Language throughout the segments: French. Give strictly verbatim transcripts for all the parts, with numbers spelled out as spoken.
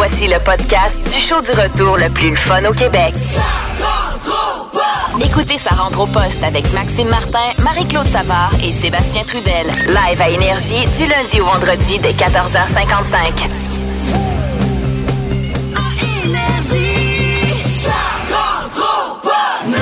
Voici le podcast du show du retour le plus fun au Québec. Écoutez Sa rentre au poste avec Maxime Martin, Marie-Claude Savard et Sébastien Trudel. Live à Énergie du lundi au vendredi dès quatorze heures cinquante-cinq. À Énergie, ça rentre au poste.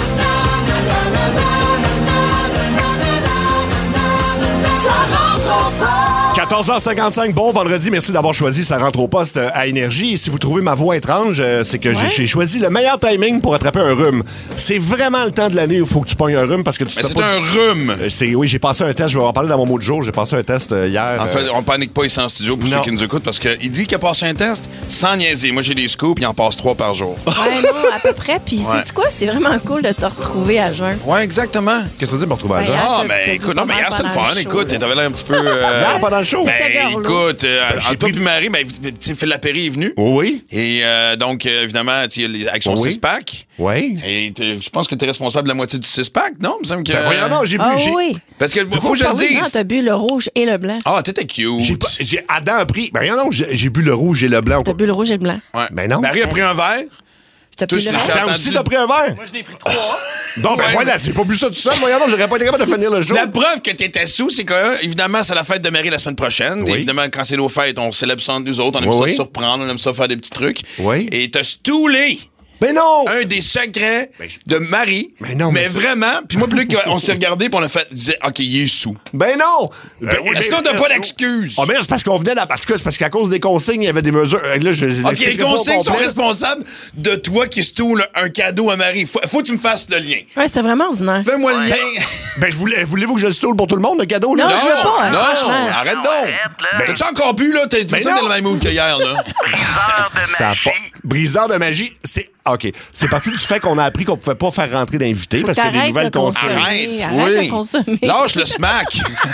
Ça rentre au poste. quatorze heures cinquante-cinq, bon vendredi. Merci d'avoir choisi Ça rentre au poste à Énergie. Et si vous trouvez ma voix étrange, c'est que ouais. j'ai, j'ai choisi le meilleur timing pour attraper un rhume. C'est vraiment le temps de l'année où il faut que tu pognes un rhume parce que tu Mais te c'est pas un du... rhume! Euh, c'est, oui, j'ai passé un test. Je vais en parler dans mon mot de jour. J'ai passé un test euh, hier. En fait, euh... on panique pas ici en studio pour non. ceux qui nous écoutent parce qu'il dit qu'il a passé un test sans niaiser. Moi, j'ai des scoops, il en passe trois par jour. Ouais, non, à peu près. Puis, ouais. sais-tu quoi? C'est vraiment cool de te retrouver à jeun. Ouais, exactement. Qu'est-ce que ça dit, me retrouver à ben, jeun? Ah, mais écoute, non, mais hier, c'était le fun. Écoute, t'avais l'air un petit peu. Euh... Hier, pendant le show? Ben, écoute, euh, ben, entre toi et Marie, ben, Phil Lapéry est venu. Oui. Et euh, donc, euh, évidemment, avec son oui. six-pack. Oui. Et je pense que t'es responsable de la moitié du six-pack, non? Il me semble que. Ben, voyons, non, j'ai bu. Ah, j'ai... oui. Parce que, faut que je le dise. Non, t'as bu le rouge et le blanc. Ah, t'étais cute. J'ai, j'ai, Adam a pris. Ben, non, j'ai, j'ai bu le rouge et le blanc. T'as bu le rouge et le blanc. Ouais. Ben, non. Marie a pris un verre. T'as pris le verre. Attends, aussi, t'as pris un verre? Moi, je n'ai pris trois. Donc, ben ouais. voilà, j'ai pas bu ça tout seul. Voyons, non, j'aurais pas été capable de finir le jour. La preuve que t'étais sous, c'est que, évidemment, c'est la fête de Marie la semaine prochaine. Oui. Évidemment, quand c'est nos fêtes, on célèbre ça entre nous autres. On aime oui, ça oui. surprendre, on aime ça faire des petits trucs. Oui. Et t'as stoulé. Ben non! Un des secrets ben, je... de Marie. Ben non, mais, mais vraiment. Puis moi, plus on s'est regardé, puis on a fait, disait, OK, il est sous. Ben non! Ben, oui, mais sinon, t'as pas d'excuse. Ah, oh, mais c'est parce qu'on venait d'en. Parce que c'est parce qu'à cause des consignes, il y avait des mesures. Là, je, je OK, les consignes sont responsables de toi qui stoule un cadeau à Marie. Faut, faut que tu me fasses le lien. Ouais, c'était vraiment ordinaire. Fais-moi le lien. Ben, je voulais, voulez-vous que je le stoule pour tout le monde, le cadeau, là? Non, je veux pas, hein, non, franchement. Arrête donc. Arrête, ben, t'as-tu encore bu, là? T'es ben dans le même mood que hier, là? Briseur de Ça magie. Pas... Briseur de magie, c'est. OK. C'est parti du fait qu'on a appris qu'on pouvait pas faire rentrer d'invités parce qu'il y a des nouvelles consignes. Arrête, Arrête oui. de consommer. Lâche le smack.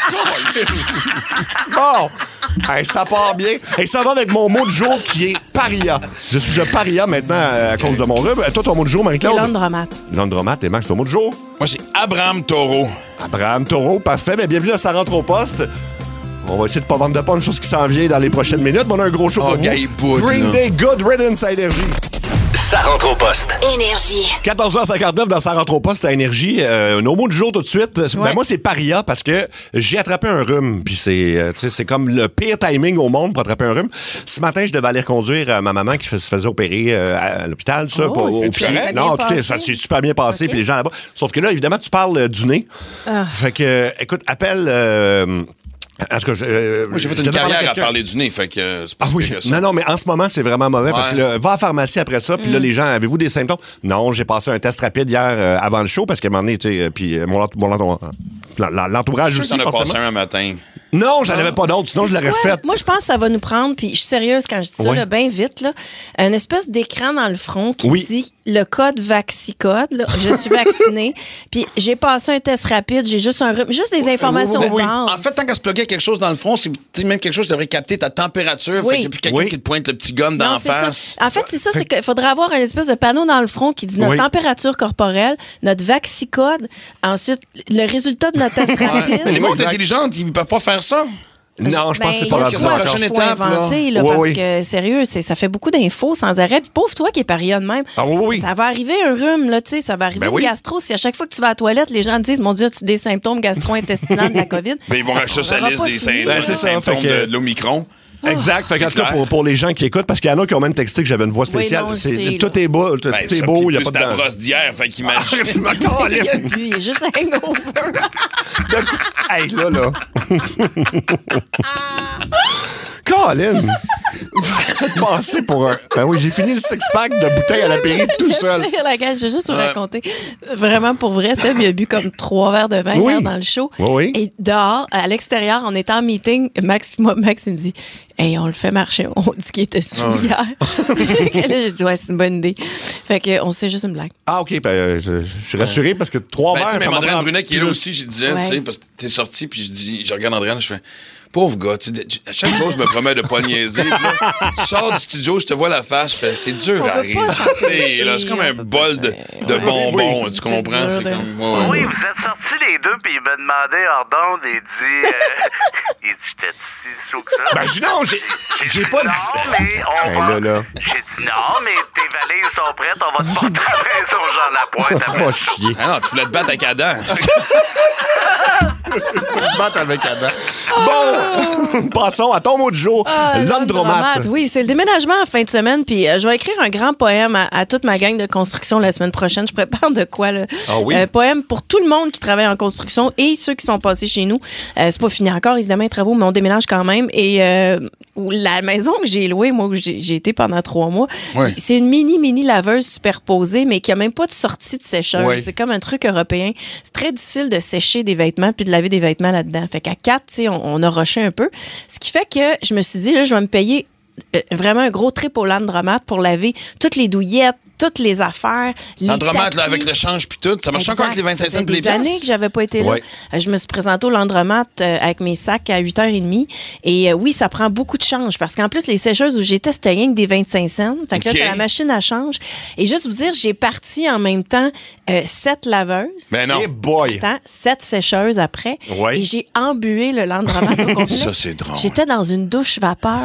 Bon. Hey, ça part bien. Et ça va avec mon mot de jour qui est paria. Je suis un paria maintenant à cause de mon rhume. Toi, ton mot de jour, Marie-Claude? L'andromate. L'andromate. Et Max, ton mot de jour? Moi, c'est Abraham Taureau. Abraham Taureau, parfait. Bien, bienvenue à Ça rentre au poste. On va essayer de pas vendre de pas une chose qui s'en vient dans les prochaines minutes, mais on a un gros show oh, pour vous. Bout, Green là. Day, Good Riddance à Énergie. Ça rentre au poste. Énergie. quatorze heures cinquante-neuf dans Ça rentre au poste à Énergie. Euh, nos mots du jour tout de suite. Ouais. Ben moi, c'est paria parce que j'ai attrapé un rhume. Puis c'est, euh, c'est comme le pire timing au monde pour attraper un rhume. Ce matin, je devais aller reconduire euh, ma maman qui se faisait opérer euh, à l'hôpital. Tout ça, oh, pour, c'est au, très bien non, passé. tout est, ça s'est super bien passé. Okay. Puis les gens là-bas. Sauf que là, évidemment, tu parles euh, du nez. Ah. Fait que, euh, écoute, appelle... Euh, En tout cas, je, euh, Moi, j'ai fait une carrière à parler du nez, fait que euh, c'est pas ah, si oui. pire que ça. Non, non, mais en ce moment, c'est vraiment mauvais ouais. parce que là, va à la pharmacie après ça, puis mm. là, les gens, avez-vous des symptômes? Non, j'ai passé un test rapide hier euh, avant le show parce qu'à un moment donné, tu sais, puis euh, mon, mon, mon, l'entourage je aussi. Je t'en as passé un matin. Non, j'en avais pas d'autres, sinon je l'aurais fait. Moi, je pense que ça va nous prendre, puis je suis sérieuse quand je dis ça, oui. là, bien vite, là, une espèce d'écran dans le front qui oui. dit le code Vaxicode, là, je suis vaccinée, puis j'ai passé un test rapide, j'ai juste un rhume, juste des informations oui, oui, oui. de base. En fait, tant qu'à se plugger quelque chose dans le front, c'est même quelque chose qui devrait capter ta température, oui. fait qu'il y a plus quelqu'un oui. qui te pointe le petit gun dans la face. Ça. En fait, c'est ça, c'est qu'il faudrait avoir une espèce de panneau dans le front qui dit notre oui. température corporelle, notre Vaxicode, ensuite le résultat de notre test rapide. Mais les mondes intelligents, ils ne peuvent pas faire ça. Non, je pense ben, que c'est pas rendu ça. La prochaine étape, inventer, là. là, Oui, parce oui. que, sérieux, c'est, ça fait beaucoup d'infos sans arrêt. Puis pauvre toi qui est paria de même. Ah oui, oui. Ça va arriver un rhume, là, tu sais, ça va arriver ben une oui. gastro. Si à chaque fois que tu vas à la toilette, les gens te disent, mon Dieu, as-tu des symptômes gastro-intestinaux de la COVID? Mais ils vont racheter sa liste des symptômes, ben, c'est ça, symptômes que... de, de l'Omicron. Exact. Fait qu'en tout cas, pour, pour les gens qui écoutent, parce qu'il y en a qui ont même texté que j'avais une voix spéciale. Oui, non, c'est, c'est, tout est beau, tout Ben, est ça, beau, il n'y a plus pas de ta dents. brosse d'hier, fait qu'imagine. Il a bu, il est juste hangover. Hey, là, là. Colin! Faites passer pour un. Ben oui, j'ai fini le six-pack de bouteilles à l'apéri tout seul. La gage, je vais juste vous Ouais. raconter. Vraiment, pour vrai, Seb, il a bu comme trois verres de vin Oui. hier dans le show. Oui, oui. Et dehors, à l'extérieur, on était en meeting. Max, moi, Max, il me dit, hey, on le fait marcher. On dit qu'il était sous Oh. hier. Et là, j'ai dit, ouais, c'est une bonne idée. Fait que, on sait juste une blague. Ah, OK. Ben, euh, je, je suis rassuré parce que trois Ben, tu verres, sais, ça même m'en Andréane prend Brunet qui est là plus. aussi, je disais, Ouais. tu sais, parce que t'es sorti, puis je dis, je regarde Andréane, je fais, pauvre gars, tu sais, à chaque jour, je me promets de pas niaiser. Puis là, tu sors du studio, je te vois la face, je fais, c'est dur On à peut pas résister, là. C'est comme un on peut bol de, pas. de Ouais. bonbons, Oui. tu comprends? C'est C'est dur, comme, là. ouais, ouais. Oui, vous êtes sortis les deux, puis il m'a demandé hors d'onde, il dit, euh, il dit, j'étais si chaud que ça. Ben, je dis non, j'ai, j'ai pas dit... Non, mais on Ben va... là, là. J'ai dit non, mais tes valises sont prêtes. On va te porter après sur Jean Lapointe. On après va ça. chier. Ah non, tu voulais te battre avec Adam. Battre avec Adam. Bon, passons à ton mot du jour. Ah, L'Andromat. l'Andromat. Oui, c'est le déménagement en fin de semaine. Puis euh, je vais écrire un grand poème à, à toute ma gang de construction la semaine prochaine. Je prépare de quoi, là? Ah oui? Un poème pour tout le monde qui travaille en construction et ceux qui sont passés chez nous. Euh, c'est pas fini encore, évidemment, les travaux, mais on déménage quand même. Et euh, la maison que j'ai louée, moi, où j'ai, j'ai été pendant trois mois, Oui. c'est une mini, mini laveuse superposée, mais qui a même pas de sortie de sécheuse. Oui. C'est comme un truc européen. C'est très difficile de sécher des vêtements puis de laver des vêtements là-dedans. Fait qu'à quatre, tu sais, on, on a rushé un peu. Ce qui fait que je me suis dit, là, je vais me payer euh, vraiment un gros trip au Landromat pour laver toutes les douillettes, toutes les affaires. les L'Andromat, là, tapis. avec le change puis tout. Ça marche encore avec les vingt-cinq cents Ça fait pour les des années pièces? que j'avais pas été là. Ouais. Euh, Je me suis présentée au Landromat euh, avec mes sacs à huit heures trente. Et euh, oui, ça prend beaucoup de change parce qu'en plus, les sécheuses où j'étais, c'était rien que des vingt-cinq cents. Fait que OK. là, t'as la machine à change. Et juste vous dire, j'ai parti en même temps euh, sept laveuses. Ben non. Eh boy. Attends, sept sécheuses après. Ouais. Et j'ai embué le Landromat au complet. Ça, c'est drôle. J'étais dans une douche vapeur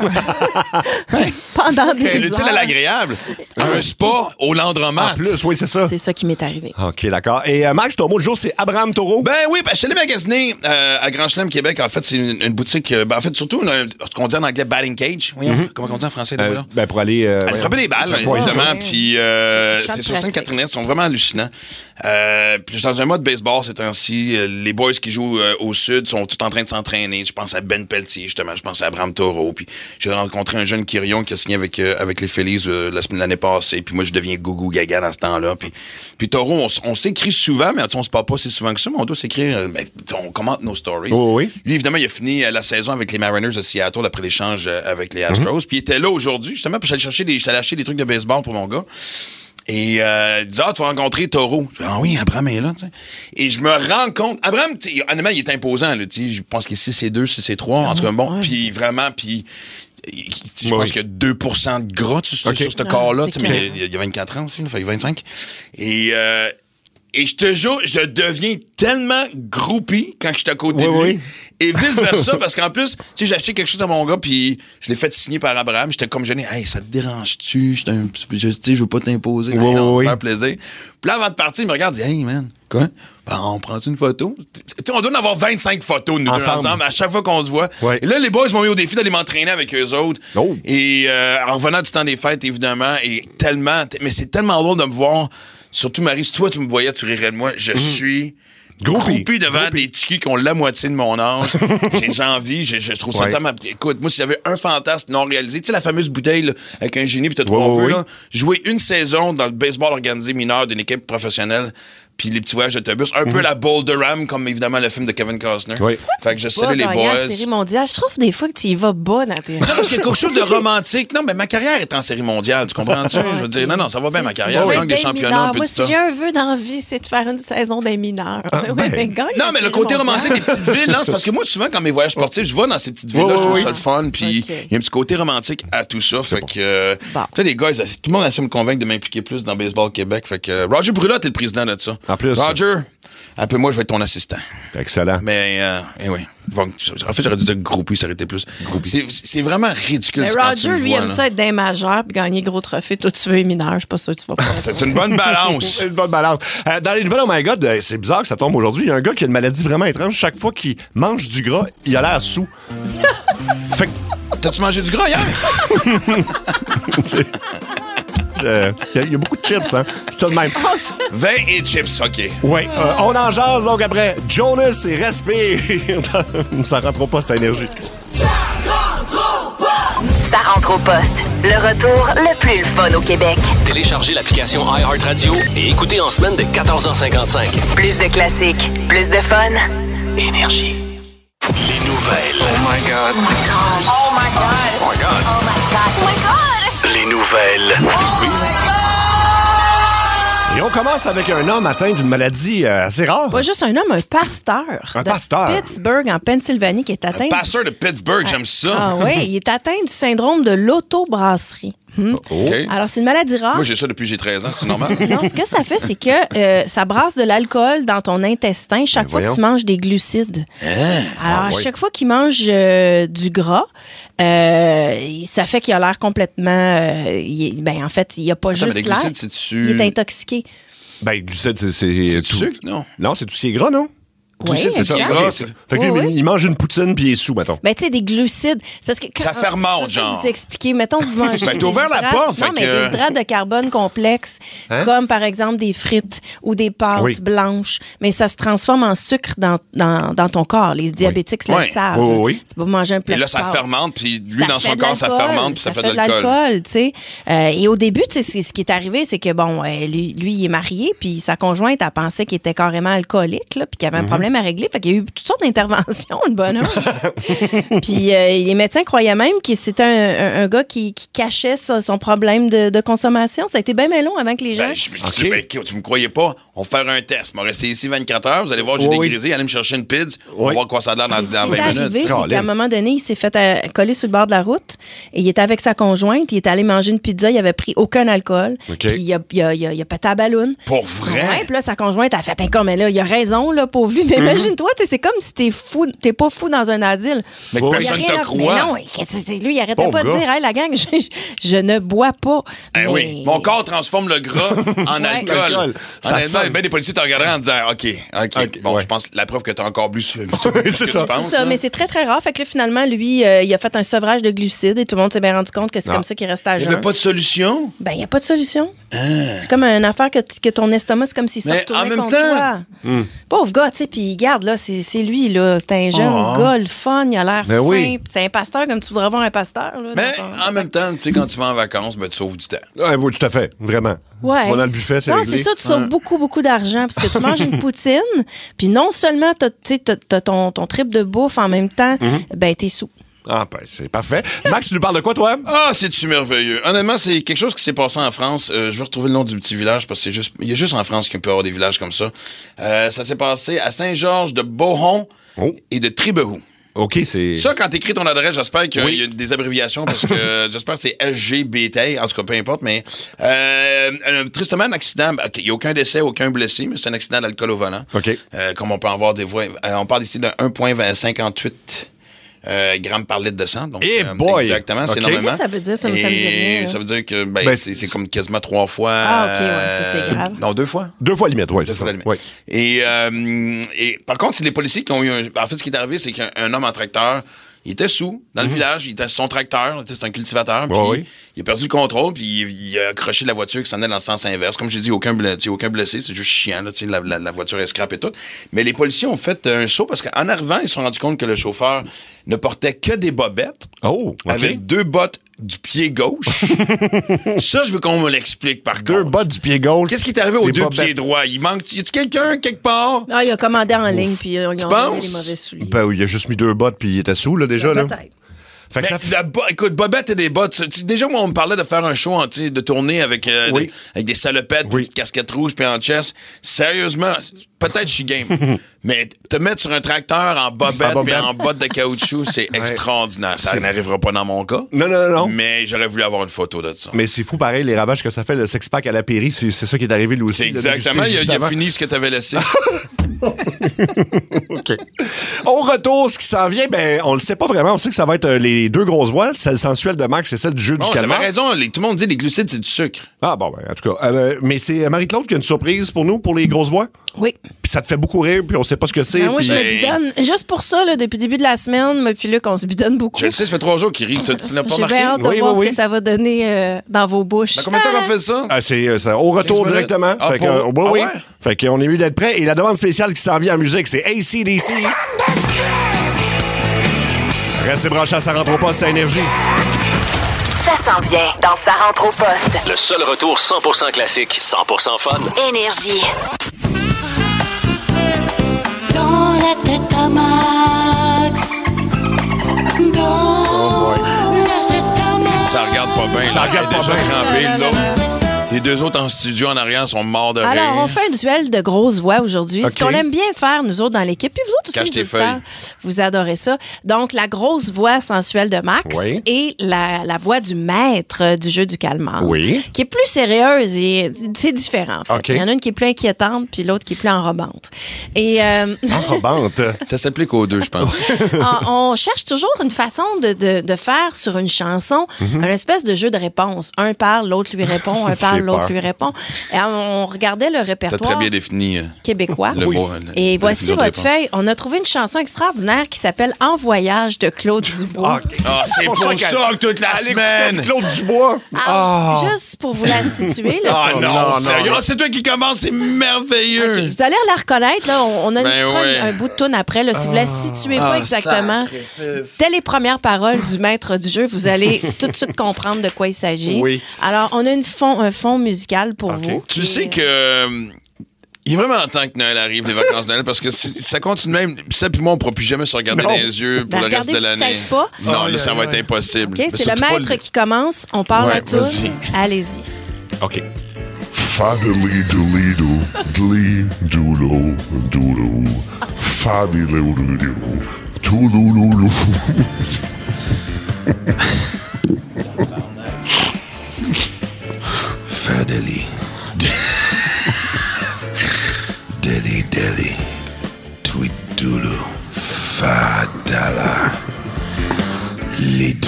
pendant des C'est l'utile à heures. l'agréable. Un spa au Landromat. En plus, oui, c'est ça. C'est ça qui m'est arrivé. OK, d'accord. Et euh, Max, ton mot du jour, c'est Abraham Taureau. Ben oui, ben, je suis allé magasiner euh, à Grand Chelem, Québec. En fait, c'est une, une boutique, euh, ben, en fait, surtout une- ce qu'on dit en anglais batting cage. Voyons, comment on dit en français? Euh, là? ben, pour aller... euh, Aller frapper les balles, Ouais, évidemment. ouais. Puis euh, Champ c'est de sur pratique. Sainte-Catherine, ils sont vraiment hallucinants. Euh, puis je suis dans un mode baseball ces temps-ci. Euh, Les boys qui jouent euh, au sud sont tous en train de s'entraîner. Je pense à Ben Pelletier, justement. Je pense à Abraham Taureau. Puis j'ai rencontré un jeune Kyrion qui a signé avec, euh, avec les Phillies euh, la semaine- l'année passée. Puis moi, je deviens gougou gaga dans ce temps-là. Puis, puis Taureau, on, s- on s'écrit souvent, mais tu sais, on se parle pas si souvent que ça, mais on doit s'écrire. euh, ben, on commente nos stories. Oh, oui. Lui, évidemment, il a fini euh, la saison avec les Mariners de Seattle après l'échange euh, avec les Astros. Puis il était là aujourd'hui, justement, puis j'allais chercher des, j'allais acheter des trucs de baseball pour mon gars. Et euh, il dit, ah, tu vas rencontrer Taureau. Je dis, ah oui, Abraham est là, tu sais. Et je me rends compte, Abraham, tu sais, honnêtement, il est imposant, là, tu sais. Je pense qu'il est six et deux, six et trois, en tout cas, bon. Puis vraiment, puis il- tu sais, je Oui. pense qu'il y a deux pour cent de gras tu sais, sur, OK. sur ce Ah, corps-là, c'est tu sais, mais clair. il y a- il y a vingt-quatre ans aussi, il fait vingt-cinq. Et... Euh, Et je te jure, je deviens tellement groupie quand je suis à côté Oui, de lui. oui. Et vice-versa, parce qu'en plus, tu sais, j'ai acheté quelque chose à mon gars, puis je l'ai fait signer par Abraham. J'étais comme gêné. Hey, ça te dérange-tu? J'étais un petit peu- Je tu sais, je veux pas t'imposer. Oui, Hey, non, oui, faire oui. plaisir. Puis là, avant de partir, il me regarde, il dit, hey, man, quoi? Ben, on prend une photo? Tu sais, on doit en avoir vingt-cinq photos de nous deux Ensemble. ensemble à chaque fois qu'on se voit. Ouais. Et là, les boys m'ont mis au défi d'aller m'entraîner avec eux autres. Oh. Et euh, en revenant du temps des fêtes, évidemment, et tellement, mais c'est tellement drôle de me voir. Surtout, Marie, si toi, tu me voyais, tu rirais de moi. Je suis Groupie. groupie devant Groupie. des tikis qui ont la moitié de mon âge. J'ai envie, je, je trouve ça Ouais. tellement... Écoute, moi, si j'avais un fantasme non réalisé, tu sais, la fameuse bouteille là, avec un génie puis t'as trois Ouais, ouais, feux, ouais. là, jouer une saison dans le baseball organisé mineur d'une équipe professionnelle, puis les petits voyages d'autobus, un peu la Boulderham, comme évidemment le film de Kevin Costner. Oui. Fait que je Pas salue les gagner la boys. série mondiale. Je trouve des fois que tu y vas bas dans tes... Non, parce qu'il y a quelque chose de romantique. Non, mais ma carrière est en série mondiale, tu comprends-tu? Je veux dire, non, non, ça va bien ma carrière. Tu Je veux gagne des être championnats, mineur. un peu Moi, de si ça. j'ai un vœu dans la vie, c'est de faire une saison des mineurs. Ouais, ben. mais gagne Non, la mais le série côté mondiale. romantique des petites villes, non, c'est parce que moi, souvent, quand mes voyages sportifs, je vais dans ces petites villes-là, Oui, je trouve oui, ça oui. le fun, puis il OK. y a un petit côté romantique à tout ça. Fait que, euh, Bon. là, les gars, ils- tout le monde a essayé de me convaincre de m'impliquer plus dans Baseball Québec. Fait que, euh, Roger Brulotte est le président de ça. En plus. Roger, appelle-moi, je vais être ton assistant. Excellent. Mais, euh, eh oui. Bon, en fait, j'aurais dû dire groupie, ça aurait été plus. C'est, c'est vraiment ridicule. Mais quand tu Roger, me lui, vois, aime là. ça être d'un majeur puis gagner gros trophées. Toi, tu veux les mineurs. Je suis pas sûr que tu vas pas. C'est une bonne balance. C'est une bonne balance. Euh, dans les nouvelles, oh my God, euh, c'est bizarre que ça tombe aujourd'hui. Il y a un gars qui a une maladie vraiment étrange. Chaque fois qu'il mange du gras, il a l'air sous. Fait que, T'as-tu mangé du gras hier? euh, il y, a- il y a beaucoup de chips, hein. C'est tout de même. Vin et chips, OK. Oui, euh, on en jase donc après. Jonas et Respire. Ça rentre pas, cette énergie. Ça rentre au poste. Le retour le plus le fun au Québec. Téléchargez l'application iHeartRadio et écoutez en semaine de quatorze heures cinquante-cinq. Plus de classiques, plus de fun. Énergie. Les nouvelles. Oh my God. Oh my God. Oh my God. Oh my God. Oh my God. Oh my God. Les nouvelles. Et on commence avec un homme atteint d'une maladie euh, assez rare. Pas juste un homme, un pasteur. Un de pasteur. Pittsburgh, en Pennsylvanie, qui est atteint. Pasteur de Pittsburgh, j'aime ça. Ah oui, il est atteint du syndrome de l'autobrasserie. Hmm. Oh. OK. Alors, c'est une maladie rare. Moi, j'ai ça depuis que j'ai treize ans, c'est normal? Non, ce que ça fait, c'est que euh, ça brasse de l'alcool dans ton intestin chaque Ben, fois voyons. que tu manges des glucides. Alors, Ah, à ouais. chaque fois qu'il mange euh, du gras, euh, ça fait qu'il a l'air complètement... euh, il est- ben, en fait, il n'y a pas Attends, mais juste les l'air. glucides, c'est-tu... Il est intoxiqué. Ben, glucides, c'est. C'est C'est tout. du sucre, non? Non, c'est tout ce qui est gras, non? Glucides, c'est ça. exact. Gras, Ok. c'est- Fait que lui, Oui, oui. il mange une poutine puis il est sous, mettons. Ben, tu sais, des glucides. C'est parce que quand- Ça fermente, je vais genre. vous expliquer. Mettons que vous mangez. Ben, t'as des ouvert la hydrates- porte, Non, fait mais que- des hydrates de carbone complexes, Hein? comme par exemple des frites ou des pâtes Oui. blanches. Mais ça se transforme en sucre dans, dans, dans ton corps. Les diabétiques Oui. le savent. Oui, oui, oui. Tu peux pas manger un plat Et là, de ça pâtes. fermente, puis lui, dans fait son de corps, ça l'alcool, fermente, puis ça, fait de de l'alcool. l'alcool, tu sais. Euh, et au début, tu sais, c'est- ce qui est arrivé, c'est que, bon, euh, lui, lui, il est marié, puis sa conjointe a pensé qu'il était carrément alcoolique, là, puis qu'il y avait un problème à régler. Fait qu'il y a eu toutes sortes d'interventions, le bonhomme. Puis euh, les médecins croyaient même que c'était un, un- un gars qui, qui cachait son, son problème de, de consommation. Ça a été bien mais long avant que les gens... Ben, je, Ok. tu, ben, tu me croyais pas? On va faire un test. On va rester ici vingt-quatre heures. Vous allez voir, j'ai Oui, oui. dégrisé. Allez me chercher une pizza. On va Oui. voir quoi ça a l'air dans, Ce dans qui est vingt arrivé, minutes. c'est Colin. qu'à un moment donné, il s'est fait euh, coller sur le bord de la route et il était avec sa conjointe. Il était allé manger une pizza. Il avait pris aucun alcool. OK. Puis il a, il a, il a, il a pété à la balloune. Pour vrai? Ouais, puis là, sa conjointe a fait un comme, mais là, il a raison, là, pauvre lui. Mais imagine-toi, tu sais, c'est comme si t'es fou, t'es pas fou dans un asile. Mais que Ouais. Il y a personne rien te à- croit. Mais non, qu'est-ce que c'est- lui, il arrêtait Pauvre pas de gars. dire, hey, la gang, je, je ne bois pas. Eh Mais- oui, mon corps transforme le gras en Ouais. alcool. Alcool. Ça Honnêtement, sonne. ben des policiers te regarderaient en disant OK, OK. Ok, bon, ouais. je pense la preuve que tu as encore bu ce que C'est tu ça. penses. C'est ça, là. mais c'est très, très rare. Fait que là, finalement, lui, euh, il a fait un sevrage de glucides et tout le monde s'est bien rendu compte que c'est Ah. comme ça qu'il restait à Il n'y jeun. avait pas de solution. Ben, il n'y a pas de solution. C'est comme une affaire que, t- que ton estomac, c'est comme s'il se Mais retournait en même contre temps- toi. Pauvre gars, tu sais, puis garde, là, c'est c'est lui, là. C'est un jeune Oh. gars, le fun, il a l'air Ben fin. oui. C'est un pasteur comme tu voudrais voir un pasteur, là. Mais dans ton- en même temps, tu sais, quand tu vas en vacances, ben, tu sauves du temps. Ouais, oui, tout à fait. Vraiment. Ouais. Tu vas dans le buffet, c'est Non, réglé. c'est ça, tu sauves beaucoup, beaucoup d'argent parce que tu manges une poutine, puis non seulement tu as ton, ton trip de bouffe en même temps, Mm-hmm. ben t'es sous. Ah, ben, c'est parfait. Max, tu nous parles de quoi, toi? Ah, c'est-tu merveilleux. Honnêtement, c'est quelque chose qui s'est passé en France. Euh, je vais retrouver le nom du petit village parce que c'est juste, il y a juste en France qu'il peut y avoir des villages comme ça. Euh, ça s'est passé à Saint-Georges de Beauhon Oh. et de Tribehou. OK, c'est. Ça, quand t'écris ton adresse, j'espère qu'il Oui. y a des abréviations parce que j'espère que c'est L G B T, en tout cas, peu importe, mais euh, un- tristement, un accident. OK, il n'y a aucun décès, aucun blessé, mais c'est un accident d'alcool au volant. OK. Euh, comme on peut en voir des fois. euh, on parle ici de un virgule cinquante-huit euh, grammes par litre de sang. Donc, Eh euh, boy! Exactement, c'est OK. énormément. Qu'est-ce que ça veut dire? Ça me- ça me dit Et rien, là. Ça veut dire que ben, Ben, c'est c'est c'est- comme quasiment trois fois. Ah, OK, ouais, ça, c'est euh, grave. Non, deux fois. Deux fois limite, oui, c'est Deux ça. fois la limite. Oui. Et, euh, et par contre, c'est les policiers qui ont eu un... En fait, ce qui est arrivé, c'est qu'un un homme en tracteur, il était sous, dans le village, il était sur son tracteur, tu sais, c'est un cultivateur, puis Mhm. Ouais, oui. il a perdu le contrôle, puis il, il a accroché la voiture qui s'en allait dans le sens inverse. Comme j'ai dit, aucun, ble- tu sais, aucun blessé, c'est juste chiant, là, tu sais, la, la, la voiture est scrap et tout. Mais les policiers ont fait un saut, parce qu'en arrivant, ils se sont rendus compte que le chauffeur ne portait que des bobettes, Oh, OK. avec deux bottes du pied gauche. Ça, je veux qu'on me l'explique, par Deux contre. bottes du pied gauche. Qu'est-ce qui est arrivé aux Des deux bobettes. pieds droits? Il manque... Y a-tu quelqu'un, quelque part? Ah, il a commandé en ligne, puis euh, ils ont donné penses? les mauvais souliers. Ben oui, il a juste mis deux bottes puis il était sous, là, déjà, là. Peut-être. Fait que Mais ça fait. la bo- écoute, Bobette et des bottes. tu sais, Déjà, moi, on me parlait de faire un show, en, tu sais, de tourner avec, euh, Oui. des, avec des salopettes, Oui. une petite casquette rouge, puis en chest. Sérieusement, peut-être je suis game. Mais te mettre sur un tracteur en bobette En bobette. puis en bottes de caoutchouc, c'est extraordinaire. Ça C'est- n'arrivera pas dans mon cas. Non, non, non, non. Mais j'aurais voulu avoir une photo de ça. Mais c'est fou, pareil, les ravages que ça fait, le six-pack à la Péri, c'est c'est ça qui est arrivé lui aussi. C'est là, exactement, juste il a, il a avant. fini ce que tu avais laissé. OK. Au retour, ce qui s'en vient, ben, on le sait pas vraiment. On sait que ça va être euh, les deux grosses voix, celle sensuelle de Max et celle du jeu Bon, du j'avais calmar. raison, les- tout le monde dit les glucides, c'est du sucre. Ah, bon, ben, en tout cas. Euh, mais c'est Marie-Claude qui a une surprise pour nous, pour les grosses voix. Oui. Puis ça te fait beaucoup rire, puis on sait pas ce que c'est. Ben, moi, je puis- me bidonne. Juste pour ça, là, depuis le début de la semaine, mais puis là, qu'on se bidonne beaucoup. Je le sais, ça fait trois jours qu'il rit. Tu, tu l'as pas J'ai marqué? bien hâte de Oui, voir oui, ce oui. que ça va donner euh, dans vos bouches. Ben, combien de temps qu'on fait ça? Ah, c'est euh, ça, au retour quinze minutes. directement. Ah, fait que, pour- euh, oui, ah oui. ouais? Fait qu'on est mieux d'être prêt. Et la demande spéciale qui s'en vient en musique, c'est A C D C. Restez branchés à ça rentre au poste à Énergie. Ça s'en vient dans Sa rentre au poste. Le seul retour cent pour cent classique, cent pour cent fun. Énergie. Dans la tête à Max. Dans la tête à Max. Ça regarde pas bien. Ça là. regarde Elle est pas déjà bien. crampée, là. Les deux autres en studio en arrière sont morts de rire. Alors, on fait un duel de grosses voix aujourd'hui. Okay. Ce qu'on aime bien faire, nous autres, dans l'équipe, puis vous autres aussi, Cache les tes auditeurs, feuilles. vous adorez ça. Donc, la grosse voix sensuelle de Max Oui. et la, la voix du maître du jeu du calmar. Oui. Qui est plus sérieuse et c'est différent, en fait. OK. Il y en a une qui est plus inquiétante, puis l'autre qui est plus enrobante. Et euh, Enrobante. Ça s'applique aux deux, je pense. on, on cherche toujours une façon de, de, de faire sur une chanson Mhm. un espèce de jeu de réponse. Un parle, l'autre lui répond, un parle, J'ai l'autre peur. lui répond. Et on regardait le T'as répertoire très bien défini. euh, québécois. Le mot, le- Et la voici définition de votre réponse. feuille. On a trouvé une chanson extraordinaire qui s'appelle En voyage de Claude Dubois. Ah, c'est pour ça que toute la Elle écoutait semaine. du Claude Dubois. Alors, juste pour vous la situer, là, Ah Oh, non, non, non, sérieux? non. Ah, c'est toi qui commence, c'est merveilleux. OK, vous allez la reconnaître. Là, on, on a une Ben chron- ouais. un bout de toune après. Là, si vous la situez pas Ah, exactement, dès les premières paroles du maître du jeu, vous allez tout de suite comprendre de quoi il s'agit. Oui. Alors, on a une fond, un fond musical pour OK. vous. Tu Et, sais que... euh, il est vraiment temps que Noël arrive, les vacances de Noël, parce que si- ça continue même. Ça, puis moi, on ne pourra plus jamais se regarder Non. dans les yeux pour Ben, le reste de regardez l'année. peut-être pas. Non, là, ça va être impossible. OK, Mais c'est le surtout pas maître qui commence. On part Ouais, à tout. vas-y. Allez-y. OK. Fadili doolido, dlee doolo doolo, fadilo doodoo, toolooloo. Fadeli. Deli deli. Tweedulu. Fadala. Lit.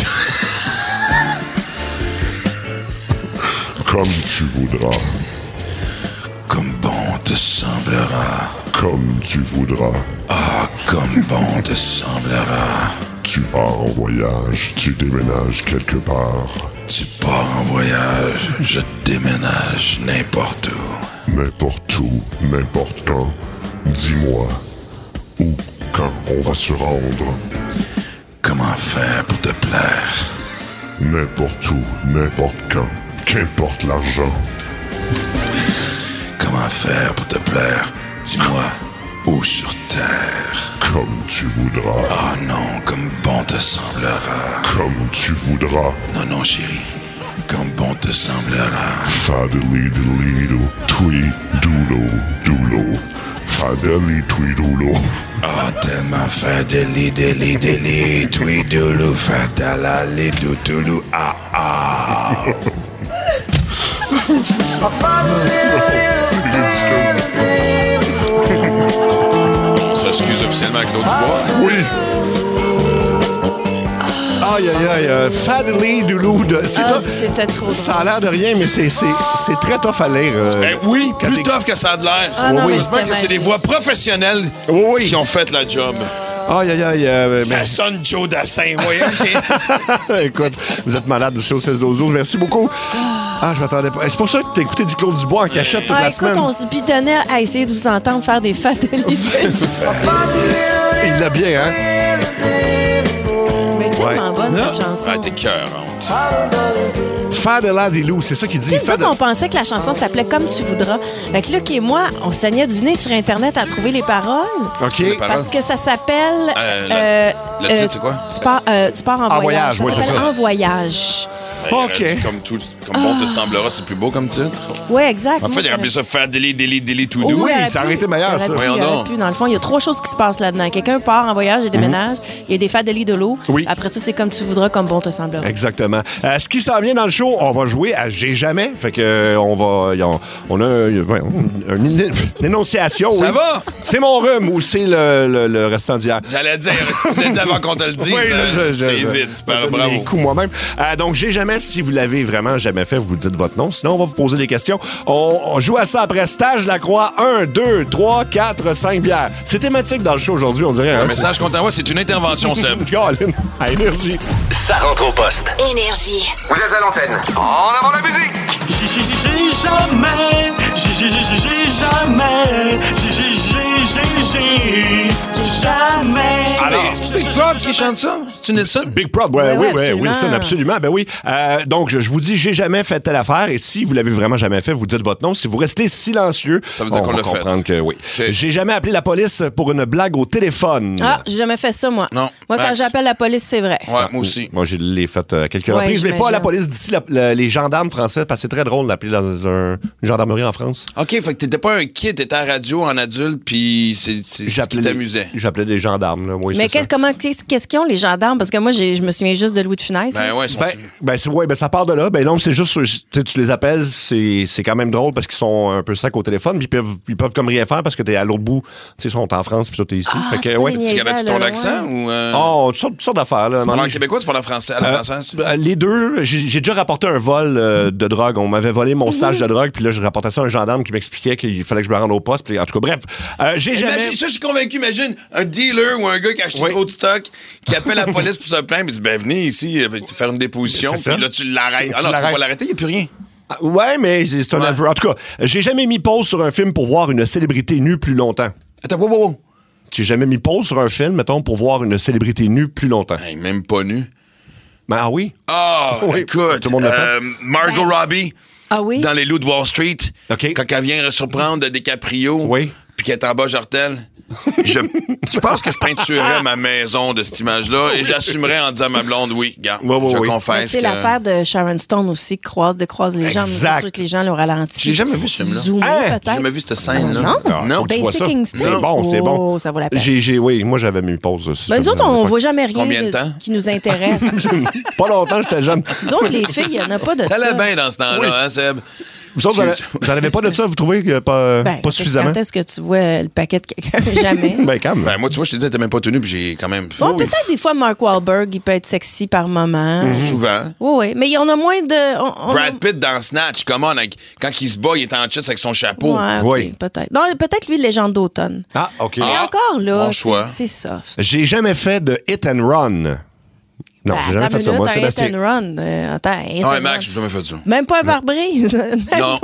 Comme tu voudras, Comme bon te semblera. comme tu voudras. Ah, comme bon te semblera. Tu pars en voyage, tu déménages quelque part. Tu pars en voyage, je déménage n'importe où. N'importe où, n'importe quand. Dis-moi, où, quand on va se rendre. Comment faire pour te plaire? N'importe où, n'importe quand. Qu'importe l'argent. Comment faire pour te plaire? Dis-moi, où sur terre? Comme tu voudras, Ah non, comme bon te semblera. comme tu voudras. Non, non, chérie, comme bon te semblera. Fadili dilido, twee doolo doolo. Fadeli tweedoolo. Ah, tellement fait deli, deli, deli, tweedoulou, fatala, lidou, toulou, ah, ah. C'est ridicule. On s'excuse officiellement à Claude Dubois. Oui, Aïe, aïe, aïe. euh, Fadili Doulou. de- C'est Ah, tough. c'était trop drôle. Ça a l'air de rien, mais c'est, c'est, c'est très tough à lire. euh, Ben oui, quand plus t'es- tough que ça a de l'air. Ah non, mais Heureusement c'était que c'est des magique. voix professionnelles Oui, oui. qui ont fait la job. Aïe, aïe, aïe. euh, Ça mais- sonne Joe Dassin, voyons. Écoute, vous êtes malade du show seize douze douze. Merci beaucoup. Ah, je m'attendais pas. C'est pour ça que t'as écouté du Claude Dubois en cachette toute Ah, la écoute, semaine. on se bidonnait à essayer de vous entendre faire des fatalités. Il l'a bien, hein? Mais tellement Ouais. bonne, cette chanson. Ah, t'es cœur. Fadela des loups, c'est ça qu'il dit. Tu sais, nous Fade- autres, on pensait que la chanson s'appelait Comme tu voudras. Fait que Luc et moi, on saignait du nez sur Internet à trouver les paroles. OK. Parce que ça s'appelle... Euh, le- euh, le euh, titre, c'est quoi? Tu pars, euh, tu pars en, En voyage. voyage, oui, ça c'est s'appelle ça. En voyage. Ben, il OK. aurait dit Comme, tout, comme bon te semblera, c'est plus beau comme titre. Oui, exact. En fait, il Moi, a appelé ça faire deli, deli, deli, tout Oui, doux. il aurait ça pu, aurait été meilleur, il aurait ça. pu, Voyons il aurait donc. pu. Dans le fond, il y a trois choses qui se passent là-dedans. Quelqu'un part en voyage et déménage. Il y a des fadélis de l'eau. Oui. Après ça, c'est comme tu voudras, comme bon te semblera. Exactement. Euh, ce qui s'en vient dans le show, on va jouer à J'ai jamais. Fait que euh, on va. y a- On a euh, ouais, une, une- une énonciation. Ça oui. va? C'est mon rhume ou c'est le, le, le restant d'hier. J'allais dire, tu l'as dit avant qu'on te le dise. Oui, hein. je, je, je, T'es je- vite, je par- donne bravo. les coups moi-même. Euh, donc, j'ai jamais, si vous l'avez vraiment jamais fait, vous dites votre nom. Sinon, on va vous poser des questions. On, on joue à ça après Stage La Croix. un, deux, trois, quatre, cinq bières. C'est thématique dans le show aujourd'hui, on dirait. Le Hein? message qu'on t'envoie, c'est une intervention, Seb. Colin, à énergie. Ça rentre au poste. Énergie. Vous êtes à l'antenne. En avant la musique. J'ai j'ai- j'ai jamais, j'ai j'ai- j'ai- j'ai jamais, j'ai j'ai- j'ai- j'ai- j'ai jamais. C'est Big Prod qui chante ça? C'est Nelson? Big Prod, ouais, Ouais, oui, ouais, oui, absolument. Wilson, absolument. Ben oui. Euh, donc, je, je vous dis, j'ai jamais fait telle affaire. Et si vous l'avez vraiment jamais fait, vous dites votre nom. Si vous restez silencieux, Ça veut dire on qu'on va l'a fait. comprendre que oui. OK. J'ai jamais appelé la police pour une blague au téléphone. Ah, j'ai jamais fait ça, moi. Non. Moi, quand Max. j'appelle la police, c'est vrai. Ouais, moi aussi. Moi, je l'ai fait euh, à quelques Ouais, reprises, mais pas à la j'imagine. police d'ici, la- la- les gendarmes français, parce que c'est très drôle d'appeler dans un- une gendarmerie en France. OK, fait que t'étais pas un kid, t'étais à la radio en adulte, puis c'est c'est ce qui J'appelais t'amusait. des, j'appelais des gendarmes, là. Oui, Mais c'est qu'est-ce, ça. comment, qu'est-ce, qu'est-ce qu'ils ont, les gendarmes? Parce que moi, j'ai, je me souviens juste de Louis de Funès. Ben là. ouais, ils sont Ben, ben, c'est, ouais, ben ça part de là. Ben non, c'est juste, tu sais, tu les appelles, c'est, c'est quand même drôle parce qu'ils sont un peu secs au téléphone, puis ils peuvent, ils peuvent comme rien faire parce que t'es à l'autre bout. Tu sais, ils sont en France, puis toi, t'es ici. Ah, fait tu que, peux ouais. les Tu niaiser avais-tu à ton la accent loin. ou. Euh... Oh, toutes sortes, toutes sortes d'affaires, là. Tu parles en Non, québécois, tu parles en français, à la Euh, française? euh, les deux, j'ai, j'ai déjà rapporté un vol euh, de drogue. On m'avait volé mon stage de drogue, puis là, je rapportais ça à un gendarme qui m'expliquait qu'il fallait que je me rende au poste. Puis en tout cas, bref, euh, j'ai jamais. Imagine, ça, je suis convaincu. Imagine un dealer ou un gars qui a acheté Oui. trop de stock, qui appelle la police pour se plaindre, il dit ben venez ici, euh, faire une déposition, C'est ça. puis là tu l'arrêtes. Tu Ah non, tu peux l'arrêtes. pas l'arrêter, il n'y a plus rien. Ah, ouais, mais c'est c'est un Ouais. aveu. En tout cas, j'ai jamais mis pause sur un film pour voir une célébrité nue plus longtemps. Attends, wow, wow, wow. J'ai jamais mis pause sur un film, mettons, pour voir une célébrité nue plus longtemps. Hey, même pas nu. Ben, ah oui? Ah, Oui, écoute. tout le monde l'a fait. euh, Margot Robbie, Ah oui? dans Les Loups de Wall Street, OK. quand elle vient surprendre DiCaprio, Oui. puis qu'elle est en bas jartel. Je, je pense que je peinturerais ma maison de cette image-là et j'assumerais en disant à ma blonde, oui, gars, Ouais, ouais, je oui. Mais confesse tu sais, que... l'affaire de Sharon Stone aussi, qui croise, de croise les gens, mais Exact. c'est sûr que les gens le ralentissent. J'ai jamais vu ce film-là. Zoomer, Hein? J'ai peut-être. jamais vu cette scène-là. Non? Ah, faut que tu vois Basic ça. Instinct. C'est bon, c'est bon. Oh, ça vaut la peine. J'ai, j'ai, oui, moi, j'avais mis pause. sur ce Ben, nous film-là, autres, on à l'époque. voit jamais rien Combien de de- temps? qui nous intéresse. Pas longtemps, j'étais jeune. Nous autres, les filles, il n'y en a pas de Ça ça. allait bien dans ce temps-là, Oui. hein, Seb? Vous autres, vous en- vous en avez pas de ça, vous trouvez que pas, Ben, pas qu'est-ce- suffisamment? Quand est-ce que tu vois le paquet de quelqu'un? Jamais. Ben, quand même. Ben, moi, tu vois, je te dis, elle était même pas tenue, puis j'ai quand même... Bon, peut-être des fois, Mark Wahlberg, il peut être sexy par moment. Souvent. Oui, oui. Mais on a moins de. on- on- Brad Pitt dans Snatch, come on, avec- quand il se bat, il est en chest avec son chapeau. Ouais, ok, Oui. peut-être. Non, peut-être lui, Légende d'automne. Ah, OK. Mais Ah, encore là, bon c'est- choix. c'est soft. J'ai jamais fait de hit and run. Non, j'ai jamais Attends fait ça, une moi. minute, un Sébastien. hit and run. Euh, attends, un hit Ah, and ouais, Max, run. j'ai jamais fait ça. Même pas un pare-brise. Non.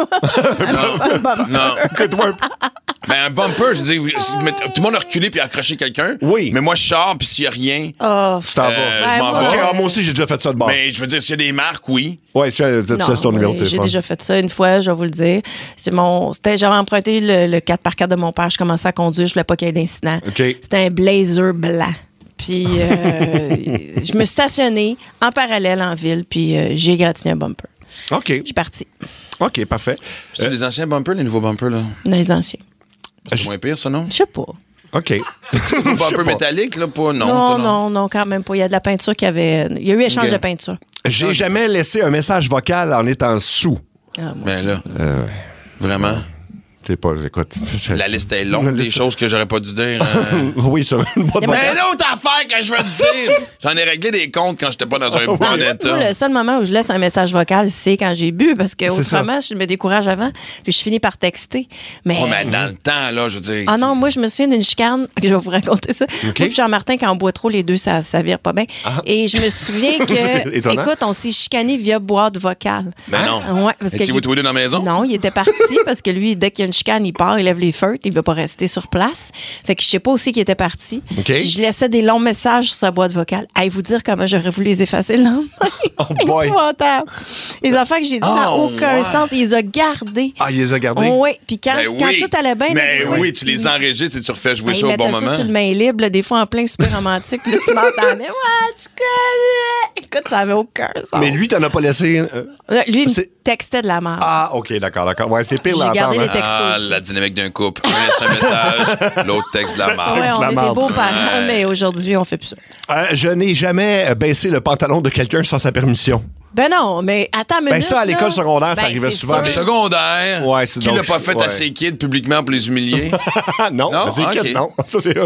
non. Non. Écoute-moi. Ben, un bumper, je dis, si- mais tout le monde a reculé puis a accroché quelqu'un. Oui. Mais moi, je sors, puis s'il y a rien. Oh, Tu t'en vas. Euh, Ouais, je m'en moi, vais. OK, ah, moi aussi, j'ai déjà fait ça de bord. Mais je veux dire, s'il y a des marques, oui. Ouais, c'est non, ça, c'est ton numéro de oui, j'ai téléphone. déjà fait ça une fois, je vais vous le dire. C'est mon, c'était, j'avais emprunté le, le quatre par quatre de mon père. Je commençais à conduire, je voulais pas qu'il y ait d'incident. OK. C'était un Blazer blanc. Puis euh, je me suis stationnée en parallèle en ville, puis euh, j'ai égratigné un bumper. OK. Je suis partie. OK, parfait. C'est les anciens bumpers, les nouveaux bumpers, là? Dans les anciens. C'est moins pire, ça, non? Je sais pas. OK. Un bumper métallique, là, pas? Non, Non, toi, non, non, quand même pas. Il y a de la peinture qui avait. Il y a eu échange Ok. de peinture. J'ai jamais laissé un message vocal en étant sous. Ah, moi. Ben là, Euh, vraiment. t'es pas, écoute. je- La liste est longue, La des liste- choses que j'aurais pas dû dire. euh. Oui, sur une boîte Mais Mais vocale. l'autre affaire que je veux te dire, j'en ai réglé des comptes quand j'étais pas dans un bon Moi, état. le seul moment où je laisse un message vocal, c'est quand j'ai bu, parce que C'est ça. autrement, je me décourage avant, puis je finis par texter. Mais, Ouais, mais dans le temps, là, je veux dire. ah non, moi, je me souviens d'une chicane, je vais vous raconter ça. Moi puis Jean-Martin, quand on boit trop, les deux, ça, ça vire pas bien. Et je me souviens que, Étonnant. écoute, on s'est chicané via boîte vocale. Ben non. Ouais, parce que Étiez-vous il- tous les deux dans la maison? Non, il était parti parce que lui, dès qu'il y a une chicane, il part, il lève les feutres, il veut pas rester sur place. Fait que je sais pas aussi qu'il était parti. OK. Puis je laissais des longs messages sur sa boîte vocale. Allez vous dire comment j'aurais voulu les effacer le lendemain. Oh boy. Épouvantable. Les affaires que j'ai dit, ça n'a Oh, aucun ouais. sens. Il les a gardés. Ah, il les a gardés? Oh, oui. Puis quand, Ben quand oui. tout allait bien... Mais des fois, oui, tu il- les enregistres et tu refais jouer Ben, ça il au bon mettait ça moment. sur le main libre, là, des fois en plein super romantique. Puis là, tu m'entendais. Ouais, tu connais. Écoute, ça avait aucun sens. Mais lui, t'en as pas laissé. euh, Euh, Lui, il me c'est- textait de la merde. Ah, OK, d'accord, d'accord. Ouais, c'est pire J'ai l'entendre. gardé hein. les textos Ah, aussi. la dynamique d'un couple. Un laisse un message, l'autre texte de la Ouais, marque. de on la est marde. des beaux parents, mais aujourd'hui, on fait plus ça. Euh, je n'ai jamais baissé le pantalon de quelqu'un sans sa permission. Ben non, mais attends une Ben minute, ça, à l'école là. secondaire, ça Ben, arrivait c'est souvent. sûr. Secondaire, Ouais, c'est qui donc- l'a pas fait ouais. à ses kids publiquement pour les humilier? Ah, non, Non? c'est Ah, kid, ok. non. Ça, c'est-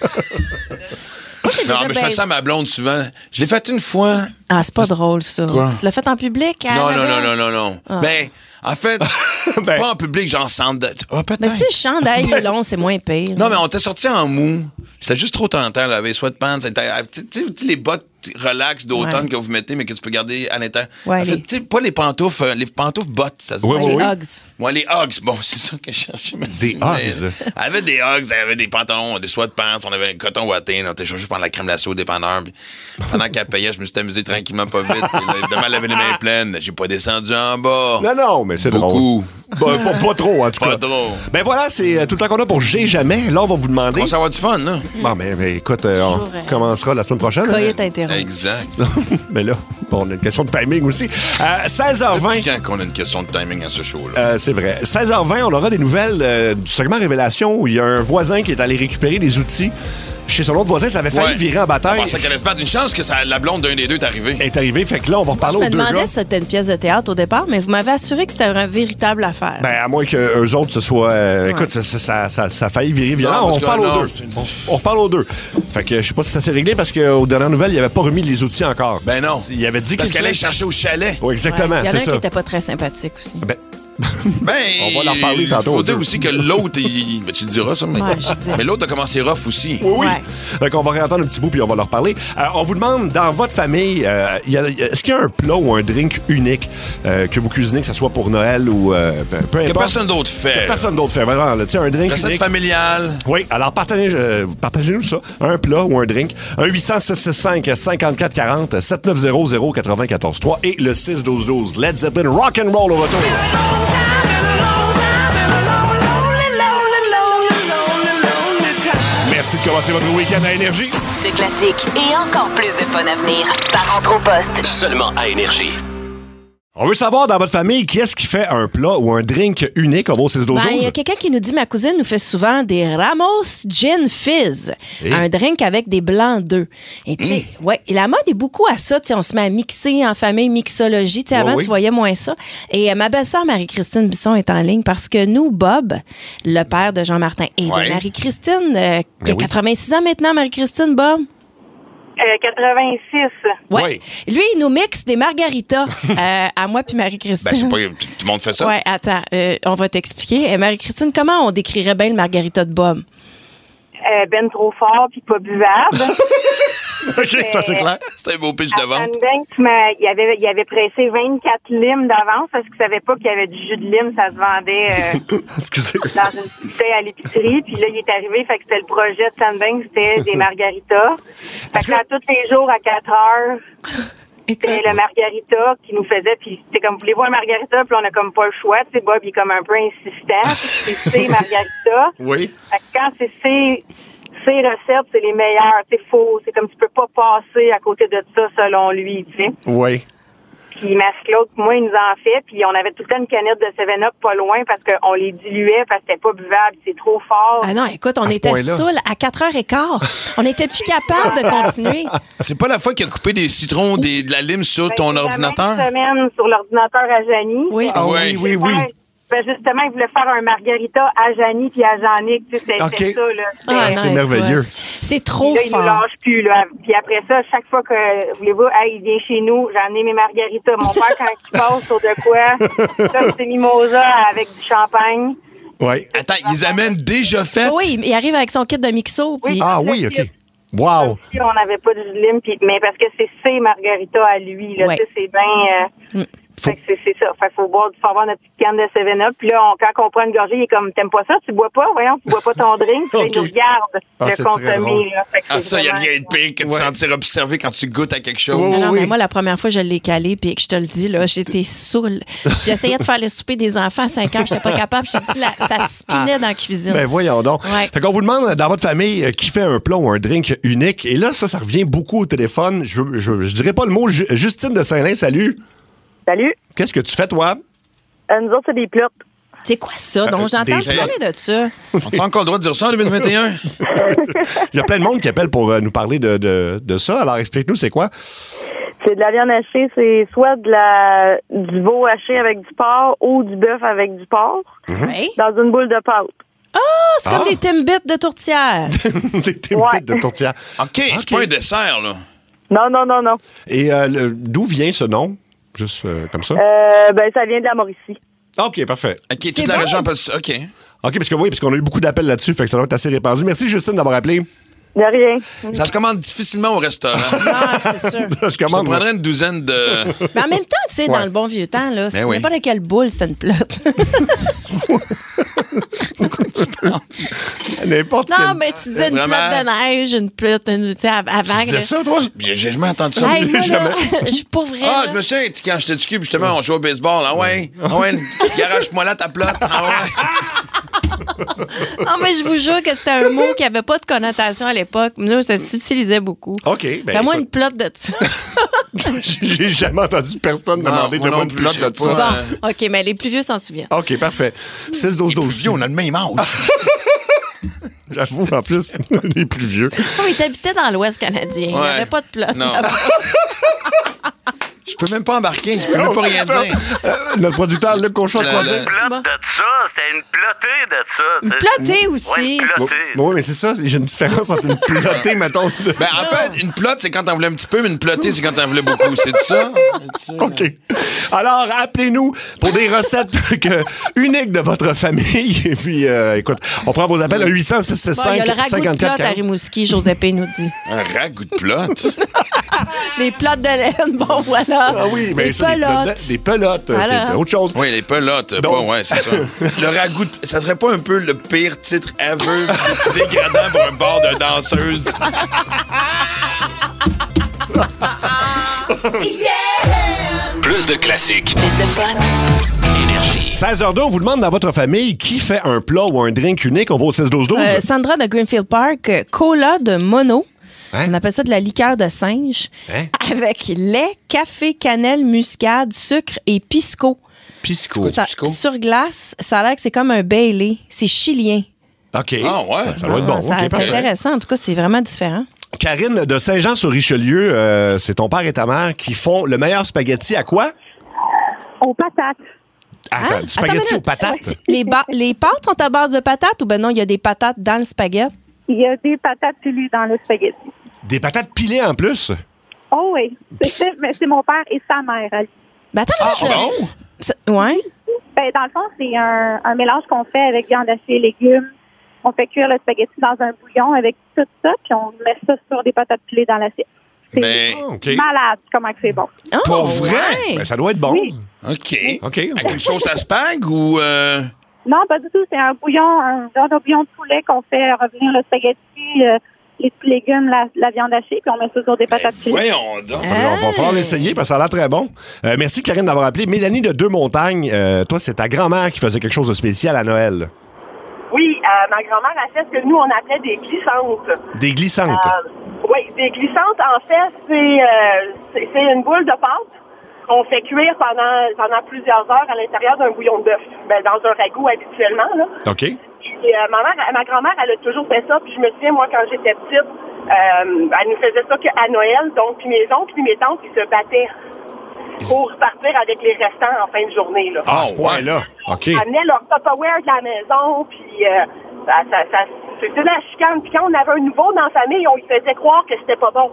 Moi, j'ai Non, déjà mais je fais baissé. ça à ma blonde souvent. Je l'ai fait une fois. Ah, c'est pas drôle, ça. Quoi? Tu l'as fait en public? à Non, non, Annabelle? non, non, non, non. Ben, en fait, c'est Ben. pas en public, j'en sens de... Ah, peut-être. Mais si le chandail est long, c'est moins pire. Non, mais on était sortis en mou. C'était juste trop tentant, là, avec sweatpants. c'était- Tu sais, tu sais, les bottes relax d'automne Ouais. que vous mettez, mais que tu peux garder à l'intérieur. Ouais, en fait, les- tu sais, pas les pantoufles, euh, les pantoufles bottes, ça se Oui, dit. oui, Les oui. Hugs. Moi, les Hugs, bon, c'est ça que je cherchais. merci. Des Mais, Hugs? Elle avait des Hugs, elle avait des pantalons, des sweatpants, on avait un coton watté, on était juste prendre la crème glacée au dépanneur. Puis pendant qu'elle payait, je me suis amusé tranquillement, pas vite. Puis là, évidemment, elle avait les mains pleines. J'ai pas descendu en bas. Non, non, mais c'est drôle. Beaucoup. Bah, pas, pas trop, en tout Pas cas. trop. Ben voilà, c'est euh, tout le temps qu'on a pour J'ai jamais. Là, on va vous demander. On va avoir du fun, là. Bon, mais, mais écoute, euh, on Toujours, euh, commencera la semaine prochaine. Coyote interrompu. Exact. Mais là, bon, on a une question de timing aussi. Euh, seize heures vingt. Depuis quand qu'on a une question de timing à ce show-là? Euh, c'est vrai. seize heures vingt, on aura des nouvelles euh, du segment Révélation où il y a un voisin qui est allé récupérer des outils chez son autre voisin. Ça avait failli Ouais. virer en On bataille. pensait qu'elle allait se battre. Une chance que ça, la blonde d'un des deux est arrivée. Est arrivé. Fait que là, on va reparler Je me aux deux demandais gars. si c'était une pièce de théâtre au départ, mais vous m'avez assuré que c'était une véritable affaire. Ben, à moins qu'eux autres, ce soit. euh, Écoute, ça, ça, ça, ça, ça a failli virer violent. Non, on parce que reparle non, aux deux. c'est- On, on reparle aux deux. Fait que je sais pas si ça s'est réglé parce qu'aux dernières nouvelles, il avait pas remis les outils encore. Ben non. Il avait dit Parce qu'il qu'elle allait faisait- chercher au chalet. Oui, exactement, Ouais. Il y en a c'est un ça. qui était pas très sympathique aussi. Ben, Ben, On va leur parler tantôt, Il faut aux dire deux. aussi que l'autre, il- ben, tu le diras, ça, mais, Ouais, je dis. Ah. mais l'autre a commencé rough aussi. oui, oui. Ouais. Fait qu'on va réentendre un petit bout puis on va leur parler. Euh, on vous demande, dans votre famille, euh, y a- y a- est-ce qu'il y a un plat ou un drink unique euh, que vous cuisinez, que ce soit pour Noël ou euh, peu, peu Que importe? personne d'autre Que fait. personne d'autre fait, vraiment. là. Tu sais, un drink Recette unique. familiale. Oui, alors partagez, euh, partagez-nous ça. Un plat ou un drink. un huit cents six six cinq cinquante-quatre quarante, sept neuf zéro zéro quatre-vingt-quatorze trois et le six douze douze. Led Zeppelin Rock and Roll au retour. Merci de commencer votre week-end à Énergie. Ce classique et encore plus de fun à venir. Ça rentre au poste. Seulement à Énergie. On veut savoir dans votre famille qui est-ce qui fait un plat ou un drink unique. On va au six douze Ben, il y a douze. quelqu'un qui nous dit ma cousine nous fait souvent des Ramos Gin Fizz, Et? un drink avec des blancs d'œufs. Et tu sais, ouais, et la mode est beaucoup à ça, tu sais, on se met à mixer en famille, mixologie, tu sais, Ouais, avant oui. tu voyais moins ça. Et euh, ma belle-sœur Marie-Christine Bisson est en ligne parce que nous Bob, le père de Jean-Martin et Ouais. de Marie-Christine euh, qui a oui. quatre-vingt-six ans maintenant Marie-Christine Bob. Euh, quatre-vingt-six. Ouais. Oui. Lui, il nous mixe des margaritas euh, à moi puis Marie-Christine. Ben, c'est pas. Tout le monde fait ça. Ouais, attends, euh, on va t'expliquer. Euh, Marie-Christine, comment on décrirait bien le margarita de Bob? Euh, ben trop fort puis pas buvable. OK, c'est assez clair. C'est un beau pitch À de vente. Sandbanks, mais il avait, il avait pressé vingt-quatre limes d'avance parce qu'il savait pas qu'il y avait du jus de lime. Ça se vendait euh, Excusez. dans une bouteille à l'épicerie. Puis là, il est arrivé, fait que c'était le projet de Sandbanks, c'était des margaritas. Fait que là, tous les jours à quatre heures, c'était le margarita qui nous faisait. Puis c'était comme, voulez-vous un margarita? Puis on a comme pas le choix. Tu sais, Bob, il est comme un peu insistant. Puis c'est ces margarita. Oui. Fait que quand c'est ces, ces recettes, c'est les meilleures. C'est faux. C'est comme tu peux pas passer à côté de ça selon lui, tu sais. Oui. Puis Marie-Claude, moi, il nous en fait. Puis on avait tout le temps une canette de seven up pas loin parce qu'on les diluait parce que c'était pas buvable. C'est trop fort. Ah non, écoute, on À ce était point-là. saoul à quatre heures quinze. On était plus capable de continuer. C'est pas la fois qu'il a coupé des citrons, des, de la lime sur Ben, ton la ordinateur? même semaine sur l'ordinateur à Janie. Oui. Ah Ouais. oui, oui, oui. Ouais. Ben justement, il voulait faire un margarita à Janie puis à Jean-Nic. Tu sais, c'était OK. c'était ça, là. Ah, Ah, non, c'est écoute, merveilleux. C'est trop Puis là, il nous fort. lâche plus, là. Puis après ça, chaque fois que, voulez-vous, hey, il vient chez nous, j'ai amené mes margaritas. Mon père, quand il passe sur de quoi, ça, c'est mimosa avec du champagne. Oui. Attends, ils les amènent déjà faites? Oui, il arrive avec son kit de mixo. Puis Ah le oui, kit. OK. Wow. Si on n'avait pas de lime, puis mais parce que c'est ses margaritas à lui, là, Ouais. tu sais, c'est bien... Euh, fait que c'est, c'est ça. Fait qu'il faut boire, faut avoir notre petite canne de seven up. Puis là, on, quand on prend une gorgée, il est comme, t'aimes pas ça? Tu bois pas? Voyons, tu bois pas ton drink. Puis là, il nous OK. regarde Ah, le c'est très drôle. consommer. Là. Fait que Ah, c'est ça, il y a vraiment- rien de pire que de Ouais. se sentir observé quand tu goûtes à quelque chose. Ouais, Ah non, oui. mais moi, la première fois, je l'ai calé, puis que je te le dis, là, j'étais saoule. J'essayais de faire le souper des enfants à cinq ans, j'étais pas capable. Je te dis, là, ça spinait dans la cuisine. Ben voyons donc. Ouais. Fait qu'on vous demande dans votre famille euh, qui fait un plat ou un drink unique. Et là, ça, ça revient beaucoup au téléphone. Je, je, je dirais pas le mot. Ju- Justine de Saint-Lin, salut. Salut. Qu'est-ce que tu fais, toi? Euh, nous autres, c'est des plots. C'est quoi ça? Donc, j'entends des- parler de ça. On a encore le droit de dire ça en deux mille vingt et un? Il y a plein de monde qui appelle pour euh, nous parler de, de, de ça. Alors, explique-nous, c'est quoi? C'est de la viande hachée, c'est soit de la du veau haché avec du porc ou du bœuf avec du porc Oui. dans une boule de pâte. Ah, c'est comme Ah. des Timbits de tourtière. Des petites Ouais. bits de tourtière. OK, c'est pas un dessert, là. Non, non, non, non. Et euh, le- d'où vient ce nom? Juste euh, comme ça? Euh, ben, ça vient de la Mauricie. OK, parfait. OK, toute la bon. région appelle ça. OK. OK, parce que oui, parce qu'on a eu beaucoup d'appels là-dessus, fait que ça doit être assez répandu. Merci, Justine, d'avoir appelé. De rien. Ça se commande difficilement au restaurant. Ah, c'est sûr. Ça se commande. Je prendrais une douzaine de... Mais en même temps, tu sais, Ouais. dans le bon vieux temps, là, c'est oui. n'importe quelle boule, c'était une plotte. N'importe Non, quel... mais tu disais une Vraiment? plotte de neige, une plotte, une, tu sais, avant. Tu disais là. ça, toi? J'ai j'ai jamais entendu ça. Hey, moi, là, Jamais. je pour vrai. Ah, là. je me souviens, tu- quand j'étais du cube, justement, on jouait au baseball. Ah ouais? Ah ouais? Garage-moi là ta plotte. Ah ouais? Non, mais je vous jure que c'était un mot qui avait pas de connotation à l'époque. Nous, ça s'utilisait beaucoup. OK. Ben, Fais-moi une écoute, plotte de ça. J'ai jamais entendu personne Non, demander moi de moi non une plus, plotte je de sais ça. pas. Bon, OK, mais les plus vieux s'en souviennent. OK, parfait. six douze douze. On a le même âge. J'avoue, en plus, les plus vieux. Oh, il habitait dans l'Ouest canadien. Il n'y Ouais. avait pas de plotte. Non. là-bas. Je peux même pas embarquer. Je peux même pas rien dire. Euh, notre producteur, Luc Cochon, Le- quoi le- dire? Plotte de ça, c'était une plotée de ça. Une tu sais. plotée Ouais, aussi. une Bon, plotée. bon, mais c'est ça, j'ai une différence entre une plotée, mettons. de- Ben, en fait, une plotte, c'est quand t'en voulais un petit peu, mais une plottée, c'est quand t'en voulais beaucoup. C'est ça? OK. Alors, appelez-nous pour des recettes que, uniques de votre famille. Et puis, euh, écoute, on prend vos appels à huit cents, six cent Bon, il y a soixante-cinq, le ragoût de cinquante-quatre plotte à quarante. Rimouski, Josépé nous dit. Un ragoût de plotte? Les plottes de laine, bon, voilà. Ah oui, mais Les ça, des pelotes. pelotes, des pelotes, Voilà. c'est autre chose. Oui, les pelotes. Donc- Pas, ouais, c'est ça. Le ragoût de... Ça serait pas un peu le pire titre ever dégradant pour un bar de danseuse? Plus de classiques. Plus de fun. Énergie. seize heures deux, on vous demande dans votre famille qui fait un plat ou un drink unique. On va au six douze douze. Euh, Sandra de Greenfield Park, euh, cola de mono. Hein? On appelle ça de la liqueur de singe. Hein? Avec lait, café, cannelle, muscade, sucre et pisco. Pisco. Ça- pisco? sur glace, ça a l'air que c'est comme un Bailey. C'est chilien. OK. Ah, ouais. Ça doit être bon. Ah, ça OK, va être parfait. intéressant. En tout cas, c'est vraiment différent. Karine de Saint-Jean-sur-Richelieu, euh, c'est ton père et ta mère qui font le meilleur spaghetti à quoi? Aux patates. Attends, Hein? du spaghetti Attends une aux patates? minute. Les, ba- les pâtes sont à base de patates ou ben non, il y a des patates dans le spaghetti? Il y a des patates pilées dans le spaghetti. Des patates pilées en plus? Oh oui. C'est, mais c'est mon père et sa mère. elle. Ben attends, Ah, une minute, là. bon? C'est- Ouais. Ben, dans le fond, c'est un, un mélange qu'on fait avec viande hachée et légumes. On fait cuire le spaghetti dans un bouillon avec tout ça, puis on met ça sur des patates pilées dans l'assiette. C'est Mais, Ah, OK. malade comment que c'est bon. Oh, Pour vrai? ouais. Ben, ça doit être bon. Oui. OK. OK. Avec une sauce à spag ou... euh, Non, pas du tout. C'est un bouillon, un genre de bouillon de poulet qu'on fait revenir le spaghetti, euh, les petits légumes, la, la viande hachée, puis on met ça sur des patates pilées. Voyons donc. On va falloir l'essayer parce que ça a l'air très bon. Euh, merci, Karine, d'avoir appelé. Mélanie de Deux-Montagnes, euh, toi, c'est ta grand-mère qui faisait quelque chose de spécial à Noël. Oui, euh, ma grand-mère a fait ce que nous, on appelait des glissantes. Des glissantes. Euh, oui, des glissantes, en fait, c'est, euh, c'est, c'est une boule de pâte qu'on fait cuire pendant, pendant plusieurs heures à l'intérieur d'un bouillon de bœuf, ben, dans un ragoût habituellement. Là. OK. Puis, euh, ma, mère, ma grand-mère, elle a toujours fait ça. Puis je me souviens, moi, quand j'étais petite, euh, elle nous faisait ça qu'à Noël. Donc, puis mes oncles et mes tantes, ils se battaient pour partir avec les restants en fin de journée. Là. Ah, à ce point-là. OK. Ils amenaient leur Tupperware de la maison, puis euh, ça, ça, ça, c'était la chicane. Puis quand on avait un nouveau dans la famille, on lui faisait croire que c'était pas bon.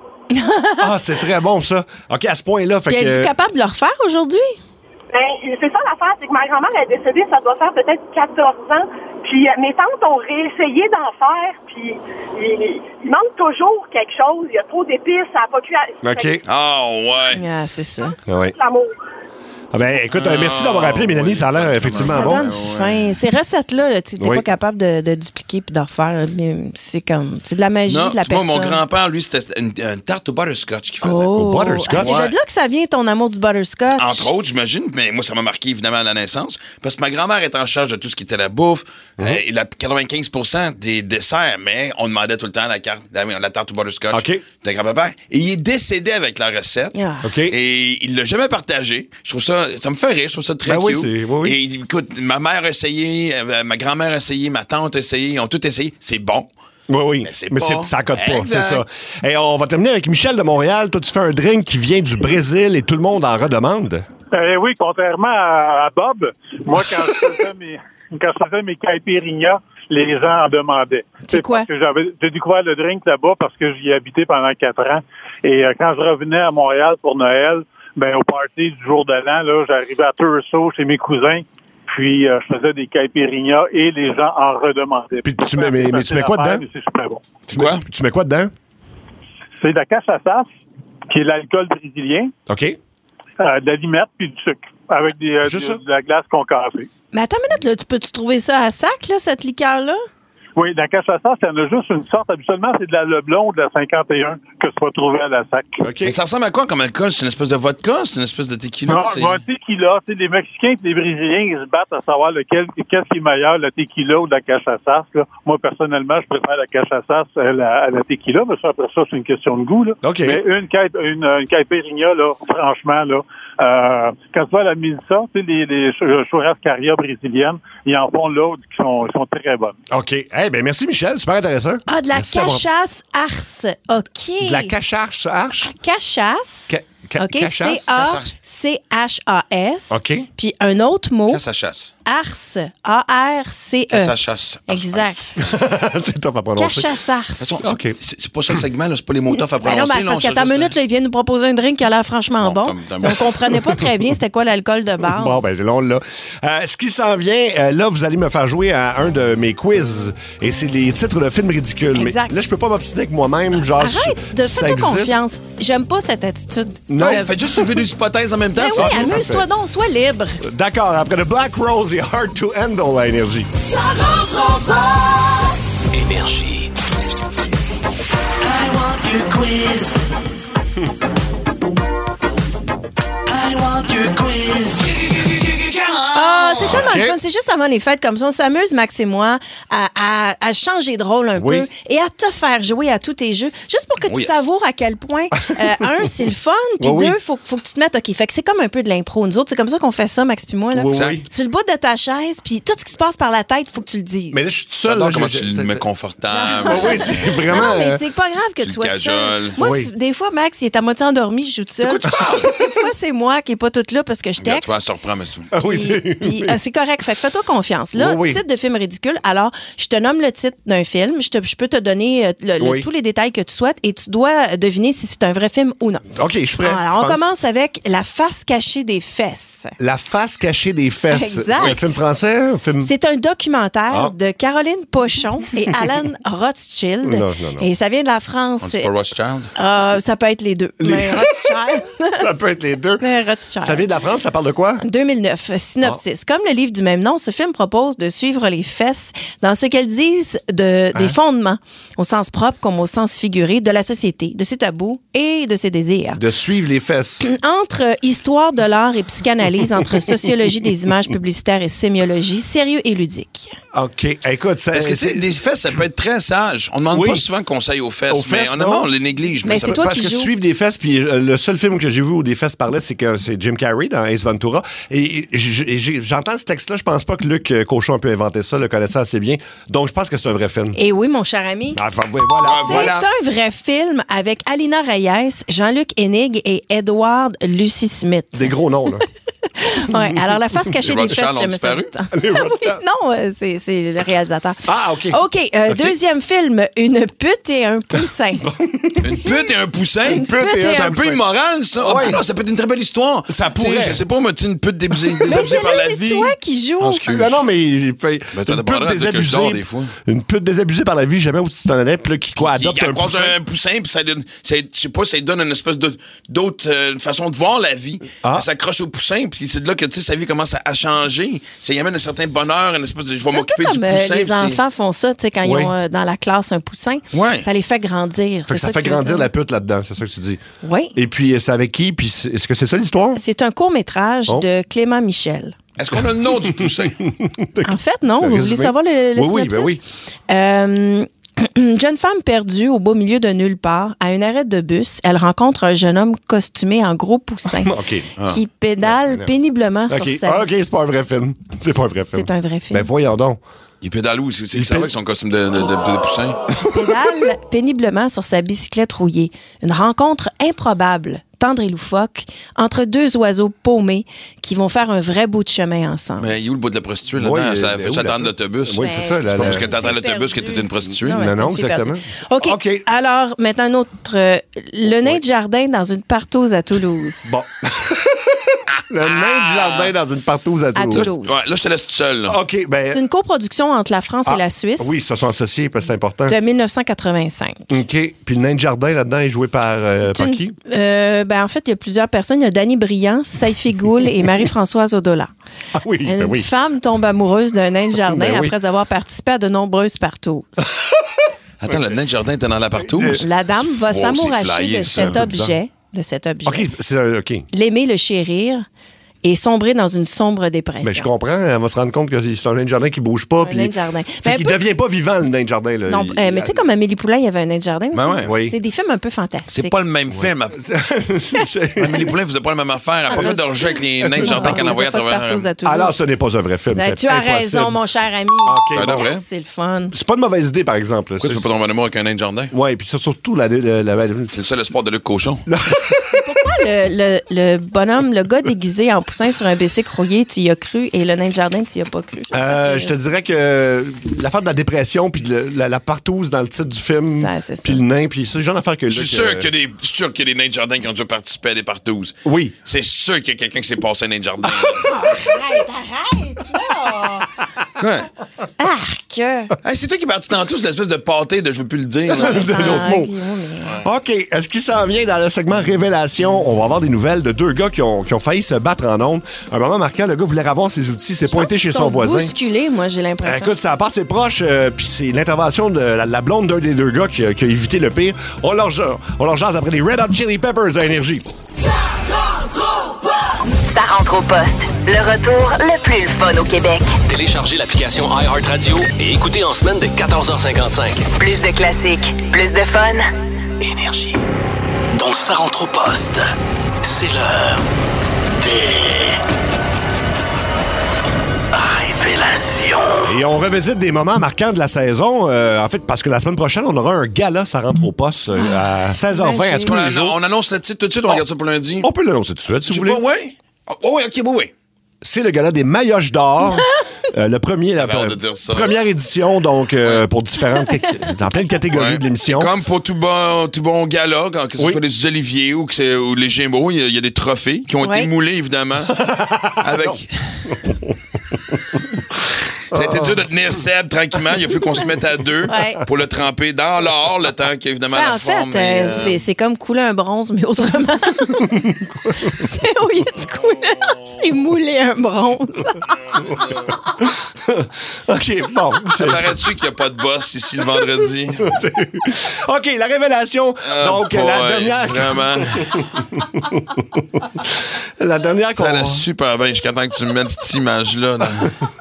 Ah, c'est très bon, ça. OK, à ce point-là. Fait Puis que... êtes-vous capable de le refaire aujourd'hui? Ben, c'est ça l'affaire, c'est que ma grand-mère est décédée, ça doit faire peut-être quatorze ans. Puis euh, mes tantes ont réessayé d'en faire, puis il, il manque toujours quelque chose. Il y a trop d'épices, ça n'a pas cuit. à- OK. Ah, ouais. Ah, c'est ça. Ah oui. L'amour. Ah ben, écoute, euh, merci d'avoir appelé, Mélanie. Ça a l'air effectivement Ça bon. donne faim. Ces recettes-là, là, tu n'es Oui. pas capable de, de dupliquer puis de refaire. là, mais c'est comme, c'est de la magie Non, de la tu vois, personne. mon grand-père, lui, c'était une, une tarte au butterscotch qu'il faisait. Oh. Au butterscotch? Ah, c'est Ouais. de là que ça vient, ton amour du butterscotch. Entre autres, j'imagine, mais moi, ça m'a marqué évidemment à la naissance, parce que ma grand-mère est en charge de tout ce qui était la bouffe. Mhm. Euh, il a quatre-vingt-quinze pour cent des desserts, mais on demandait tout le temps la, carte, la, la tarte au butterscotch OK. de grand-papa. Et il est décédé avec la recette. Ah. OK. Et il l'a jamais partagé. Je trouve ça, ça me fait rire, je trouve ça très Ben oui, cute. c'est- oui, oui. Et écoute, ma mère a essayé, euh, ma grand-mère a essayé, ma tante a essayé, ils ont tout essayé. C'est bon. Oui, oui. Mais c'est Mais pas. c'est- ça cote pas, c'est ça. Exact. Et on va terminer avec Michel de Montréal. Toi, tu fais un drink qui vient du Brésil et tout le monde en redemande. Euh, oui, contrairement à, à Bob, moi, quand je faisais mes, quand je faisais mes caipirinhas, les gens en demandaient. C'est quoi? Parce que j'avais, j'ai découvert le drink là-bas parce que j'y ai habité pendant quatre ans. Et euh, quand je revenais à Montréal pour Noël, ben au party du jour de l'an, là, j'arrivais à Turso chez mes cousins. puis euh, je faisais des caipirinhas et les gens en redemandaient. Puis tu mets, mais, mais tu mets quoi dedans? C'est super bon. Tu quoi? Mets, tu mets quoi dedans? C'est de la cachaçasse, qui est l'alcool brésilien. OK. Euh, de la limette puis du sucre, avec des, euh, des, de la glace concassée. Mais attends une minute, là, tu peux-tu trouver ça à sac, là, cette liqueur-là? Oui, la cachaçasse, il y en a juste une sorte. Habituellement, c'est de la Leblon ou de la cinquante et un que tu vas trouver à la sac. Okay. Mais ça ressemble à quoi comme alcool? C'est une espèce de vodka? C'est une espèce de tequila? Non, c'est... un tequila. C'est les Mexicains et les Brésiliens, ils se battent à savoir lequel, qu'est-ce qui est meilleur, le tequila ou la cachaçasse. Là. Moi, personnellement, je préfère la cachaçasse à la, à la tequila, mais ça, après ça, c'est une question de goût. Là. Okay. Mais une, une, une caipirinha, là, franchement, là, euh, quand tu vas à la Milsa, tu sais, les, les churrascaria brésiliennes, ils en font l'autre qui sont, sont très bonnes. OK. Eh hey, bien, merci, Michel. Super intéressant. Ah, de la merci cachasse ars. OK. De la cachasse ars? Cachasse. Ca- ca- OK. cachasse? C A C H A S. OK. Puis un autre mot. Cachasse. Ars. A R C E. Cachasse. Exact. C'est tough à prononcer. Cachasse ars. C'est, okay. c'est, c'est pas ça le segment, là. C'est pas les mots tough à prononcer. Ben non, mais parce qu'à ta minute, là, il vient nous proposer un drink qui a l'air franchement bon. bon. On comprenait pas très bien c'était quoi l'alcool de base. Bon, ben c'est long, là. Euh, ce qui s'en vient, euh, là, vous allez me faire jouer à un de mes quiz. Et c'est les titres de films ridicules. Exact. Mais là, je peux pas m'obstiner avec moi-même. Genre, arrête de ça fais-toi existe. Confiance. J'aime pas cette attitude. Non, euh, faites juste soulever des hypothèses en même temps. Mais ça oui, amuse-toi donc, sois libre. D'accord, après The Black Rose et Hard to Handle à Énergie. Ça rentre en passe. Énergie. I want your quiz. I want your quiz. Ah, c'est tellement Okay. le fun. C'est juste avant les fêtes comme ça. On s'amuse, Max et moi, à, à, à changer de rôle un Oui. peu et à te faire jouer à tous tes jeux. Juste pour que Oh, tu yes. savoures à quel point, euh, un, c'est le fun, puis Oui, deux, oui. faut, faut que tu te mettes. OK, fait que c'est comme un peu de l'impro. Nous autres, c'est comme ça qu'on fait ça, Max puis moi. Là. Oui, oui. Tu le bout de ta chaise, puis tout ce qui se passe par la tête, faut que tu le dises. Mais là, je suis tout seul. J'adore là, comment je- tu je- le mets confortable. Oui, oui, c'est Non, vraiment. non, mais euh, c'est pas grave que tu tu le sois tout seul. cajoles. Moi, Oui. c'est- des fois, Max, il est à moitié endormi, je joue tout seul. Des fois, c'est moi qui est pas toute là parce que je Regarde, texte. tu vas la surprendre, mais c'est- Ah oui, Puis, c'est- puis, euh, c'est correct. Fait que fais-toi confiance. Là, Oui, oui. titre de film ridicule. Alors, je te nomme le titre d'un film. Je, te- je peux te donner euh, le- le- Oui. tous les détails que tu souhaites et tu dois deviner si c'est un vrai film ou non. OK, je suis prêt. Alors, je on pense. commence avec La face cachée des fesses. La face cachée des fesses. Exact. C'est un film français? Un film... C'est un documentaire Ah. de Caroline Pochon et Alan Rothschild. Non, non, non. Et ça vient de la France. On dit pas Rothschild? Euh, ça peut être les deux. Mais Rothschild. Ça peut être les deux. Mais Rothschild. Ça vient de la France, ça parle de quoi? deux mille neuf, synopsis. Comme le livre du même nom, ce film propose de suivre les fesses dans ce qu'elles disent de, des fondements, au sens propre comme au sens figuré, de la société, de ses tabous et de ses désirs. De suivre les fesses. Entre histoire de l'art et psychanalyse, entre sociologie des images publicitaires et sémiologie, sérieux et ludique. OK. Écoute, ça, Parce que, tu sais, les fesses, ça peut être très sage. On demande Oui. pas souvent conseil aux fesses, Aux mais fesses, honnêtement, non. on les néglige. Mais ça c'est peut- toi Parce qui que joues. suivre des fesses, puis euh, le seul film que j'ai vu où des fesses parlaient, c'est que c'est Jim Carrey dans Ace Ventura. Et, et j'ai- j'ai- j'entends ce texte-là, je pense pas que Luc euh, Cochon a pu inventer ça, le connaissait assez bien. Donc, je pense que c'est un vrai film. Et oui, mon cher ami. Ah, enfin, oui, voilà, Ah, voilà. C'est un vrai film avec Alina Reyes, Jean-Luc Hennig et Edward Lucy Smith. Des gros noms, là. Ouais, alors la face cachée Les des fesses, Rothschild ont j'aimais ça. disparu? Les Oui, Rothschild. non, euh, c'est, c'est le réalisateur. Ah, OK. OK, euh, OK. deuxième film, Une pute et un poussin. Une pute et un poussin? Une pute et C'est un un peu poussin. immoral, ça. Ouais. Ah, non, ça peut être une très belle histoire. Ça Tu sais, pourrait. Je sais pas, moi, tu sais, une pute désabusée, Mais désabusée c'est par là, la c'est vie. toi qui joues. Ah, excuse. Non, non, mais il fait Ben, ça une dépendra pute de que je dors désabusée. des fois. Une pute désabusée par la vie, jamais où tu t'en allais, puis là, qui quoi, Il, adopte il un croise poussin. un poussin, puis ça donne, ça, je sais pas, ça lui donne une espèce de, d'autre euh, une façon de voir la vie. Ah. Elle s'accroche au poussin, puis c'est de là que, tu sais, sa vie commence à, à changer. Ça y amène un certain bonheur, une espèce de, je vais Un peu m'occuper du comme euh, poussin. les puis c'est- enfants font ça, tu sais, quand Oui. ils ont euh, dans la classe un poussin. Ouais. Ça les fait grandir. Fait que c'est ça fait que tu veux grandir dire. la pute là-dedans, c'est ça que tu dis. Oui. Et puis, c'est avec qui? Puis, c'est- est-ce que c'est ça l'histoire? C'est un court-métrage Oh. de Clément Michel. Est-ce qu'on a le nom du poussin? En fait, non. Le Vous voulez résumé? savoir le, le Oui, oui, synopsis? ben oui. Euh, une jeune femme perdue au beau milieu de nulle part, à un arrêt de bus, elle rencontre un jeune homme costumé en gros poussin OK. qui pédale péniblement OK, sur sa... Ah, OK, c'est pas un vrai film. C'est pas un vrai film. C'est un vrai film. Ben, voyons donc. Il pédale où? C'est c'est Il ça pé- avec son costume de, de, de, de poussin? pédale péniblement sur sa bicyclette rouillée. Une rencontre improbable, tendre et loufoque, entre deux oiseaux paumés qui vont faire un vrai bout de chemin ensemble. Mais il est où le bout de la prostituée là-dedans? Oui, ça euh, fait où, ça la- attendre l'autobus. Oui, c'est ça. La, Parce la- que t'attends C'est l'autobus que perdu. t'étais une prostituée. ouais, Non, non, c'est perdu. exactement. OK. OK. Alors, maintenant, un autre. euh, le nain de jardin dans une partouze à Toulouse. Bon. Le nain du jardin dans une partouze à Toulouse. À Toulouse. Ouais, là, je te laisse tout seul. Là. OK, ben... C'est une coproduction entre la France ah, et la Suisse. Oui, ils se sont associés, parce que c'est important. De dix-neuf cent quatre-vingt-cinq. OK. Puis le nain du jardin, là-dedans, est joué par, euh, par une, qui? Euh, ben, en fait, il y a plusieurs personnes. Il y a Danny Briand, Saifi Goul et Marie-Françoise Odola. Ah oui, Une ben oui. femme tombe amoureuse d'un nain de jardin Ben oui. après avoir participé à de nombreuses partous. Attends, le nain de jardin était dans la partouze? La dame va Wow, c'est s'amouracher flyé, de ça. cet objet, de cet objet. OK, c'est un- OK. L'aimer, le chérir et sombrer dans une sombre dépression. Mais je comprends, elle va se rendre compte que c'est un nain de jardin qui bouge pas. Un puis nain de jardin. Fait Ben, qu'il un peu- devient pas vivant, le nain de jardin. Là. Non, Il- euh, mais tu sais, comme Amélie Poulain, il y avait un nain de jardin aussi. Ben ouais. Oui. C'est des films un peu fantastiques. C'est pas le même film. Amélie Poulain faisait pas la même affaire. Elle n'a pas fait d'orgie avec les nains de jardin qu'elle envoyait à travers. Alors, ce n'est pas un vrai film. Ben, c'est tu as impossible. raison, mon cher ami. OK, Ça a l'air bon. vrai. C'est le fun. C'est pas une mauvaise idée, par exemple. Pourquoi tu peux pas tomber en amour avec un nain de jardin? Oui, puis c'est surtout la... la, la- la- C'est le seul espoir de Luc Cochon. Pourquoi le, le, le bonhomme, le gars déguisé en poussin sur un bicycle rouillé, tu y as cru et le nain de jardin, tu y as pas cru? Euh, je te dirais que l'affaire de la dépression puis de le- la, la partouze dans le titre du film, Ça, c'est ça. puis le nain, puis c'est le genre d'affaire que... Je suis là, sûr qu'il y a des- je suis sûr qu'il y a des nains de jardin qui ont dû participer à des partous. Oui. C'est sûr qu'il y a quelqu'un qui s'est passé un nain de jardin. Arrête, arrête, là! Quoi? Arc! Hey, c'est toi qui es parti tantôt sur l'espèce de pâté de je veux plus le dire. là. de l'autre Ah, mot. Guillaume, mais- OK. Est-ce qu'il s'en vient dans le segment Révélation? On va avoir des nouvelles de deux gars qui ont, qui ont failli se battre en ondes. Un moment marquant, le gars voulait avoir ses outils, s'est pointé chez Ils son sont voisin. bousculés, moi, j'ai l'impression. Euh, Écoute, ça a passé proche, euh, puis c'est l'intervention de la, la blonde d'un des deux gars qui, a- qui a évité le pire. On leur, ja- on leur jase après les Red Hot Chili Peppers à Énergie. Ça rentre au poste. Le retour le plus le fun au Québec. Téléchargez l'application iHeartRadio et écoutez en semaine dès quatorze heures cinquante-cinq. Plus de classiques, plus de fun. Énergie. Dans Ça rentre au poste, c'est l'heure des révélations. Et on revisite des moments marquants de la saison. euh, en fait, parce que la semaine prochaine, on aura un gala, ça rentre au poste euh, à seize heures vingt à tous On, les annon- jours. on annonce le titre tout de suite, on regarde ça pour lundi. On peut l'annoncer tout de suite, si Tu vous voulez. vois, ouais? Oh, oui, OK, oui, oui. C'est le gala des mailloches d'or. Euh, le premier, la J'avais hâte de dire ça. première édition, donc, euh, pour différentes, dans plein de catégories Ouais. de l'émission. Comme pour tout bon, tout bon gala, quand que ce Oui. soit les Oliviers ou, que c'est- ou les Gémeaux, il y, a- il y a des trophées qui ont Ouais. été moulés, évidemment. avec. Ça a été dur de tenir Seb tranquillement. Il a fallu qu'on se mette à deux Ouais. pour le tremper dans l'or, le temps qu'évidemment Ben, la en fait, forme. euh, est, euh, c'est, c'est comme couler un bronze, mais autrement. c'est au lieu de couler, c'est mouler un bronze. OK, bon. Ça paraît-tu qu'il n'y a pas de boss ici le vendredi? OK, la révélation. Ah, donc, boy, la dernière. Vraiment. La dernière qu'on. Ça allait super bien jusqu'à temps que tu me mettes cette image-là. là.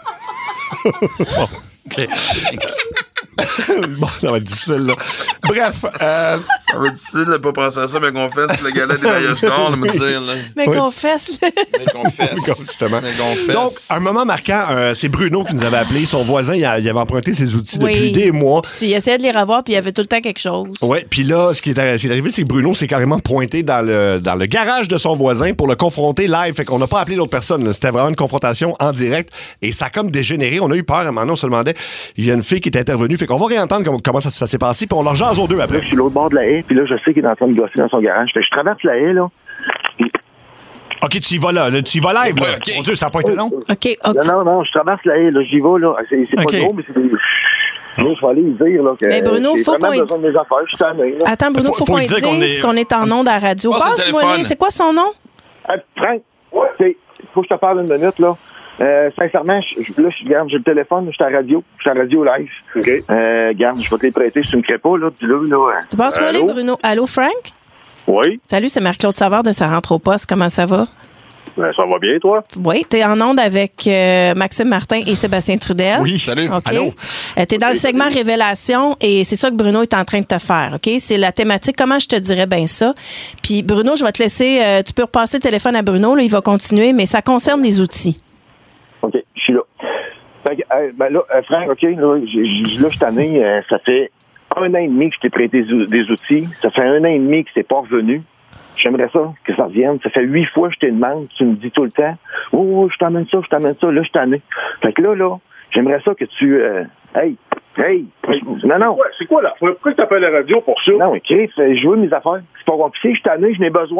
OK. Bon, ça va être difficile, là. Bref. Euh... Ça va être difficile de pas penser à ça, mais qu'on fasse le gala des maillots d'or, là, me dire. Là. Mais Oui. qu'on fasse. Mais qu'on fasse. Justement. Mais qu'on fasse. Donc, un moment marquant, euh, c'est Bruno qui nous avait appelé. Son voisin, il, a- il avait emprunté ses outils Oui. depuis des mois. S'il essayait de les revoir, puis il y avait tout le temps quelque chose. Ouais, puis là, ce qui est, arri- ce qui est arrivé, c'est que Bruno s'est carrément pointé dans le, dans le garage de son voisin pour le confronter live. Fait qu'on n'a pas appelé l'autre personne. là. C'était vraiment une confrontation en direct. Et ça a comme dégénéré. On a eu peur. À un moment donné, on se demandait. Il y a une fille qui est intervenue. Fait qu'on va réentendre comment, comment ça, ça s'est passé. Puis on leur jase aux deux après. Là, je suis l'autre bord de la haie, puis là, je sais qu'il est en train de gosser dans son garage. Fait que je traverse la haie, là. OK, tu y vas là. là, tu y vas live. Là. Mon Dieu, ça n'a pas été long. OK, OK. Non, non, non, je traverse la haie, là. J'y vais, là. C'est, c'est OK. pas gros, mais c'est des... Là, je vais aller lui dire, là, que Mais Bruno, j'ai faut vraiment qu'on- besoin de mes affaires. Je suis tanné, là. Attends, Bruno, Faut- faut, faut qu'on lui lui dire qu'on dise est- qu'on est en onde à la radio. Passe le Passe-moi téléphone. les- c'est quoi son nom? Hey, Frank, c'est... faut que je te parle une minute, là. Euh, sincèrement, je, je- là, je regarde, j'ai le téléphone, je suis à la radio. Je suis à la radio live. OK. Euh, garde, je vais te les prêter si tu me crées pas, là. Dis-le, là. Tu passes-moi les, Allô? Bruno. Allô, Frank? Oui. Salut, c'est Marc-Claude Savard de Ça rentre au poste. Comment ça va? Ben, ça va bien, toi? Oui, t'es en onde avec euh, Maxime Martin et Sébastien Trudel. Oui. Salut. OK. Allô? Euh, t'es dans le segment Révélation et c'est ça que Bruno est en train de te faire, OK? C'est la thématique. Comment je te dirais bien ça? Puis Bruno, je vais te laisser, euh, tu peux repasser le téléphone à Bruno, là, il va continuer, mais ça concerne les outils. OK, je suis là. Fait que, euh, ben là, euh, Frank, OK, là, j'ai- j'ai- là, je suis tanné, euh, ça fait un an et demi que je t'ai prêté des, ou- des outils. Ça fait un an et demi que c'est pas revenu. J'aimerais ça, que ça revienne. Ça fait huit fois que je te demande, tu me dis tout le temps, oh, oh, je t'amène ça, je t'amène ça, là, je suis tanné. Fait que là, là, j'aimerais ça que tu, euh, hey, hey, non, non. Ouais, c'est quoi là? Pourquoi tu appelles la radio pour ça? Non, Chris, je veux mes affaires. C'est pas compliqué, je suis tanné, je n'ai besoin.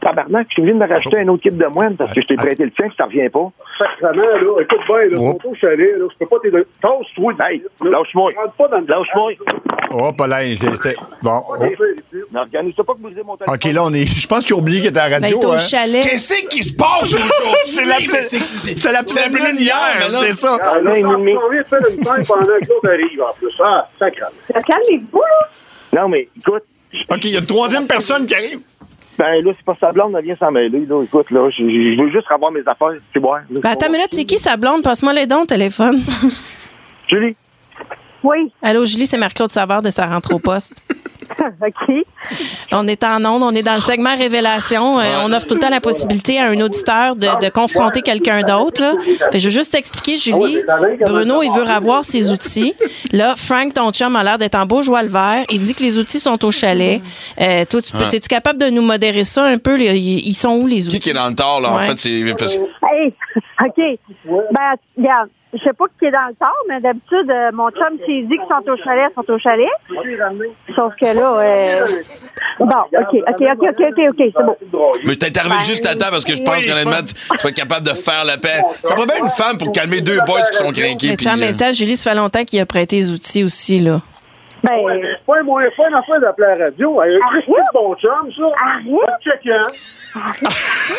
Tabarnak, je suis obligé de me racheter un autre kit de moine parce que je t'ai prêté le tien et ça revient pas. Sacrement, là, écoute bien, là, Oh. ton chalet, là, je peux pas t'aider. Tasse-toi, Hey, lâche-moi. rentre pas dans le Lâche-moi. Oh, Paulin, c'était... Bon. Oh. Non, organise-toi pas que vous mon téléphone. OK, là, on est... Je pense qu'il a oublié qu'il était à la Ben, radio. t'es au hein. chalet. Qu'est-ce qui se passe aujourd'hui? C'est la pleine... C'était la pleine lune hier, mais là- c'est ça. Ah, là, Un an et demi. on vient de faire une scène pendant que l'autre arrive, en plus. Ah, sacrement. Calmez-vous, là. Non, mais écoute, OK, il y a une troisième personne qui arrive. ben là, c'est pas sa blonde, elle vient s'en mêler. Là. Écoute, là, je je veux juste avoir mes affaires, c'est bon. Là, Ben, attends une minute, c'est qui sa blonde? Passe-moi les dons au téléphone. Julie. Oui. Allô, Julie, c'est Marc-Claude Savard de Ça rentre au poste. OK. On est en onde, on est dans le segment Révélation. Euh, on offre tout le temps la possibilité à un auditeur de, de confronter quelqu'un d'autre. là. Fait, je veux juste t'expliquer, Julie. Bruno, il veut revoir ses outils. Là, Frank, ton chum, a l'air d'être en beau joie le vert. Il dit que les outils sont au chalet. Euh, toi, tu peux, Ouais. es-tu capable de nous modérer ça un peu? Ils, ils sont où, les outils? Qui qui est dans le tort, là, en Ouais. fait? C'est parce que- Hey, OK. Ben, regarde, je sais pas qui est dans le tort, mais d'habitude, euh, mon chum, s'il dit qu'ils sont au chalet, ils sont au chalet. Sauf que là, euh... bon, OK, OK, OK, OK, OK, OK, c'est bon. Mais t'es arrivé juste à temps parce que je pense Oui, qu'honnêtement, tu, tu vas être capable de faire la paix. Ça prend bien une femme pour calmer deux boys qui sont craqués. Mais tu sais, en puis, même euh, temps, Julie, ça fait longtemps qu'il a prêté les outils aussi, là. Ben, C'est pas un moyen pas une affaire d'appeler à la radio. Hey, Arrête. c'est ton chum, ça. Arrête. Check-in.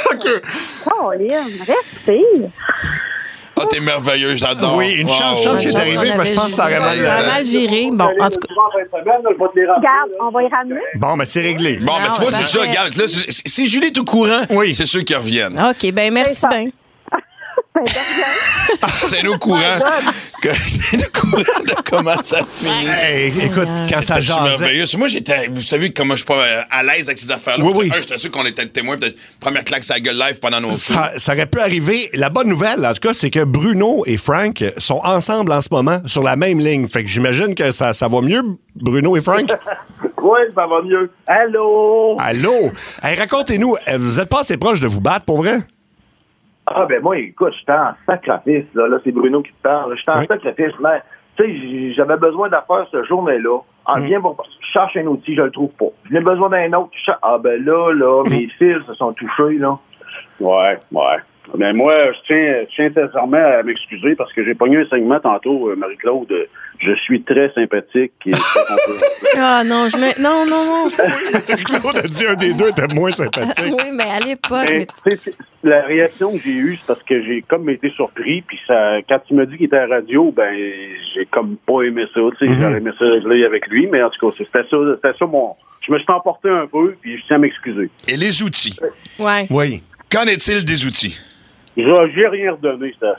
Colin, respire. Ah, t'es merveilleux, j'adore. Oui, une chance, Wow. chance qui est Chance arrivée, qu'on mais je avait pense que ça aurait mal... Ça a mal viré. Bon, en tout cas. Tu rentres en semaine, là, je vais te les rappeler. Regarde, on va y ramener. Bon, mais c'est réglé. Bon, mais Non, tu vois, ben, c'est ça, parfait. regarde. Là, c'est- si Julie est au courant, Oui. c'est ceux qui reviennent. OK, ben merci ça. bien. Ben, de rien. C'est nous courant. que- C'est nous courant de comment ça finit. Hey, écoute, quand ça C'était jasait... merveilleux. Moi, j'étais, vous savez comment je suis pas euh, à l'aise avec ces affaires-là. Oui, J'étais- oui. un, j'étais sûr qu'on était témoin, peut-être première claque sa gueule live pendant nos films. Ça, ça aurait pu arriver. La bonne nouvelle, en tout cas, c'est que Bruno et Frank sont ensemble en ce moment sur la même ligne. Fait que j'imagine que ça, ça va mieux, Bruno et Frank. Oui, ça va mieux. Allô? Allô? Hey, racontez-nous, euh, vous êtes pas assez proche de vous battre, pour vrai? Ah, ben moi, écoute, j'étais en sacrifice, là. Là, c'est Bruno qui te parle. J'étais en Oui. sacrifice, mais, tu sais, j'avais besoin d'affaires ce journée-là. En Mm. bien, bon, je cherche un outil, je le trouve pas. J'ai besoin d'un autre. je cherche- Ah, ben là, là, mes fils se sont touchés, là. Ouais, ouais. Mais moi, je tiens, je tiens sincèrement à m'excuser parce que j'ai pogné un segment tantôt, euh, Marie-Claude. euh, Je suis très sympathique. Et très content. Ah non, je me... Non, non, non. Claude a dit un des deux était moins sympathique. Oui, mais à l'époque... Mais, mais tu- tu sais, c'est- la réaction que j'ai eue, c'est parce que j'ai comme été surpris. Puis ça, quand tu m'as dit qu'il était à la radio, ben j'ai comme pas aimé ça. Tu sais, j'aurais aimé ça là avec lui, mais en tout cas, c'était ça, c'était ça mon. Je me suis emporté un peu, puis je tiens à m'excuser. Et les outils. Ouais. Oui. Qu'en est-il des outils? J'ai j'ai rien redonné, ça.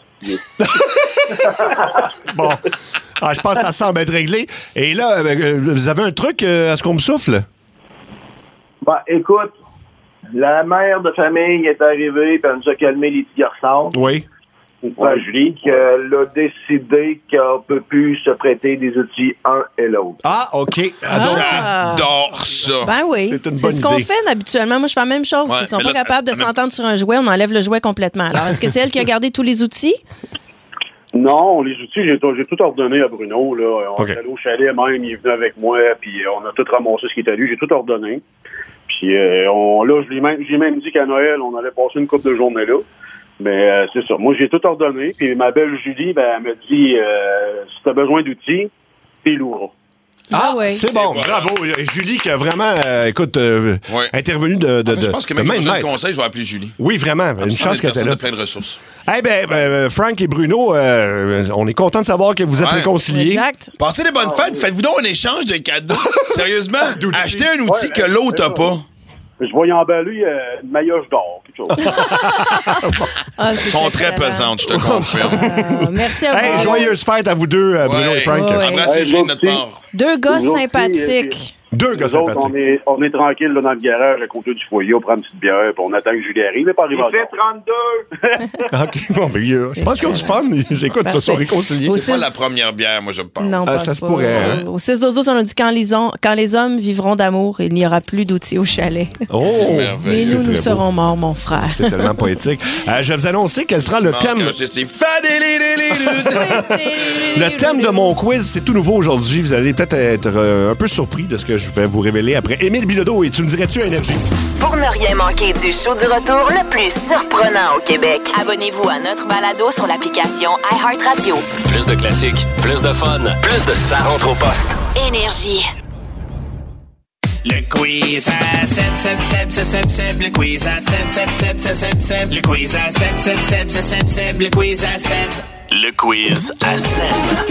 Bon. Ah, je pense que ça semble être réglé. Et là, euh, vous avez un truc euh, à ce qu'on me souffle? Ben, écoute, la mère de famille est arrivée, puis elle nous a calmé les petits garçons. Oui. Ben, Julie, qu'elle a décidé qu'on peut plus se prêter des outils un et l'autre. Ah, OK. Ah, donc, Ah. J'adore ça. Ben oui. C'est une C'est bonne ce qu'on idée. fait habituellement. Moi, je fais la même chose. Ouais, Ils sont mais pas là, capables de mais- s'entendre sur un jouet, on enlève le jouet complètement. Alors, est-ce que c'est elle qui a gardé tous les outils? Non, les outils, j'ai tout, j'ai tout ordonné à Bruno. Là. On OK. est allé au chalet même, il est venu avec moi, puis on a tout ramassé ce qui était à lui. J'ai tout ordonné. Puis euh, on, là, je l'ai même, j'ai même dit qu'à Noël, on allait passer une couple de journées là. Mais euh, c'est ça. Moi, j'ai tout ordonné. Puis ma belle Julie, ben, elle me dit, euh, si t'as besoin d'outils, t'es lourd. Ah, oui. c'est bon. Bravo. Et Julie qui a vraiment, euh, écoute, euh, Ouais. intervenu de, de, En fait, je de- pense que de même si main j'ai de besoin de maître. conseils, je vais appeler Julie. Oui, vraiment. Une chance que tu personne là. de plein de ressources. Eh bien, euh, Frank et Bruno, euh, on est content de savoir que vous êtes Ouais. réconciliés. Exact. Passez des bonnes fêtes. Faites-vous donc un échange de cadeaux. Sérieusement, D'outils. achetez un outil Ouais, que l'autre n'a pas. Je vais y emballer euh, une maillotche d'or, quelque chose. Ah, Elles c'est sont très excellent. pesantes, je te confirme. Ah, merci à Hey, vous. joyeuse fête à vous deux, euh, Bruno Ouais. et Frank. Ouais. Embrassez Hey, Julie de notre merci. part. Deux gars Nous autres, sympathiques. Deux gars Nous autres, sympathiques. on est, on est tranquille là, dans le garage à côté du foyer, on prend une petite bière, puis on attend que Julie arrive, mais pas arriver Il fait encore. trente-deux! OK, bon, ben, euh, je pense qu'ils ont du fun. Ils écoutent, se sont Parfait. réconciliés. Au C'est pas six- la première bière, moi, je pense. Non, Ah, pense ça se pas. pourrait, hein? Au six douze, on a dit quand les, hom- quand les hommes vivront d'amour, il n'y aura plus d'outils au chalet. Oh! C'est Mais merveilleux. c'est nous, nous très beau. serons morts, mon frère. C'est tellement poétique. Euh, je vais vous annoncer quel sera le thème. C'est fadélélélélé. Le thème de mon quiz, c'est tout nouveau aujourd'hui. Vous allez peut-être être euh, un peu surpris de ce que je je vais vous révéler après Émile Bilodeau et tu me dirais-tu à Énergie? Pour ne rien manquer du show du retour le plus surprenant au Québec, abonnez-vous à notre balado sur l'application iHeartRadio. Plus de classiques, plus de fun, plus de ça rentre au poste. Énergie. Le quiz à Seb, Seb, Seb, Seb, Seb, Seb, le quiz à Seb, Seb, Seb, Seb, Seb, Seb, le quiz à Seb, Seb, Seb, Seb, Seb, Seb, le quiz à Seb. Le quiz à Seb.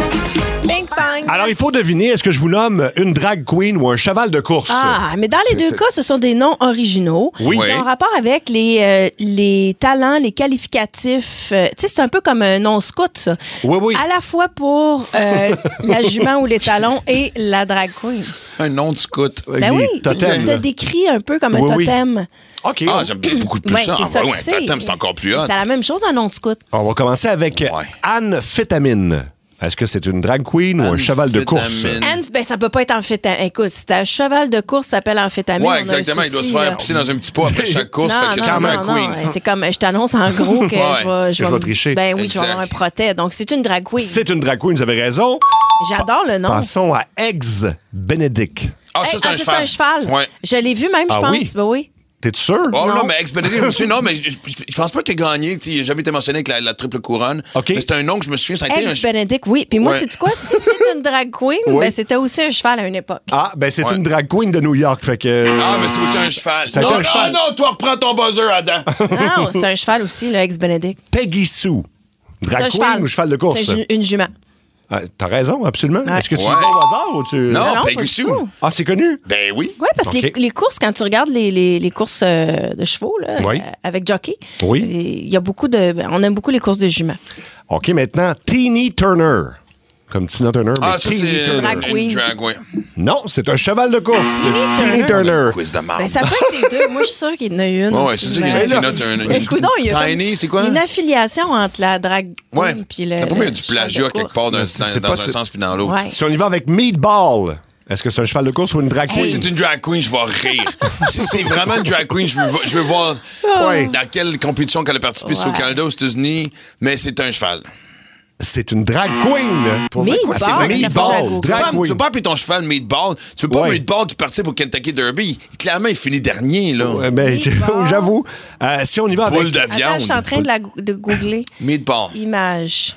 Bing bang. Alors, il faut deviner, est-ce que je vous nomme une drag queen ou un cheval de course? Ah, mais dans les C'est- deux c'est- cas, ce sont des noms originaux. Oui. Qui ont rapport avec les, euh, les talents, les qualificatifs. Euh, tu sais, c'est un peu comme un nom scout, ça. Oui, oui. À la fois pour euh, la jument ou les talons et la drag queen. Un nom de scout. Ben oui, tu sais, il te décrit un peu comme un Oui, oui. totem. OK. Ah, j'aime beaucoup plus Ouais, ça. c'est Ah, ça ouais, que ouais, c'est. totem, c'est encore plus hot. C'est la même chose, un nom de scout. On va commencer avec Anne Fétamine. Est-ce que c'est une drag queen ou un cheval de course? Anne, ben, ça peut pas être amphétamine. Écoute, si t'as un cheval de course, ça s'appelle amphétamine. Ouais, on a un exactement. Il doit se souci, faire là. pisser dans un petit pot après chaque course. Non, fait que non, c'est une non, drag non, queen. C'est comme, je t'annonce en gros que Ouais, je vais, que je vais me- tricher. Ben oui, je Exact. vais avoir un protège. Donc, c'est une drag queen. C'est une drag queen, vous avez raison. J'adore le nom. Passons à Eggs Benedict. Ah, ça, Hey, c'est ah, un ça, cheval. c'est un cheval. Ouais. Je l'ai vu même, je Ah pense. oui? Ben oui. T'es sûr? Oh non, Non. mais ex-Benedict aussi, non, mais je, je- je pense pas qu'il a gagné. tu sais, Il n'a jamais été mentionné avec la, la triple couronne. OK. Mais c'est un nom que je me souviens, ça a été un. Ex-Benedict, oui. Puis moi, Ouais. sais-tu quoi? Si c'est une drag queen, Oui. ben c'était aussi un cheval à une époque. Ah, ben c'est Ouais. une drag queen de New York. Fait que. Ah, mais c'est aussi un cheval. Ça a Non, été un non, cheval. non, toi, reprends ton buzzer, Adam. Non, c'est un cheval aussi, le ex-Benedict. Peggy Sue. C'est Drag un queen cheval. ou cheval de course? C'est une, une jument. Ah, t'as raison, absolument. Ouais. Est-ce que tu Ouais. y vas au hasard ou tu. Non, non, pas Peggy du Sue. tout. Ah, c'est connu? Ben oui. Oui, parce que OK. les, les courses, quand tu regardes les, les, les courses euh, de chevaux là, Oui. euh, avec jockey, Oui. il y a beaucoup de. On aime beaucoup les courses de juments. OK, maintenant, Teeny Turner. Comme Tina Turner. Ah, mais ça, Teeny c'est Turner. Drag une queen. drag, ouais. Non, c'est un cheval de course. C'est Teeny Teeny Turner. Turner. Quiz de marde. Ben, ça peut être les deux. Moi, je suis sûre qu'il y en a une. Ouais, ouais, aussi, c'est sûr qu'il y a mais- une Tina Turner. Mais écoute donc, il y a Tiny, comme c'est quoi? une affiliation entre la drag queen Ouais. puis le. T'as pas mis le du cheval de plagiat quelque course. part d'un- C'est- dans, c'est dans pas un ça. sens puis dans l'autre. Ouais. Si on y va avec Meatball, est-ce que c'est un cheval de course ou une drag Si queen? c'est une drag queen, je vais rire. Si c'est vraiment une drag queen, je veux, je veux voir Ouais. dans quelle compétition qu'elle a participé sur le Ouais. Canada, aux États-Unis, mais c'est un cheval. C'est une drag queen. Pour vrai, quoi, Meatball, c'est vrai, il a Meatball. fait Tu Jago. peux Drag pas- tu queen. veux pas appeler ton cheval Meatball. Tu veux pas Ouais. Meatball qui participe au Kentucky Derby. Clairement, il finit dernier, là. Ouais, ben, Meatball. j'avoue. Euh, si on y va Boule avec. de Attends, je viande. suis en train de, la, go- de googler. Meatball. Image.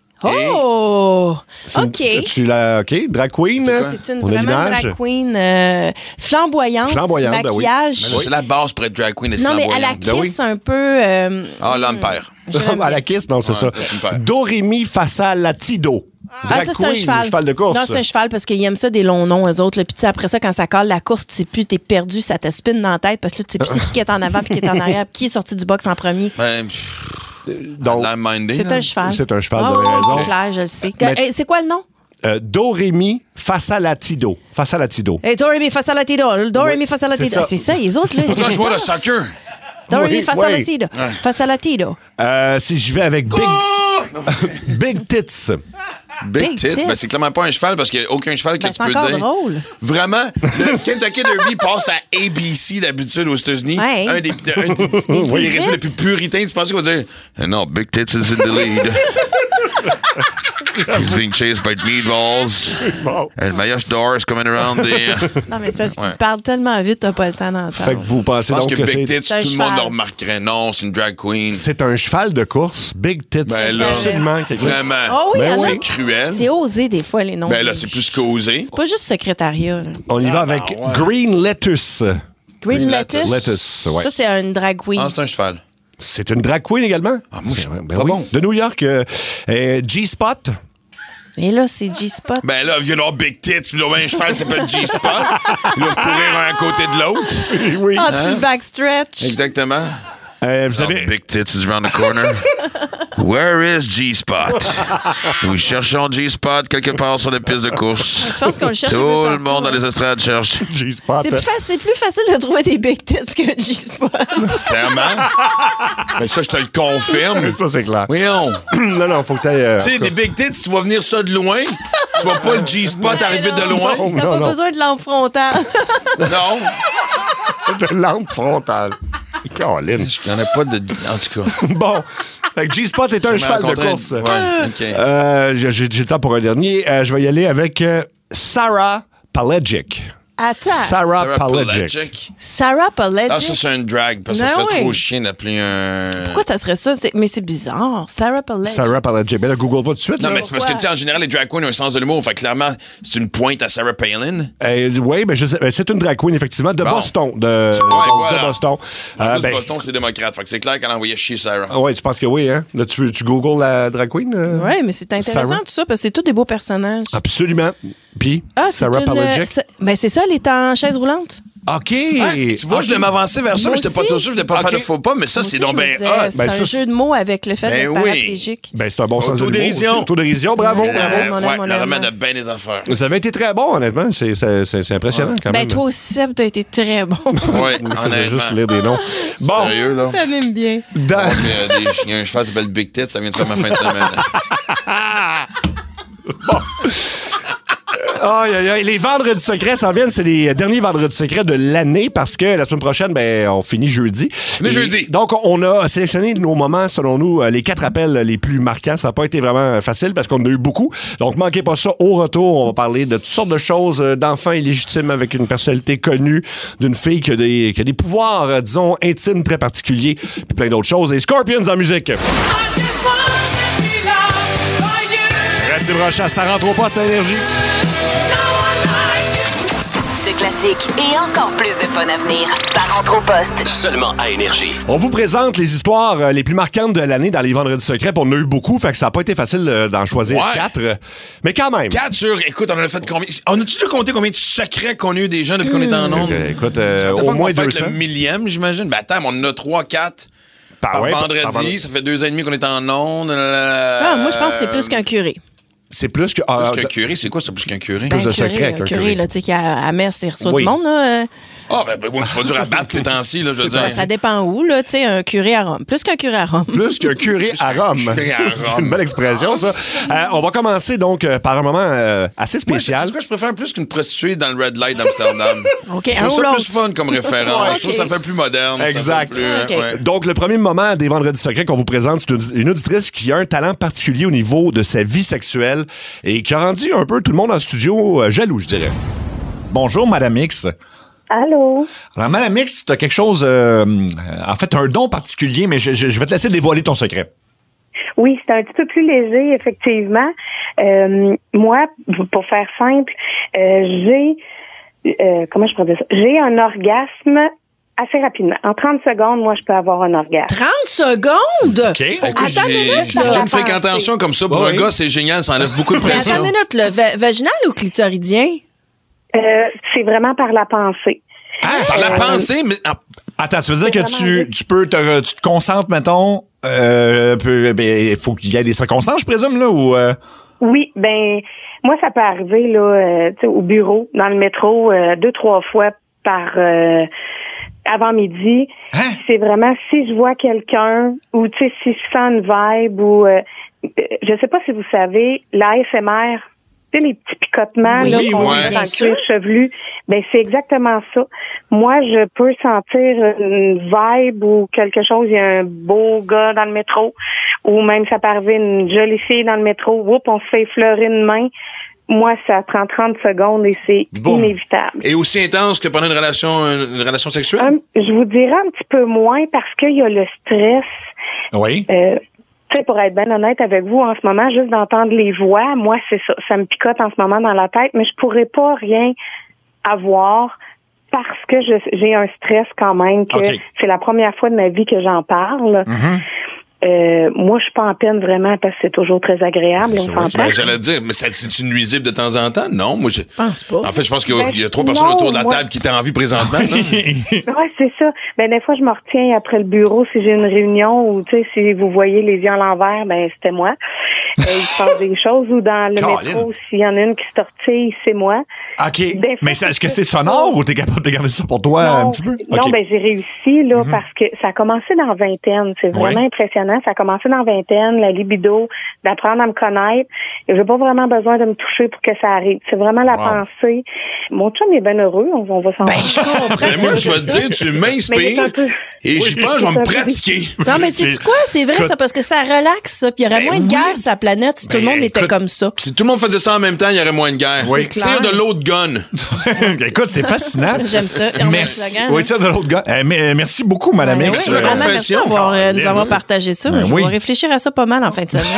Oh! c'est une- OK. Tu l'as. OK, drag queen. C'est une On a vraiment l'image. drag queen euh, flamboyante, Flamboyante, ben oui. maquillage. Mais là, c'est la base pour être drag queen et Non, mais à la flamboyante. kiss, un peu... euh, Ah, l'Empire. À la kiss, non, c'est Ouais, ça. c'est super. Doremi Fassa Latido. Ah, Drag ça, c'est un queen, cheval. cheval de course. Non, c'est un cheval parce qu'ils aiment ça des longs noms, eux autres. là. Puis, tu sais, après ça, quand ça colle la course, tu sais plus, t'es perdu, ça te spinne dans la tête parce que là, tu sais plus c'est qui qui est en avant puis qui est en arrière, puis qui est sorti du box en premier. Ben, pff, Donc, la minding, C'est là. un cheval. C'est un cheval, Ah, vous avez oui, raison. c'est clair, je le sais. Mais- Eh, c'est quoi le nom? euh, Doremi Fassa Latido. Fassa Latido. Hey, Doremi Fasalatido. Doremi Oui, Fasalatido. c'est ça. C'est ça, les autres, là. On dirait un c'est joueur de pas- soccer. Doremi Oui, Fasalatido. Ouais. Fasalatido. Euh, si j'y vais avec Big, Big Tits. Big, Big tits, tits. ben c'est clairement pas un cheval parce qu'il n'y a aucun cheval que Ben, tu c'est peux encore dire. drôle. Vraiment, le Kentucky Derby passe à A B C d'habitude aux États-Unis. Ouais. Un des, de- un des- Mais des dis réseaux les vite. plus puritains. Tu penses qu'on va dire "Eh non, Big Tits is in the lead. He's being chased by meatballs. And Mayash Door is coming around the. Non, mais c'est parce qu'il Ouais. parle tellement vite, t'as pas le temps d'entendre. Fait que vous pensez Je pense donc que que Big c'est... Tits, C'est un tout le monde cheval. le remarquerait. Non, c'est une drag queen. C'est un cheval de course. Big Tits. Ben là, absolument. quelque- Vraiment. Oh oui, Ben alors, oui. C'est cruel. c'est osé des fois, les noms. Ben là, c'est plus qu'osé. C'est pas juste secrétariat. là. On y va avec Ah, ouais. Green Lettuce. Green, Green Lettuce. Lettuce, ouais. Ça, c'est une drag queen. Ah, c'est un cheval. C'est une drag queen également. Ah, moi, je suis Ben pas oui. bon. De New York. euh, euh, G-Spot. Et là, c'est G-Spot. Ben là, il y a leur Big Tits, puis là, ben, un cheval s'appelle G-Spot. Ils doivent courir un à côté de l'autre. oui. Ah, Hein? c'est le backstretch. Exactement. Euh, vous avez... Oh, Big Tits is around the corner. Where is G-Spot? Nous cherchons G-Spot quelque part sur les pistes de course. Je pense qu'on le cherche un Tout peu le partout, monde dans hein. les estrades cherche. G-Spot. C'est plus, faci- c'est plus facile de trouver des big tits qu'un G-Spot. Clairement. Mais ça, je te le confirme. Ça, c'est clair. Voyons. non, non, faut que t'ailles... euh, Tu sais, des Big Tits, tu vas venir ça de loin. Tu vois pas le G-Spot arriver de loin. Non, T'as non, pas non. besoin de lampe frontale. Non. de lampe frontale. Caroline. Je n'en ai pas de. En tout cas. Bon. Fait que G-Spot est un J'ai cheval de rencontré un- course. Ouais, OK. Euh, j'ai, j'ai le temps pour un dernier. Euh, je vais y aller avec euh, Sarah Pelagic. Attends. Sarah, Sarah Pelagic. Pelagic. Sarah Pelagic. Ah, ça, c'est un drag, parce que ça Non, serait oui. trop chien d'appeler un... Pourquoi ça serait ça? C'est- Mais c'est bizarre. Sarah Pelagic. Sarah Pelagic. Ben là, Google pas tout de suite. Non, là. mais c'est parce que, tu sais, en général, les drag queens ont un sens de l'humour. Fait que clairement, c'est une pointe à Sarah Palin. Euh, oui, ben, je sais, ben, c'est une drag queen, effectivement, de Bon. Boston. De, Ouais, donc, voilà. de Boston. En Euh, plus, ben, Boston, c'est démocrate. Fait que c'est clair qu'elle envoyait chier Sarah. oui, tu penses que oui, hein? Là, tu, tu googles la drag queen? euh? Oui, mais c'est intéressant Sarah? tout ça parce que c'est tous des beaux personnages. Absolument. Puis, Ah, c'est Sarah une, Pelagic. c'est- Ben, c'est ça, elle est en chaise roulante. OK. Ah, tu vois, OK. je devais m'avancer vers ça, Moi mais j'étais pas aussi. trop sûr, je devais pas OK. faire de faux pas, mais ça, c'est Moi donc aussi, je ben me disais, hot. C'est Ben, un ça, jeu de mots avec le fait Ben d'être oui. paraplégique. Ben, c'est un bon sens de Autodérision. l'humour aussi. Autodérision, bravo, Euh, bravo. on aime, on ouais, aime, la on remet aime. de bien des affaires. Vous avez été très bon, honnêtement. C'est, c'est, c'est, c'est impressionnant, quand Ben, même. toi aussi, Seb, t'as été très bon. Oui, Je faisais juste honnêtement. lire des noms. Bon. Sérieux, là? Ça m'aime bien. Dans- Ouais, mais, euh, des- Il y a un cheval qui s'appelle Big Tit, ça vient de faire ma fin de semaine. Aïe, aïe, aïe. Les vendredis secrets s'en viennent. C'est les derniers vendredis secrets de l'année parce que la semaine prochaine, ben, on finit jeudi. Le Et jeudi. Donc, on a sélectionné nos moments, selon nous, euh, les quatre appels les plus marquants. Ça n'a pas été vraiment facile parce qu'on en a eu beaucoup. Donc, manquez pas ça. Au retour, on va parler de toutes sortes de choses, euh, d'enfants illégitimes avec une personnalité connue, d'une fille qui a des, qui a des pouvoirs, euh, disons, intimes très particuliers, puis plein d'autres choses. Et Scorpions en musique. Restez branchés, ça rentre au poste à Énergie. Ce classique et encore plus de fun à venir. Ça rentre au poste. Seulement à Énergie. On vous présente les histoires euh, les plus marquantes de l'année dans les Vendredis secrets. Puis on en a eu beaucoup, fait que ça n'a pas été facile euh, d'en choisir Ouais. quatre. euh, Mais quand même. Quatre sur. Écoute, on en a fait combien? On a-tu déjà compté combien de secrets qu'on a eu des gens depuis qu'on est en ondes? Euh, écoute, euh, Ça fait au qu'on moins va faire deux cents. le millième, j'imagine. Ben attends, mais on en a trois, quatre. Par, Par ouais, par- vendredi, par vendredi. ça fait deux ans et demi qu'on est en ondes. Euh, Ah, moi, je pense que c'est plus qu'un curé. C'est plus que. ah, Plus qu'un curé, c'est quoi ça, plus qu'un curé? Ben, de un curé, secret un qu'un curé, curé. là, tu sais, qui à, à messe, il reçoit Oui. du monde, là. euh, Ah, ben, ben oui, c'est pas dur à battre ces temps-ci, là, je veux dire. Ça dépend où, là, tu sais, un curé à Rome. Plus qu'un curé à Rome. Plus qu'un curé à Rome. curé à Rome. C'est une belle expression, ça. Euh, on va commencer donc euh, par un moment euh, assez Moi, spécial. c'est quoi, je préfère plus qu'une prostituée dans le Red Light d'Amsterdam. OK, Je un trouve ou ça l'autre. plus fun comme référence. Ouais, Je trouve que ok. ça fait plus moderne. ça fait Exact. plus, hein, Ok. ouais. Donc, le premier moment des Vendredis secrets qu'on vous présente, c'est une- une auditrice qui a un talent particulier au niveau de sa vie sexuelle et qui a rendu un peu tout le monde en studio euh, jaloux, je dirais. Bonjour, Madame X. Allô? Alors, Madame X, tu as quelque chose, euh, en fait, un don particulier, mais je, je- je vais te laisser dévoiler ton secret. Oui, c'est un petit peu plus léger, effectivement. Euh, moi, pour faire simple, euh, j'ai, euh, comment je pourrais dire ça? J'ai un orgasme assez rapidement. En trente secondes, moi, je peux avoir un orgasme. trente secondes? OK. Écoute, Attends une j'ai minute, j'ai là. déjà une fréquentation comme ça. Pour Oui. un gars, c'est génial. Ça enlève beaucoup de Mais attends pression. une minute, là. Va- vaginal ou clitoridien? Euh, c'est vraiment par la pensée. Ah, par la Euh, pensée, mais... ah, Attends, ça veut dire C'est que vraiment tu, vite. tu peux te, tu te concentres, mettons, euh, peu- ben, il faut qu'il y ait des circonstances, je présume, là, ou... euh? Oui, ben moi, ça peut arriver là, euh, tu sais, au bureau, dans le métro, euh, deux, trois fois par euh, avant midi. Hein? C'est vraiment si je vois quelqu'un ou tu sais, si je sens une vibe ou euh, je sais pas si vous savez, l'A S M R, tu sais, les petits picotements Oui, là, oui, qu'on ouais. met dans bien le sûr. cuir chevelu, ben c'est exactement ça. Moi, je peux sentir une vibe ou quelque chose, il y a un beau gars dans le métro, ou même ça peut arriver une jolie fille dans le métro, oups, on se fait effleurer une main. Moi, ça prend trente secondes et c'est Bon. inévitable. Et aussi intense que pendant une relation, une relation sexuelle? Un- je vous dirais un petit peu moins parce qu'il y a le stress. Oui. Euh, tu sais, pour être bien honnête avec vous, en ce moment, juste d'entendre les voix, moi, c'est ça. Ça me picote en ce moment dans la tête, mais je pourrais pas rien avoir parce que je- j'ai un stress quand même, que OK. c'est la première fois de ma vie que j'en parle. Mm-hmm. Euh, moi, je suis pas en peine vraiment parce que c'est toujours très agréable. On sûr, s'entend. Ben, j'allais dire, mais ça- c'est-tu nuisible de temps en temps? Non, moi, je pense pas. En fait, je pense qu'il y a, Ben, il y a trois personnes non, autour de la moi- table qui étaient en vie présentement. là. Ouais, c'est ça. Ben des fois je me retiens après le bureau si j'ai une réunion ou tu sais si vous voyez les yeux à l'envers, ben c'était moi. Euh, il se passe des choses ou dans le Caroline. métro s'il y en a une qui se tortille, c'est moi. OK. Des fois, Mais ça- est-ce que c'est c'est sonore pas- ou t'es capable de garder ça pour toi un petit peu? non, OK. ben j'ai réussi là parce que ça a commencé dans vingtaine. C'est vraiment Oui. impressionnant. Ça a commencé dans vingtaine, la libido, d'apprendre à me connaître. Et j'ai pas vraiment besoin de me toucher pour que ça arrive. C'est vraiment la Wow. pensée. Mon chum est bien heureux. On, on va s'en Ben, je comprends. Ben, moi, je vais te dire, tu Mais il est m'inspires un peu- et j'y pense, je vais me pratiquer. Non, mais c'est quoi? C'est vrai, ça, parce que ça relaxe, ça. Puis il y aurait Ben moins de oui. guerre sur la planète si tout le monde était écoute, comme ça. Si tout le monde faisait ça en même temps, il y aurait moins de guerre. Oui. Tire de l'autre gun. Écoute, c'est fascinant. J'aime ça. Merci. Oui, tire de l'autre gun. Euh, mais, merci beaucoup, Madame Ben X. oui, vraiment, merci d'avoir euh, nous avoir partagé ça. Ben je oui. vais réfléchir à ça pas mal en fin de semaine.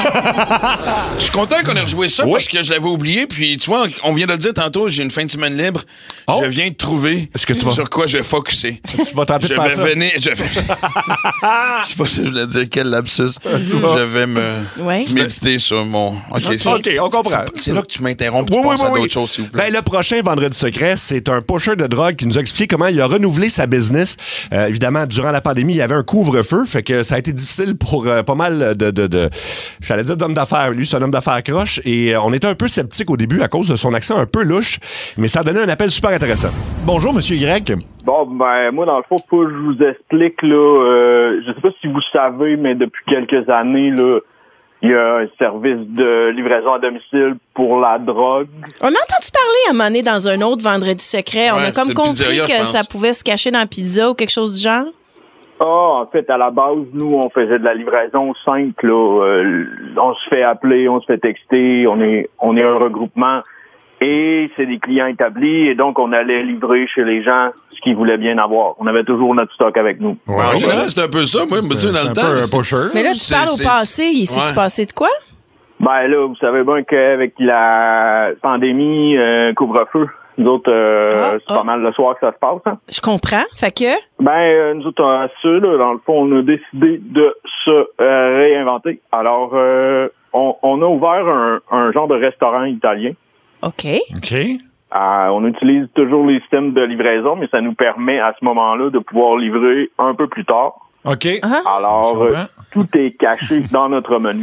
Je suis content qu'on ait rejoué ça Oui. parce que je l'avais oublié. Puis, tu vois, on vient de le dire tantôt, j'ai une fin de semaine libre. Oh. Je viens de trouver Est-ce que tu vas- sur quoi je vais focusser. Tu vas tenter de Je faire vais ça. venir. Je vais... je sais pas si je voulais dire quel lapsus. Je vais me Ouais. méditer sur mon. OK, ça- OK, on comprend. c'est- C'est là que tu m'interromps pour Oui, oui, passer oui, à oui. d'autres choses, s'il vous plaît. Ben, le prochain Vendredi secret, c'est un pusher de drogue qui nous a expliqué comment il a renouvelé sa business. Euh, évidemment, durant la pandémie, il y avait un couvre-feu, fait que ça a été difficile pour euh, pas mal de, de, de j'allais dire d'hommes d'affaires. Lui, c'est un homme d'affaires croche et euh, on était un peu sceptique au début à cause de son accent un peu louche, mais ça a donné un appel super intéressant. Bonjour, Monsieur Y. Bon, ben, moi, dans le fond, faut que je vous explique, là, euh, je sais pas si vous savez, mais depuis quelques années, là, il y a un service de livraison à domicile pour la drogue. On a entendu parler à un moment donné dans un autre Vendredi secret. On Ouais, a comme c'est le compris pizzeria, je que pense. ça pouvait se cacher dans la pizza ou quelque chose du genre. Ah, en fait, à la base, nous, on faisait de la livraison simple, là. Euh, on se fait appeler, on se fait texter, on est, on est un regroupement. Et c'est des clients établis, et donc on allait livrer chez les gens ce qu'ils voulaient bien avoir. On avait toujours notre stock avec nous. En général, c'est un peu ça, moi, monsieur, dans le temps. Mais là, tu C'est- parles au c'est- passé. Ici, Ouais. tu passais de quoi? Ben là, vous savez bien qu'avec la pandémie, euh, couvre-feu, nous autres, euh, c'est pas mal le soir que ça se passe. Hein? Je comprends. Fait que... Ben, euh, nous autres, à ça, là, dans le fond, on a décidé de se euh, réinventer. Alors, euh, on, on a ouvert un, un genre de restaurant italien. OK. OK. Euh, on utilise toujours les systèmes de livraison, mais ça nous permet à ce moment-là de pouvoir livrer un peu plus tard. OK. Alors, euh, tout est caché dans notre menu.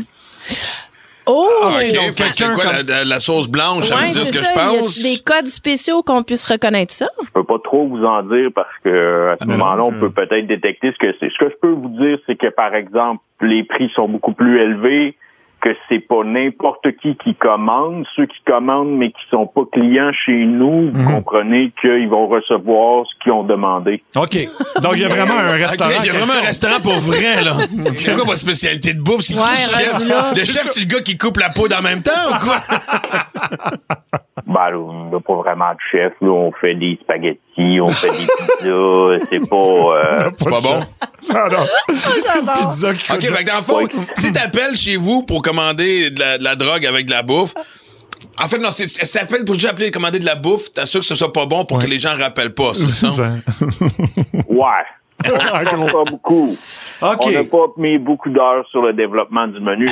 Oh! Ah, OK, fait que c'est quoi, la, la- la sauce blanche, ça Ouais, veut dire c'est ce que ça. je Y pense? a des codes spéciaux qu'on puisse reconnaître ça? Je peux pas trop vous en dire parce que à ce moment-là, on peut peut-être détecter ce que c'est. Ce que je peux vous dire, c'est que, par exemple, les prix sont beaucoup plus élevés, que c'est pas n'importe qui qui commande. Ceux qui commandent, mais qui sont pas clients chez nous, vous comprenez qu'ils vont recevoir ce qu'ils ont demandé. OK. Donc, il y a vraiment un restaurant. OK, il y a vraiment un restaurant pour vrai, là. C'est quoi votre spécialité de bouffe? C'est qui Ouais, le chef? rendu là. Le chef, c'est le gars qui coupe la poudre en même temps ou quoi? Ben, là, on n'a pas vraiment de chef, là. On fait des spaghettis, on fait des pizzas. C'est pas... euh, C'est pas bon? Ça, non. J'adore. Pizza qui OK, fait que dans le fond, si t'appelles chez vous pour commander de la, de la drogue avec de la bouffe, en fait, non, c'est, si t'appelles pour juste appeler et commander de la bouffe, t'assures que ce soit pas bon pour que les gens rappellent pas, c'est ça? Ouais. On ne pas beaucoup. OK. On n'a pas mis beaucoup d'heures sur le développement du menu.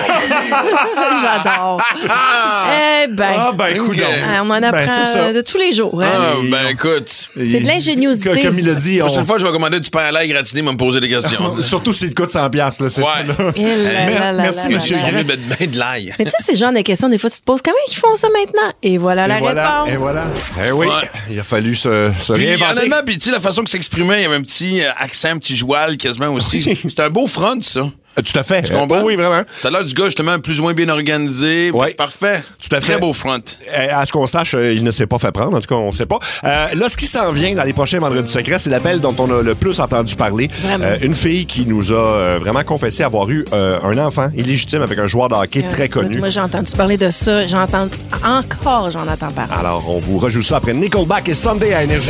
J'adore. Eh ben. Ah, ben, écoute donc. Ah, on en apprend Ben, c'est ça. euh, de tous les jours. hein. Ah, ben écoute. C'est de l'ingéniosité. Comme il a dit, La on... prochaine fois, je vais commander du pain à l'ail gratiné, me poser des questions. surtout s'il te coûte cent piastres, là, c'est Ouais. ça. Là. Eh là là là Merci, là monsieur là là. J'ai envie de mettre ben de l'ail. Mais tu sais, c'est le genre de questions, des fois, tu te poses comment ils font ça maintenant? Et voilà la Et voilà, réponse. et voilà. Eh oui, Ouais. il a fallu se, se Puis, réinventer. honnêtement, puis, tu sais, la façon que s'exprimait, il y avait un petit euh, accent, un petit joual quasiment aussi. C'est un beau front, ça. Euh, Tout à fait. Tu comprends? Euh, oui, vraiment. T'as l'air du gars, justement, plus ou moins bien organisé. Ouais. C'est parfait. Tout à fait. Très beau front. Euh, À ce qu'on sache, euh, il ne s'est pas fait prendre. En tout cas, on ne sait pas. Euh, là, ce qui s'en vient dans les prochains Vendredis secrets, c'est l'appel dont on a le plus entendu parler. Vraiment. Euh, une fille qui nous a euh, vraiment confessé avoir eu euh, un enfant illégitime avec un joueur de hockey très Écoute, connu. Moi, j'ai entendu parler de ça. J'entends encore, j'en entends parler. Alors, on vous rejoue ça après Nickelback et Sunday à Énergie.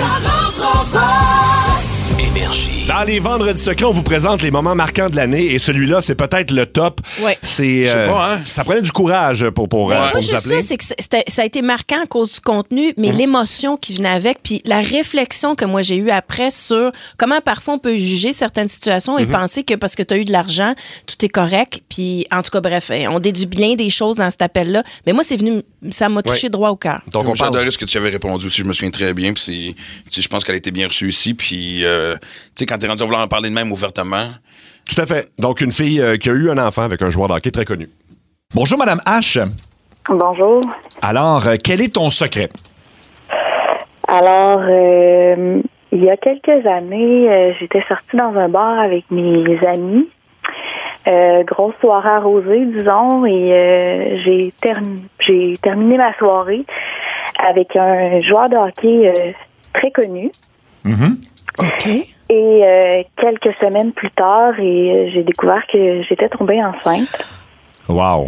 Énergie. Dans les Vendredis secrets, on vous présente les moments marquants de l'année et celui-là, c'est peut-être le top. Ouais. C'est, Je sais euh, pas, hein? Ça prenait du courage pour, pour, Mais euh, pas pour nous juste appeler. ça, c'est que c'était- ça a été marquant à cause du contenu, mais Hum. l'émotion qui venait avec, puis la réflexion que moi j'ai eue après sur comment parfois on peut juger certaines situations et Mhm. penser que parce que tu as eu de l'argent, tout est correct. Puis en tout cas, bref, on déduit bien des choses dans cet appel-là. Mais moi, c'est venu, ça m'a touché Ouais. droit au cœur. Donc, on j'ai parle- adoré ce que tu avais répondu aussi. Je me souviens très bien. Puis c'est, tu sais, je pense qu'elle a été bien reçue ici. Puis, euh, tu sais, quand t'es rendu à vouloir en parler de même ouvertement. Tout à fait. Donc, une fille euh, qui a eu un enfant avec un joueur de hockey très connu. Bonjour, Madame H. Bonjour. Alors, euh, quel est ton secret? Alors, euh, il y a quelques années, euh, j'étais sortie dans un bar avec mes amis. Euh, grosse soirée arrosée, disons, et euh, j'ai, termi- j'ai terminé ma soirée avec un joueur de hockey euh, très connu. Mm-hmm. OK. Et euh, quelques semaines plus tard, et euh, j'ai découvert que j'étais tombée enceinte. Wow.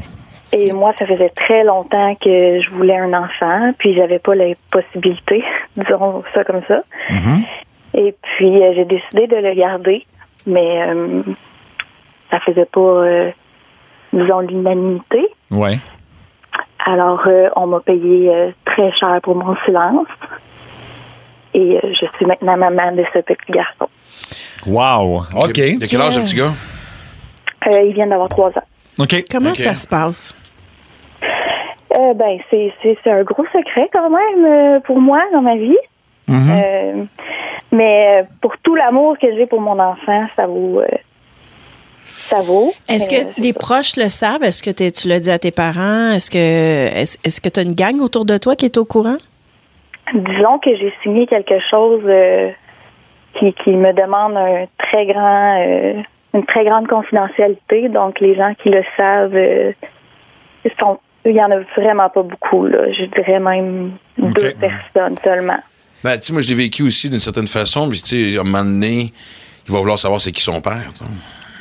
Et moi, ça faisait très longtemps que je voulais un enfant, puis j'avais pas la possibilité, disons ça comme ça. Mm-hmm. Et puis, euh, j'ai décidé de le garder, mais euh, ça faisait pas, euh, disons, l'unanimité. Ouais. Alors, euh, on m'a payé euh, très cher pour mon silence. Et euh, je suis maintenant maman de ce petit garçon. Wow. OK. Il y a quel âge, le petit gars? Euh, il vient d'avoir trois ans. OK. Comment OK. ça se passe? Euh, ben, c'est, c'est, c'est un gros secret quand même euh, pour moi dans ma vie. Mm-hmm. Euh, mais pour tout l'amour que j'ai pour mon enfant, ça vaut... Euh, ça vaut. Est-ce Mais, que euh, les proches le savent? Est-ce que t'es- tu l'as dit à tes parents? Est-ce que est-ce, est-ce que tu as une gang autour de toi qui est au courant? Disons que j'ai signé quelque chose euh, qui, qui me demande un très grand, euh, une très grande confidentialité. Donc, les gens qui le savent, euh, sont, il y en a vraiment pas beaucoup. Là. Je dirais même deux personnes seulement. Ben, tu sais, moi, je l'ai vécu aussi d'une certaine façon. Puis, tu sais, à un moment donné, il va vouloir savoir c'est qui son père. tu sais.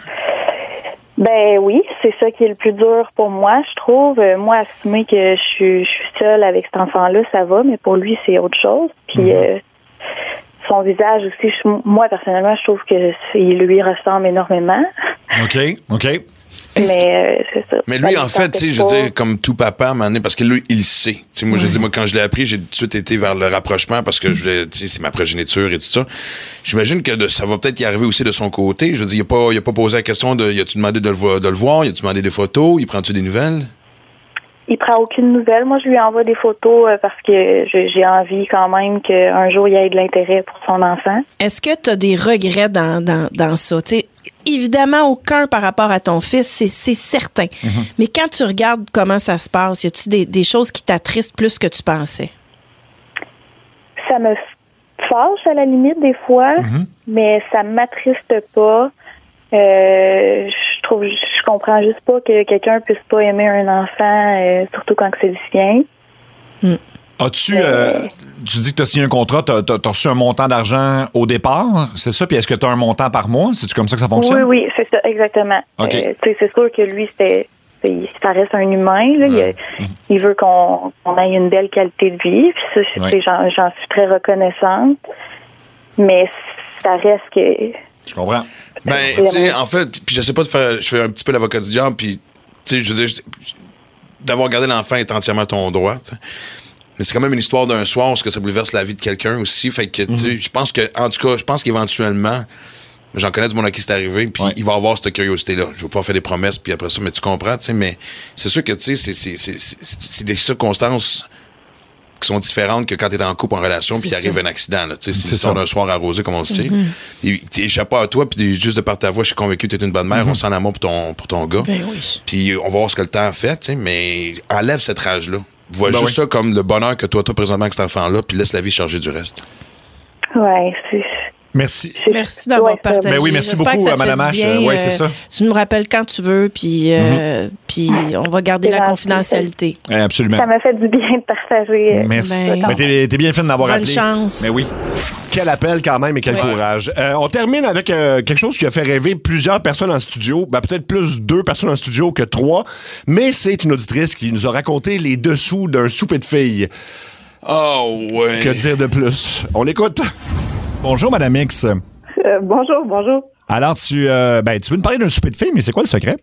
Ben oui, c'est ça qui est le plus dur pour moi, je trouve. Euh, moi, assumer que je suis, je suis seule avec cet enfant-là, ça va, mais pour lui, c'est autre chose. Puis Mm-hmm. euh, son visage aussi, je- moi, personnellement, je trouve que c'est- il lui ressemble énormément. OK. OK. Mais euh, c'est ça. Mais lui, Ça en me fait, tu sais, tentait je veux pas. dire, comme tout papa, à un moment donné, parce que lui, il sait. Tu sais, moi, je dis, moi, quand je l'ai appris, j'ai tout de suite été vers le rapprochement parce que je voulais, tu sais, c'est ma progéniture et tout ça. J'imagine que de- ça va peut-être y arriver aussi de son côté. Je veux dire, il a pas, il a pas posé la question de, y a-tu demandé de le, vo- de le voir, y a-tu demandé des photos, il prend-tu des nouvelles? Il prend aucune nouvelle. Moi, je lui envoie des photos euh, parce que je- j'ai envie quand même qu'un jour, il y ait de l'intérêt pour son enfant. Est-ce que tu as des regrets dans, dans, dans ça? Tu sais, évidemment, aucun par rapport à ton fils, c'est, c'est certain. Mais quand tu regardes comment ça se passe, y a-tu des, des choses qui t'attristent plus que tu pensais? Ça me fâche à la limite des fois, mais ça m'attriste pas. Euh, je trouve, je comprends juste pas que quelqu'un puisse pas aimer un enfant, euh, surtout quand c'est le sien. As-tu, euh, tu dis que tu as signé un contrat, tu as reçu un montant d'argent au départ, c'est ça? Puis est-ce que tu as un montant par mois? C'est-tu comme ça que ça fonctionne? Oui, oui, c'est ça, exactement. OK. Euh, tu sais, c'est sûr que lui, c'était, c'est- ça reste un humain. Là. Il, a- il veut qu'on, qu'on ait une belle qualité de vie. Puis ça, c'est- Ouais. tu sais, j'en, j'en suis très reconnaissante. Mais ça reste que... Je comprends. Ben, tu sais, en fait, puis je sais pas de faire, je fais un petit peu l'avocat du diable, puis, tu sais, je veux dire, je- d'avoir gardé l'enfant est entièrement ton droit, tu sais. Mais c'est quand même une histoire d'un soir, parce que ça bouleverse la vie de quelqu'un aussi. Fait que, tu sais, je pense que, en tout cas, je pense qu'éventuellement, j'en connais du monde à qui c'est arrivé, puis il va avoir cette curiosité-là. Je veux pas faire des promesses, puis après ça, mais tu comprends, tu sais, mais c'est sûr que, tu sais, c'est, c'est, c'est, c'est, c'est des circonstances qui sont différentes que quand t'es en couple, en relation, puis il arrive un accident, là. Tu sais, c'est l'histoire d'un soir arrosé, comme on le sait. Mhm. Et t'échappes pas à toi, puis juste de par ta voix, je suis convaincu que t'es une bonne mère, on sent l'amour pour ton, pour ton gars. Ben oui. Puis on va voir ce que le temps a fait, tu sais, mais enlève cette rage-là. Vois Ben juste oui. ça comme le bonheur que toi, toi, présentement, avec cet enfant-là, puis laisse la vie charger du reste. Ouais, c'est... Merci. Merci d'avoir Ouais, partagé. Ben oui, merci J'espère beaucoup, que ça te fait Madame du H. bien. Ouais, c'est ça. Tu me rappelles quand tu veux, puis, euh, puis on va garder C'est la gentil. confidentialité. Eh, absolument. Ça m'a fait du bien de partager. euh, Merci. Ben, Mais t'es, t'es bien fait de m'avoir Bonne appelé. chance. Mais oui. Quel appel quand même et quel Ouais. courage. Euh, on termine avec euh, quelque chose qui a fait rêver plusieurs personnes en studio. Ben, peut-être plus deux personnes en studio que trois. Mais c'est une auditrice qui nous a raconté les dessous d'un souper de filles. Oh, ouais. Que dire de plus? On l'écoute. Bonjour, Madame X. Euh, bonjour, bonjour. Alors, tu, euh, ben, tu veux nous parler d'un souper de filles, mais c'est quoi le secret?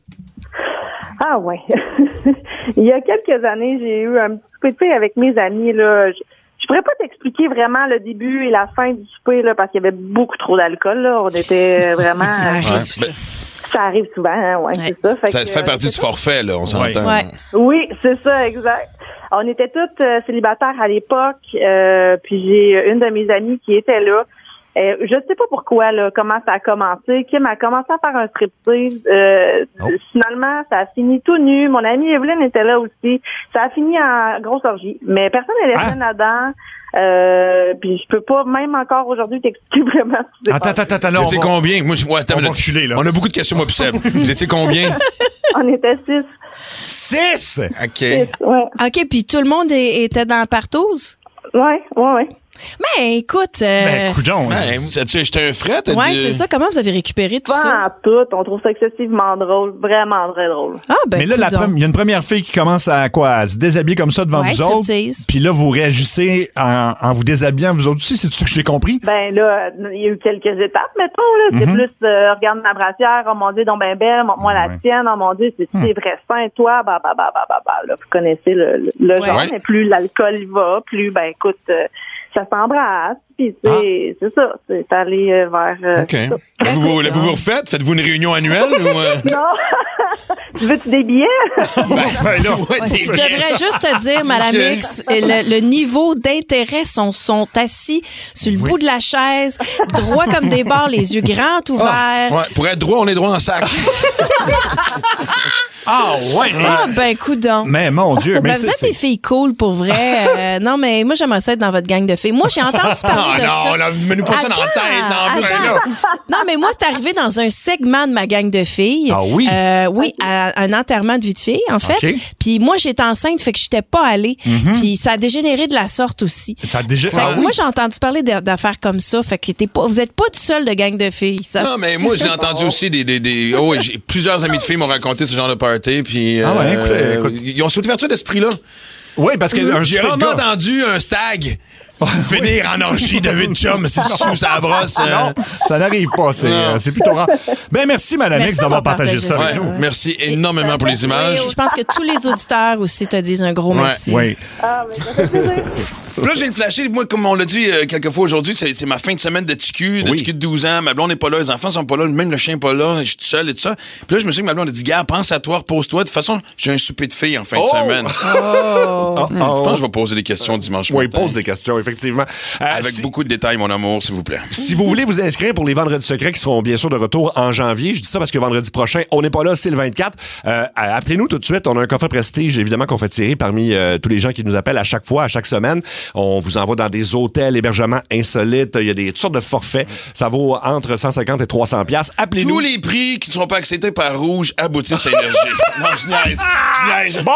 Ah ouais. Il y a quelques années, j'ai eu un petit souper de filles avec mes amis. Là. Je, je pourrais pas t'expliquer vraiment le début et la fin du souper là, parce qu'il y avait beaucoup trop d'alcool. Là. On était vraiment... Ça arrive, Ouais, ça. ben, Ça arrive souvent, hein, ouais, Ouais. c'est ça. Fait ça que, fait euh, partie du forfait, là, on s'entend. Ouais. Oui, c'est ça, exact. On était toutes euh, célibataires à l'époque, euh, puis j'ai une de mes amies qui était là. Euh, je sais pas pourquoi, là, comment ça a commencé. Kim a commencé à faire un striptease. Euh, Oh. Finalement, ça a fini tout nu. Mon amie Evelyne était là aussi. Ça a fini en grosse orgie. Mais personne n'allait Ah. rien là-dedans. Euh, puis je peux pas, même encore aujourd'hui, t'expliquer vraiment ce qui s'est Attends, passé. attends, attends, Vous là, on étiez va- combien? Moi, je- ouais, attends on une va minute. reculer, là. On a beaucoup de questions, moi, pis Seb. Vous étiez combien? On était six. Six! OK. Six, ouais. OK, puis tout le monde est- était dans la partouze? Ouais, ouais, ouais. Mais écoute... Euh... Ben, coudonc. Ben, as-tu acheté un fret? Ouais, dit... c'est ça. Comment vous avez récupéré tout Pas ça? en tout. On trouve ça excessivement drôle. Vraiment très drôle. Ah, ben, Mais là, la pre- il y a une première fille qui commence à quoi? À se déshabiller comme ça devant Ouais, vous autres. striptease. Puis là, vous réagissez en, en vous déshabillant vous autres aussi. C'est ça que j'ai compris? Ben là, il y a eu quelques étapes, mettons. Là. C'est Mhm. plus, euh, regarde ma brassière, oh mon Dieu, donc ben belle, moi la Ouais. tienne, oh mon Dieu, c'est Hmm. c'est vrai sain, toi, bah, bah, bah, bah, bah, bah. Là, vous connaissez le, le, le Ouais. genre, Ouais. mais plus l'alcool y va, plus, ben écoute, euh, ça s'embrasse, puis c'est Ah. c'est ça, c'est aller euh, vers... euh, OK. ça. L'avez-vous l'avez-vous refait? Faites-vous une réunion annuelle? ou, euh... Non! Tu veux-tu des billets? ben, là, ouais, Ouais, t'es je bien. devrais juste te dire, Madame Ok. X, le, le niveau d'intérêt sont, sont assis sur le bout de la chaise, droit comme des barres, les yeux grands ouverts. Ah, ouais. Pour être droit, on est droit en sac. Ah, ouais. Ah, ben, coudonc. Mais mon Dieu. Mais Ben, c'est- vous êtes c'est- des filles cool, pour vrai. Euh, non, mais moi, j'aimerais ça être dans votre gang de filles. Moi, j'ai entendu parler Ah de ça. non, là, mets-nous pas ça dans la tête, là, en plus, attends. là. Non, mais moi, c'est arrivé dans un segment de ma gang de filles. Ah oui? Euh, oui, à un enterrement de vie de fille, en fait. OK. Puis moi, j'étais enceinte, fait que j'étais pas allée. Puis ça a dégénéré de la sorte aussi. Ça a déjà. Fait que Ah oui? moi, j'ai entendu parler d'a- d'affaires comme ça. Fait que t'es pas, vous êtes pas tout seul de gang de filles. Ça, Non, mais moi, j'ai entendu aussi des. des, des oh, oui, j'ai- plusieurs amis de filles m'ont raconté ce genre de party. Puis. Ah ouais, euh, écoute, écoute. Ils ont cette ouverture d'esprit-là. Oui, parce que un J'ai straight rarement gars- entendu un stag finir en orgie de huit chums, c'est sous sa brosse. euh. Non, ça n'arrive pas. C'est, Non. euh, c'est plutôt rare. Ben, merci, Madame Merci X, d'avoir d'avoir partagé partagé ça ça. avec Ouais, nous. merci énormément pour les Oui, images. je pense que tous les auditeurs aussi te disent un gros Ouais. merci. Oui. Ah, mais ça fait plaisir. Là, j'ai le flashé. Moi, comme on l'a dit euh, quelques fois aujourd'hui, c'est, c'est ma fin de semaine de T Q, de Oui. T Q de douze ans. Ma blonde n'est pas là, les enfants sont pas là, même le chien n'est pas là, je suis tout seul et tout ça. Puis là, je me suis dit que ma blonde a dit, gars, pense à toi, repose-toi. De toute façon, j'ai un souper de filles en fin Oh! de semaine. Oh. Oh, Je pense que je vais poser des questions dimanche Oui, matin. pose des questions, effectivement. Euh, Avec si, beaucoup de détails, mon amour, s'il vous plaît. si vous voulez vous inscrire pour les Vendredis secrets qui seront bien sûr de retour en janvier, je dis ça parce que vendredi prochain, on n'est pas là, c'est le vingt-quatre. Euh, appelez-nous tout de suite. On a un coffret prestige, évidemment, qu'on fait tirer parmi euh, tous les gens qui nous appellent à chaque fois, à chaque semaine. On vous envoie dans des hôtels, hébergements insolites. Il y a des toutes sortes de forfaits. Ça vaut entre cent cinquante et trois cents piastres. Appelez-nous. Tous les prix qui ne seront pas acceptés par Rouge aboutissent à Énergie. Non, je niaise. Je niaise.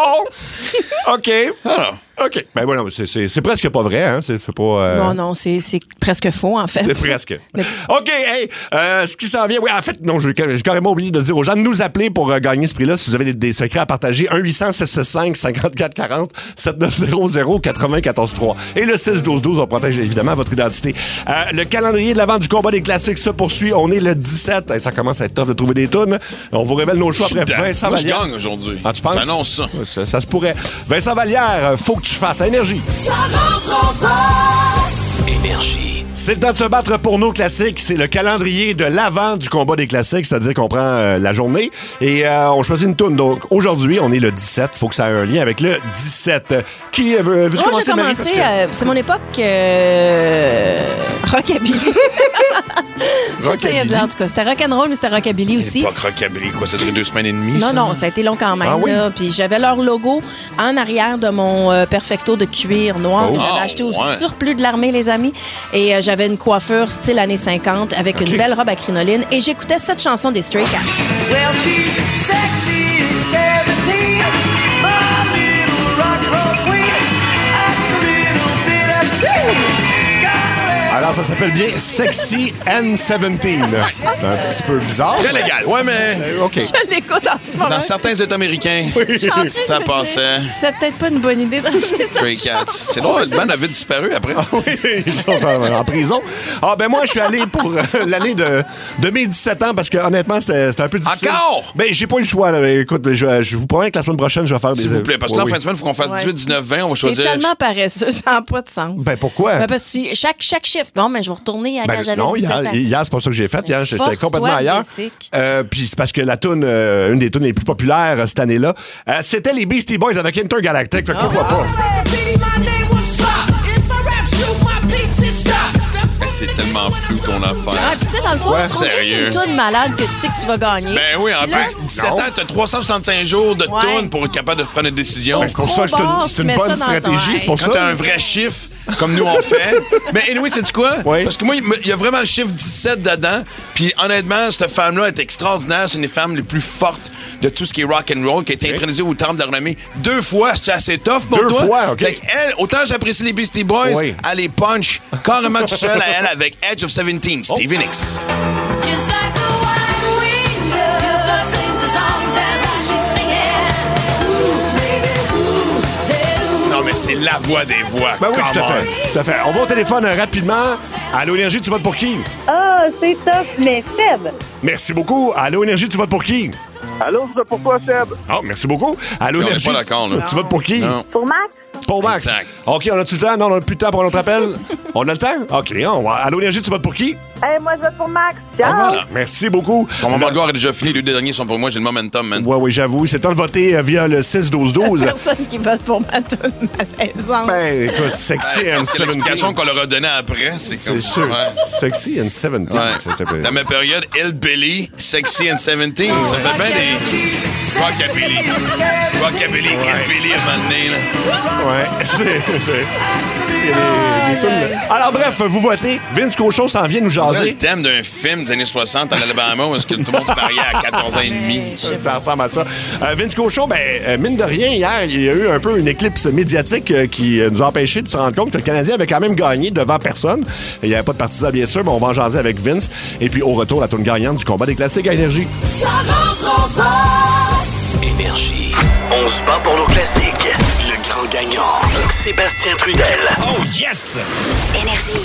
Bon! OK. Alors, OK. Ben voilà, c'est, c'est, c'est presque pas vrai, hein? C'est, c'est pas... euh, Non, non, c'est c'est presque faux, en fait. C'est presque. Mais- OK, hey, euh, ce qui s'en vient... Oui, en fait, non, j'ai j'ai carrément oublié de dire aux gens de nous appeler pour euh, gagner ce prix-là. Si vous avez des, des secrets à partager, un huit cents six six cinq cinquante-quatre quarante sept neuf zéro zéro quatre-vingt-quatorze trois. Et le six douze douze, on protège évidemment votre identité. Euh, le calendrier de la vente du combat des classiques se poursuit. On est le dix-sept. Hey, ça commence à être tough de trouver des tunes. On vous révèle nos choix je suis après dedans. Vincent Moi, je Vallière. gagne aujourd'hui. Ah, tu penses? J'annonce ça. Ça, ça se pourrait. Vincent Vallière, faut que tu fasses à Énergie. Énergie. C'est le temps de se battre pour nos classiques. C'est le calendrier de l'avant du combat des classiques, c'est-à-dire qu'on prend euh, la journée et euh, on choisit une toune. Donc aujourd'hui, on est le dix-sept. Faut que ça ait un lien avec le dix-sept. Qui euh, veut, veux-tu Moi, commencer, j'ai Marie? commencé, Parce que- euh, c'est mon époque euh, rockabilly. J'essayais de dire, en tout cas, c'était rock'n'roll, mais c'était rockabilly aussi. Pas rockabilly, quoi, ça durait deux semaines et demie. Non, ça? non, ça a été long quand même. Ah oui? là. Puis j'avais leur logo en arrière de mon euh, perfecto de cuir noir Oh. que j'avais Ah, acheté au ouais. surplus de l'armée, les amis. Et euh, j'avais une coiffure style années cinquante avec une belle robe à crinoline. Et j'écoutais cette chanson des Stray Cats. Well, she's sexy and seventeen, my little rock and roll queen. That's a little bit of shame. Alors, ça s'appelle bien Sexy N dix-sept. C'est un petit peu bizarre. Très légal. Ouais, mais Euh, OK. Je l'écoute en ce moment. dans certains États américains, Je suis en train de ça me passait. dire, c'était peut-être pas une bonne idée d'acheter cette Stray Cats. C'est drôle, le band avait disparu après. Oui, ils sont en, en prison. Ah, ben moi, je suis allé pour euh, l'année de, de mes dix-sept ans parce que honnêtement, c'était, c'était un peu difficile. Encore? Ben, j'ai pas eu le choix. Là. Écoute, je, je vous promets que la semaine prochaine, je vais faire des. S'il vous plaît, parce que là, Oui, en fin oui. de semaine, il faut qu'on fasse Ouais. dix-huit, dix-neuf, vingt. On va C'est choisir. tellement paresseux, ça n'a pas de sens. Ben, pourquoi? Ben, parce que si- chaque, chaque chiffre, bon, mais je vais retourner à quand Ben, j'avais non, dix-sept hier, ans. hier, c'est pas ça que j'ai fait. Hier, j'étais Force-toi, complètement ailleurs. Jessic. Euh, Puis c'est parce que la tune, euh, une des tunes les plus populaires euh, cette année-là, euh, c'était les Beastie Boys avec Intergalactic. Fait que pourquoi pas? Hey, c'est tellement flou ton Ah, affaire. puis tu sais, dans le fond, Ouais, tu trouves juste sérieux. une toune malade que tu sais que tu vas gagner. Ben oui, en Puis là, plus, dix-sept Non. ans, t'as trois cent soixante-cinq jours de Ouais. tourne pour être capable de prendre une décision. Ben, c'est pour ça que c'est Trop une, bon, c'est tu une mets bonne ça dans ton- stratégie. C'est pour Quand ça. t'as un vrai chiffre, comme nous on fait. Mais anyway, sais-tu quoi? Oui. Parce que moi, il y a vraiment le chiffre dix-sept dedans. Puis honnêtement, cette femme-là est extraordinaire. C'est une des femmes les plus fortes de tout ce qui est rock and roll, qui a été intronisée au Temple de la Renommée deux fois. C'est assez tough pour Deux toi? fois, OK. Fait qu'elle, autant j'apprécie les Beastie Boys, Oui. elle les punch carrément tout seul à elle avec Edge of seventeen, Stevie Oh. Nicks. Non, mais c'est la voix des voix. Ben oui, Come tout à on. fait. Tout à fait. On va au téléphone euh, rapidement. Allô, Énergie, tu votes pour qui? Ah, c'est tough, mais Seb. Merci beaucoup. Allô, Énergie, tu votes pour qui? Allô, je vote pour toi, Seb. Oh, merci beaucoup. Allô, On est Énergie. pas d'accord, là. Tu votes pour qui? Non. Pour Max? Pour Max. Exact. OK, on a-tu le temps? Non, on n'a plus de temps pour un autre appel. On a le temps? OK, on va. Allô, Énergie, tu votes pour qui? Hey, moi, je vote pour Max. Ciao. Ah, voilà. Merci beaucoup. Mon moment de gloire est déjà fini. Les deux derniers sont pour moi. J'ai le momentum, man. Oui, oui, j'avoue. C'est temps de voter euh, via le six douze douze. Personne qui vote pour ma toune malaisante. Ben, écoute, sexy Ouais, and parce que l'explication seventeen. qu'on leur a donnée après, c'est comme... C'est sûr. Ouais. Sexy and seventeen. Ouais. Ça s'appelle. Dans ma période, Hillbilly, Sexy and seventeen, ça fait bien des... Rockabilly. Rockabilly, Hillbilly, à un moment donné, là. Ouais, c'est. c'est- Il y a des, des tunes, là. Alors, bref, vous votez. Vince Cochon s'en vient nous On dirait le jaser. thème d'un film des années soixante en Alabama où est-ce que tout le monde se mariait à quatorze ans et demi. Ça ressemble à ça. Euh, Vince Cochon, ben, euh, mine de rien, hier, il y a eu un peu une éclipse médiatique euh, qui euh, nous a empêché de se rendre compte que le Canadien avait quand même gagné devant personne. Il n'y avait pas de partisans, bien sûr, mais on va en jaser avec Vince. Et puis, au retour, la tourne gagnante du combat des classiques à Énergie. Ça rentre en passe. Énergie. On se bat pour nos classiques. Le grand gagnant, Sébastien Trudel. Oh, yes! Énergie.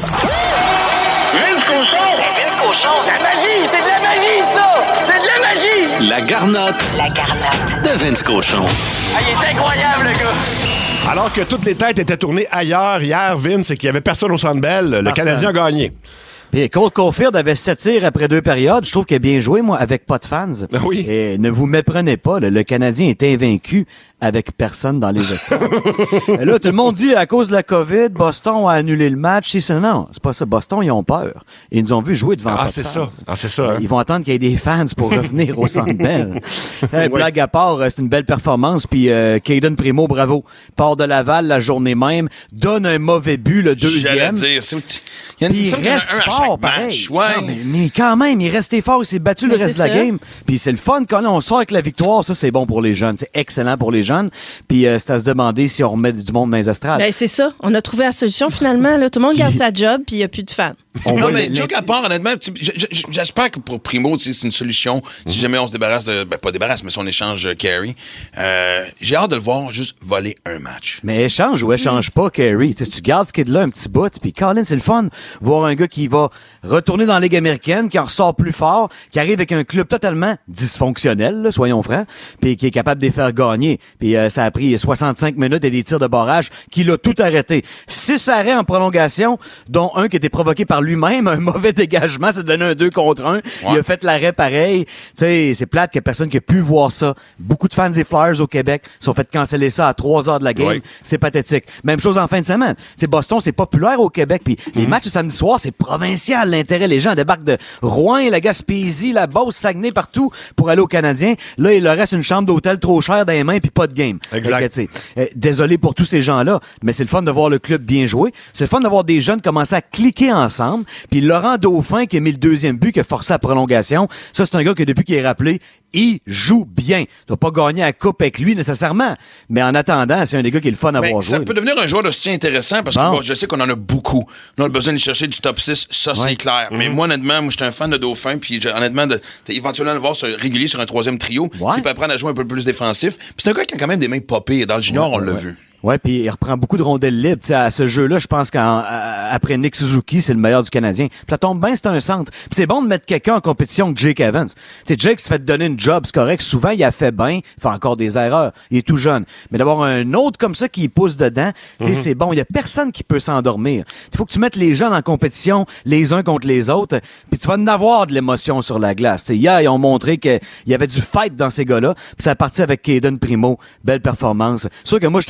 Vince Cochon. Vince Cochon. La magie, c'est de la magie, ça. C'est de la magie. La garnotte La garnotte. de Vince Cochon. Ah, il est incroyable, le gars. Alors que toutes les têtes étaient tournées ailleurs hier, Vince, et qu'il n'y avait personne au Centre Bell, le Personne. Canadien a gagné. Puis Cole Caulfield avait sept tirs après deux périodes. Je trouve qu'il a bien joué, moi, avec pas de fans. Oui. Et ne vous méprenez pas, là, le Canadien est invaincu avec personne dans les estrades. Et là, tout le monde dit, à cause de la COVID, Boston a annulé le match. Si c'est non, c'est pas ça. Boston, ils ont peur. Ils nous ont vu jouer devant Ah, pas de c'est fans. ça. Ah, c'est ça. hein. Ils vont attendre qu'il y ait des fans pour revenir au Centre Bell. Euh, Blague à part, euh, c'est une belle performance. Puis euh, Caden Primo, bravo. Part de Laval la journée même, donne un mauvais but, le J'allais deuxième. dire, c'est... Il y a Puis une il sorte qu'il y en a reste un à fort, chaque pareil. match. Ouais. Non, mais, mais quand même, il est resté fort, il s'est battu le Mais reste de c'est la ça. game. Puis c'est le fun quand on sort avec la victoire, ça c'est bon pour les jeunes, c'est excellent pour les jeunes. Puis euh, c'est à se demander si on remet du monde dans les estrades. Ben, c'est ça. On a trouvé la solution finalement. Là. Tout le monde garde sa job puis il n'y a plus de fans. On Non, voit mais le- joke à part, honnêtement, tu- j- j- j'espère que pour Primo, tu sais, c'est une solution. Si jamais on se débarrasse de, ben pas débarrasse, mais si on échange euh, Carey, euh, j'ai hâte de le voir juste voler un match. Mais échange ou échange pas, Kerry. Tu sais, si tu gardes ce qui est de là un petit bout, puis Colin, c'est le fun. Voir un gars qui va retourner dans la Ligue américaine, qui en ressort plus fort, qui arrive avec un club totalement dysfonctionnel, là, soyons francs, puis qui est capable de les faire gagner. Puis euh, ça a pris soixante-cinq minutes et des tirs de barrage qu'il a tout arrêté. Six arrêts en prolongation, dont un qui était provoqué par lui-même, un mauvais dégagement, ça donnait un deux contre un. Il a fait l'arrêt pareil. Tu sais, c'est plate qu'il y a personne qui a pu voir ça. Beaucoup de fans des Flyers au Québec se sont fait canceller ça à trois heures de la game. Oui. C'est pathétique. Même chose en fin de semaine. C'est Boston, c'est populaire au Québec. Puis les matchs de samedi soir, c'est provincial. L'intérêt, les gens débarquent de Rouen, la Gaspésie, la Beauce, Saguenay, partout pour aller au Canadien. Là, il leur reste une chambre d'hôtel trop chère dans les mains puis pas de game. Exact. Fait que, tu sais, euh, désolé pour tous ces gens-là, mais c'est le fun de voir le club bien jouer. C'est le fun de voir des jeunes commencer à cliquer ensemble. Puis Laurent Dauphin qui a mis le deuxième but, qui a forcé la prolongation. Ça, c'est un gars que depuis qu'il est rappelé, il joue bien. Tu vas pas gagner la coupe avec lui nécessairement, mais en attendant, c'est un des gars qui est le fun à Ben, voir ça jouer. peut devenir un joueur de soutien intéressant parce que Bon. bon, je sais qu'on en a beaucoup. Là, on a besoin de chercher du top six, ça c'est Ouais. clair. Mais moi, honnêtement, moi, j'étais un fan de Dauphin, puis j'ai- honnêtement, de, de- éventuellement le voir se régulier sur un troisième trio, Ouais. s'il peut apprendre à jouer un peu plus défensif. Puis c'est un gars qui a quand même des mains pas pires. Dans le junior, on l'a vu. Ouais, puis il reprend beaucoup de rondelles libres. Tu sais, à ce jeu-là, je pense qu'après Nick Suzuki, c'est le meilleur du Canadien. Puis ça tombe bien, c'est un centre. Puis c'est bon de mettre quelqu'un en compétition avec Jake Evans. Tu sais, Jake se fait donner une job, c'est correct. Souvent, il a fait bien, il fait encore des erreurs. Il est tout jeune. Mais d'avoir un autre comme ça qui pousse dedans, tu sais, Mhm. c'est bon. Il y a personne qui peut s'endormir. Il faut que tu mettes les jeunes en compétition, les uns contre les autres, puis tu vas en avoir de l'émotion sur la glace. Tu sais, hier, ils ont montré qu'il y avait du fight dans ces gars-là. Puis ça a parti avec Caden Primo. Belle performance. C'est sûr que moi, je suis un gars des années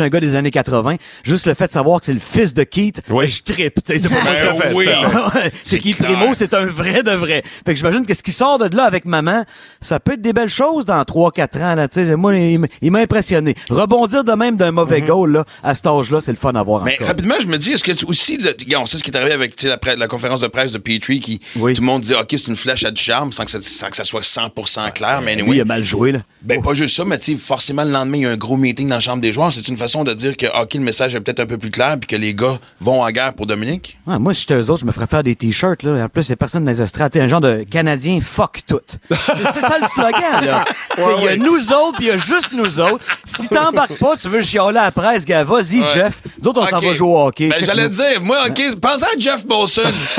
années quatre-vingt. Juste le fait de savoir que c'est le fils de Keith, oui. je trippe. C'est pas ben fait, oui. C'est Keith Primo, c'est un vrai de vrai. Fait que j'imagine que ce qui sort de là avec maman, ça peut être des belles choses dans trois quatre ans. Là, t'sais. Moi, il, il m'a impressionné. Rebondir de même d'un mauvais mm-hmm. goal, là, à cet âge-là, c'est le fun à voir Mais encore. rapidement, je me dis, est-ce que aussi, le, on sait ce qui est arrivé avec la, la conférence de presse de Petrie, qui oui. tout le monde dit, OK, c'est une flèche à du charme, sans que ça, sans que ça soit cent pour cent clair. Mais anyway, lui, il a mal joué, là. Ben, oh. pas juste ça, mais tu sais, forcément, le lendemain, il y a un gros meeting dans la chambre des joueurs. C'est une façon de dire que, OK, le message est peut-être un peu plus clair, puis que les gars vont en guerre pour Dominique? Ouais, moi, si j'étais eux autres, je me ferais faire des t-shirts, là. En plus, il y a personne dans les estrades. Un genre de Canadien fuck tout. C'est ça le slogan, là. Il ouais, y a ouais. nous autres, puis il y a juste nous autres. Si t'embarques pas, tu veux chialer à la presse, gars, vas-y, ouais. Jeff. Nous autres, on okay. s'en va jouer au hockey. Ben, j'allais te dire, moi, OK, pensez à Jeff Molson.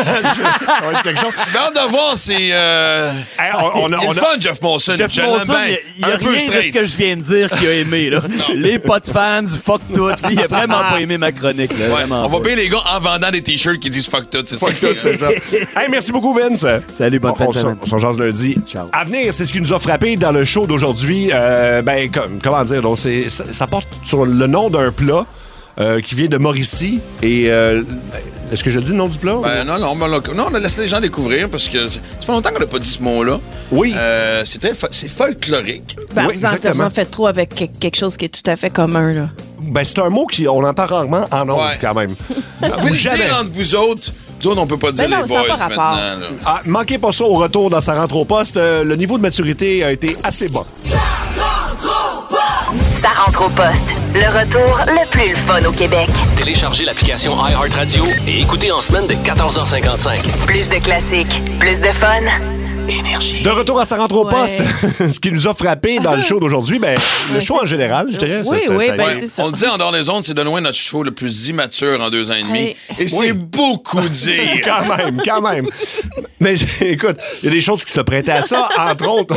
quelque chose. Ben, hâte de voir, c'est. Euh... Hey, on, on a, il est on a... fun, Jeff Molson. Jeff Molson, il y a, y a rien de ce que je viens de dire qu'il a aimé, là. Les pas de fans, fuck tout. Lui, il a vraiment pas aimé ma chronique, là. Ouais, vraiment on va payer les gars en vendant des t-shirts qui disent fuck tout, c'est fuck ça. Tout, c'est ça. Hey, merci beaucoup, Vince. Salut, bonne fin de semaine. On s'en jase lundi. Ciao. À venir, c'est ce qui nous a frappé dans le show d'aujourd'hui. Euh, ben, com- comment dire, donc, c'est, ça, ça porte sur le nom d'un plat euh, qui vient de Mauricie. Et euh, est-ce que je le dis, le nom du plat? Ben, non, non, ben, non, on a laissé les gens découvrir parce que ça fait longtemps qu'on n'a pas dit ce mot-là. Oui. Euh, c'était, c'est folklorique. Ben, oui, vous en, en faites trop avec quelque chose qui est tout à fait commun, là. Ben, c'est un mot qu'on entend rarement en ondes, ouais. quand même. Vous pouvez le dire entre vous autres. Nous autres, on peut pas dire ben non, les boys maintenant. Là. Ah, manquez pas ça au retour dans Sa rentre au poste. Euh, le niveau de maturité a été assez bas. Ça rentre au poste! Ça rentre au poste. Le retour le plus le fun au Québec. Téléchargez l'application iHeartRadio et écoutez en semaine de quatorze heures cinquante-cinq. Plus de classiques, plus de fun. Énergie. De retour à Sa rentre au poste. Ouais. Ce qui nous a frappé dans le show d'aujourd'hui, ben, le ouais, show en général, je dirais. Oui, ça, oui, ça, ben, ouais. c'est ça. On le dit en dehors des ondes, c'est de loin notre show le plus immature en deux ans et demi. Hey. Et c'est oui. beaucoup dire. Quand même, quand même. Mais écoute, il y a des choses qui se prêtaient à ça, entre autres.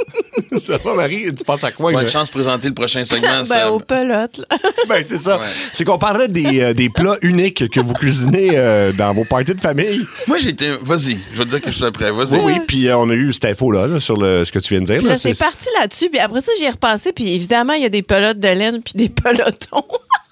Ça va, Marie? Tu penses à quoi? Bonne chance de présenter le prochain segment. Ben, ça... aux pelotes, là. Ben, c'est ça. Ouais. C'est qu'on parlerait des, euh, des plats uniques que vous cuisinez euh, dans vos parties de famille. Moi, j'ai été... Vas-y, je vais te dire que je suis après. Vas-y. Oui, oui, puis euh, on a eu cette info-là là, sur le, ce que tu viens de dire. Là, là, c'est, c'est parti là-dessus, puis après ça, j'y ai repassé, puis évidemment, il y a des pelotes de laine puis des pelotons.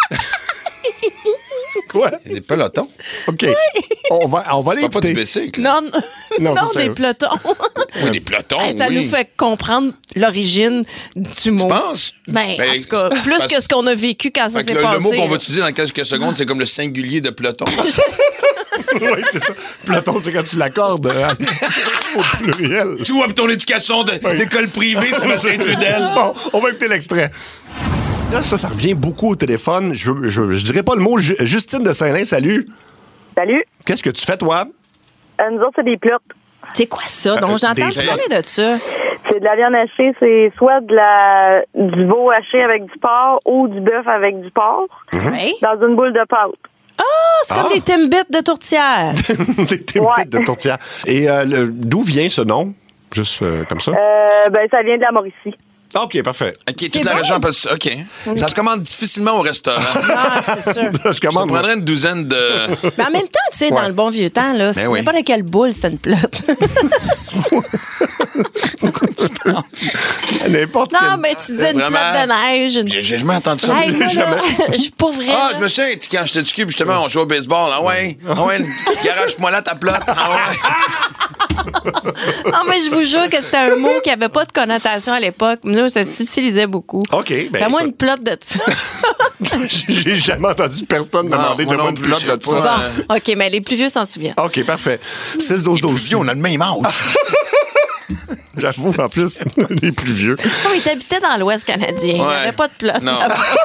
Quoi? Il y a des pelotons? OK. Oui. On va, on va les écouter. Pas du bicycle. Non, non, non des pelotons. Oui, des pelotons, hey, ça oui. nous fait comprendre l'origine du mot. Tu penses? Ben, ben, en tout cas, plus parce... que ce qu'on a vécu quand ça s'est le, passé. Le mot qu'on là. va utiliser dans quelques secondes, c'est comme le singulier de peloton. Oui, c'est ça. Peloton, c'est quand tu l'accordes hein, au pluriel. Tout pour ton éducation de oui. l'école privée, Sébastien Trudel. Bon, on va écouter l'extrait. Là, ça, ça revient beaucoup au téléphone. Je, je, je dirais pas le mot. Justine de Saint-Lin, salut. Salut. Qu'est-ce que tu fais, toi? Euh, nous autres, c'est des plots. C'est quoi ça? Donc, euh, j'entends parler de ça. C'est de la viande hachée. C'est soit de la du veau haché avec du porc ou du bœuf avec du porc mm-hmm. dans une boule de pâte. Ah, c'est comme ah. des Timbits de tourtière. Des Timbits ouais. de tourtière. Et euh, le, d'où vient ce nom? Juste euh, comme ça? Euh, ben, ça vient de la Mauricie. OK, parfait. OK, toute c'est la bon. région appelle ça. OK. Mm. Ça se commande difficilement au restaurant. Ah, c'est sûr. Ça se commande. Je prendrais une douzaine de... Mais en même temps, tu sais, ouais. dans le bon vieux temps, là, c'était oui. pas quelle boule, c'était une plotte. N'importe Non, quel... mais tu disais une Vraiment... plotte de neige. Une... J'ai, j'ai jamais entendu ça. Hey, moi, là, je pour vrai. Ah, je me souviens, quand j'étais du cube, justement, on jouait au baseball. Ah ouais, ah ouais, garage-moi là ta plotte. Ah ouais. Non, mais je vous jure que c'était un mot qui avait pas de connotation à l'époque. Nous, ça s'utilisait beaucoup. OK. Ben, Fais-moi une plotte de ça. J'ai jamais entendu personne demander de moi une plotte de ça. Bon, OK, mais les plus vieux s'en souviennent. OK, parfait. six douze douze. On a le même âge. J'avoue, en plus, les plus vieux. Oh, il habitait dans l'Ouest canadien. Ouais. Il n'y avait pas de plotte. Non.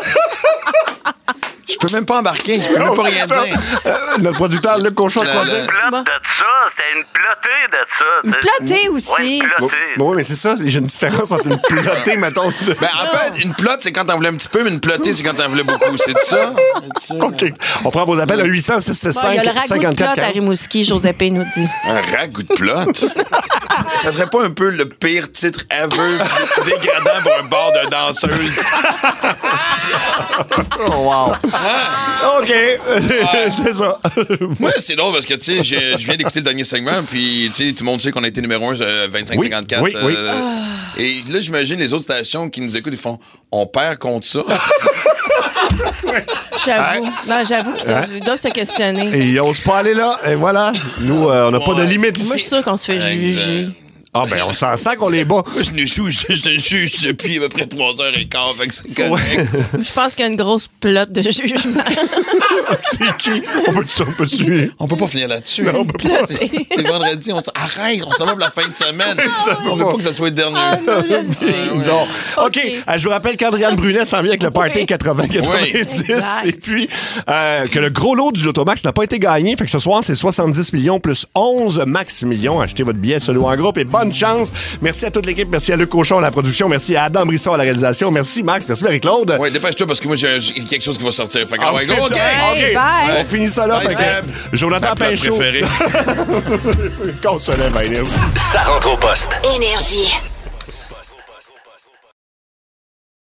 Je peux même pas embarquer, je peux même pas rien dire. Euh, notre producteur, Luc Cochon, quoi dire? Une plotte de ça, c'était une plotée de ça. Une plotée aussi. Oui, une plotée. Bon, oui, mais c'est ça, j'ai une différence entre une plotée, mettons. Ben, en fait, une plotte, c'est quand t'en voulais un petit peu, mais une plotée, c'est quand t'en voulais beaucoup. C'est ça? OK. On prend vos appels à huit cents six six cinq cinquante-quatre quarante. Il y a le ragoût de plotte à Rimouski, José P. nous dit. Un ragoût de plotte? Ça serait pas un peu le pire titre ever dégradant pour un bar de danseuse? Oh, wow. OK. C'est ça. Moi, c'est drôle parce que, tu sais, je je viens d'écouter le dernier segment, puis, tu sais, tout le monde sait qu'on a été numéro un euh, vingt-cinq cinquante-quatre. Oui, oui, oui. euh, Et là, j'imagine les autres stations qui nous écoutent, ils font « On perd contre ça. » J'avoue. Non, j'avoue qu'ils doivent, ils doivent se questionner. Et ils n'osent pas aller là. Et voilà. Nous, euh, on n'a pas de limite ici. Moi, je suis sûre qu'on se fait juger. Ah, ben, on s'en sent qu'on les bat. Moi, je ne juge, je ne juge depuis à peu près trois heures et quart. Fait que c'est correct. Je pense qu'il y a une grosse pelote de jugement. C'est qui? On peut, on peut tuer. On peut pas finir là-dessus. Non, on peut pas. C'est, c'est vendredi. On s... Arrête, on s'en va pour la fin de semaine. On veut pas que ça soit le dernier. Ah, non, je le sais. Non. OK. Okay. Euh, je vous rappelle qu'Andréane Brunet s'en vient avec le party oui. quatre-vingts quatre-vingt-dix. Oui. Et puis, euh, que le gros lot du Lotomax n'a pas été gagné. Fait que ce soir, c'est soixante-dix millions plus onze max millions. Achetez votre billet solo en groupe et bonne chance. Merci à toute l'équipe. Merci à Luc Cochon à la production. Merci à Adam Brisson à la réalisation. Merci Max. Merci Marie-Claude. Oui, dépêche-toi parce que moi, j'ai, j'ai quelque chose qui va sortir. Fait que, ah, ouais, go, OK. Hey, bye. On finit ça là. Bye, Seb. Jonathan Pinchot. préféré. Qu'on se lève, Ça rentre au poste. Énergie.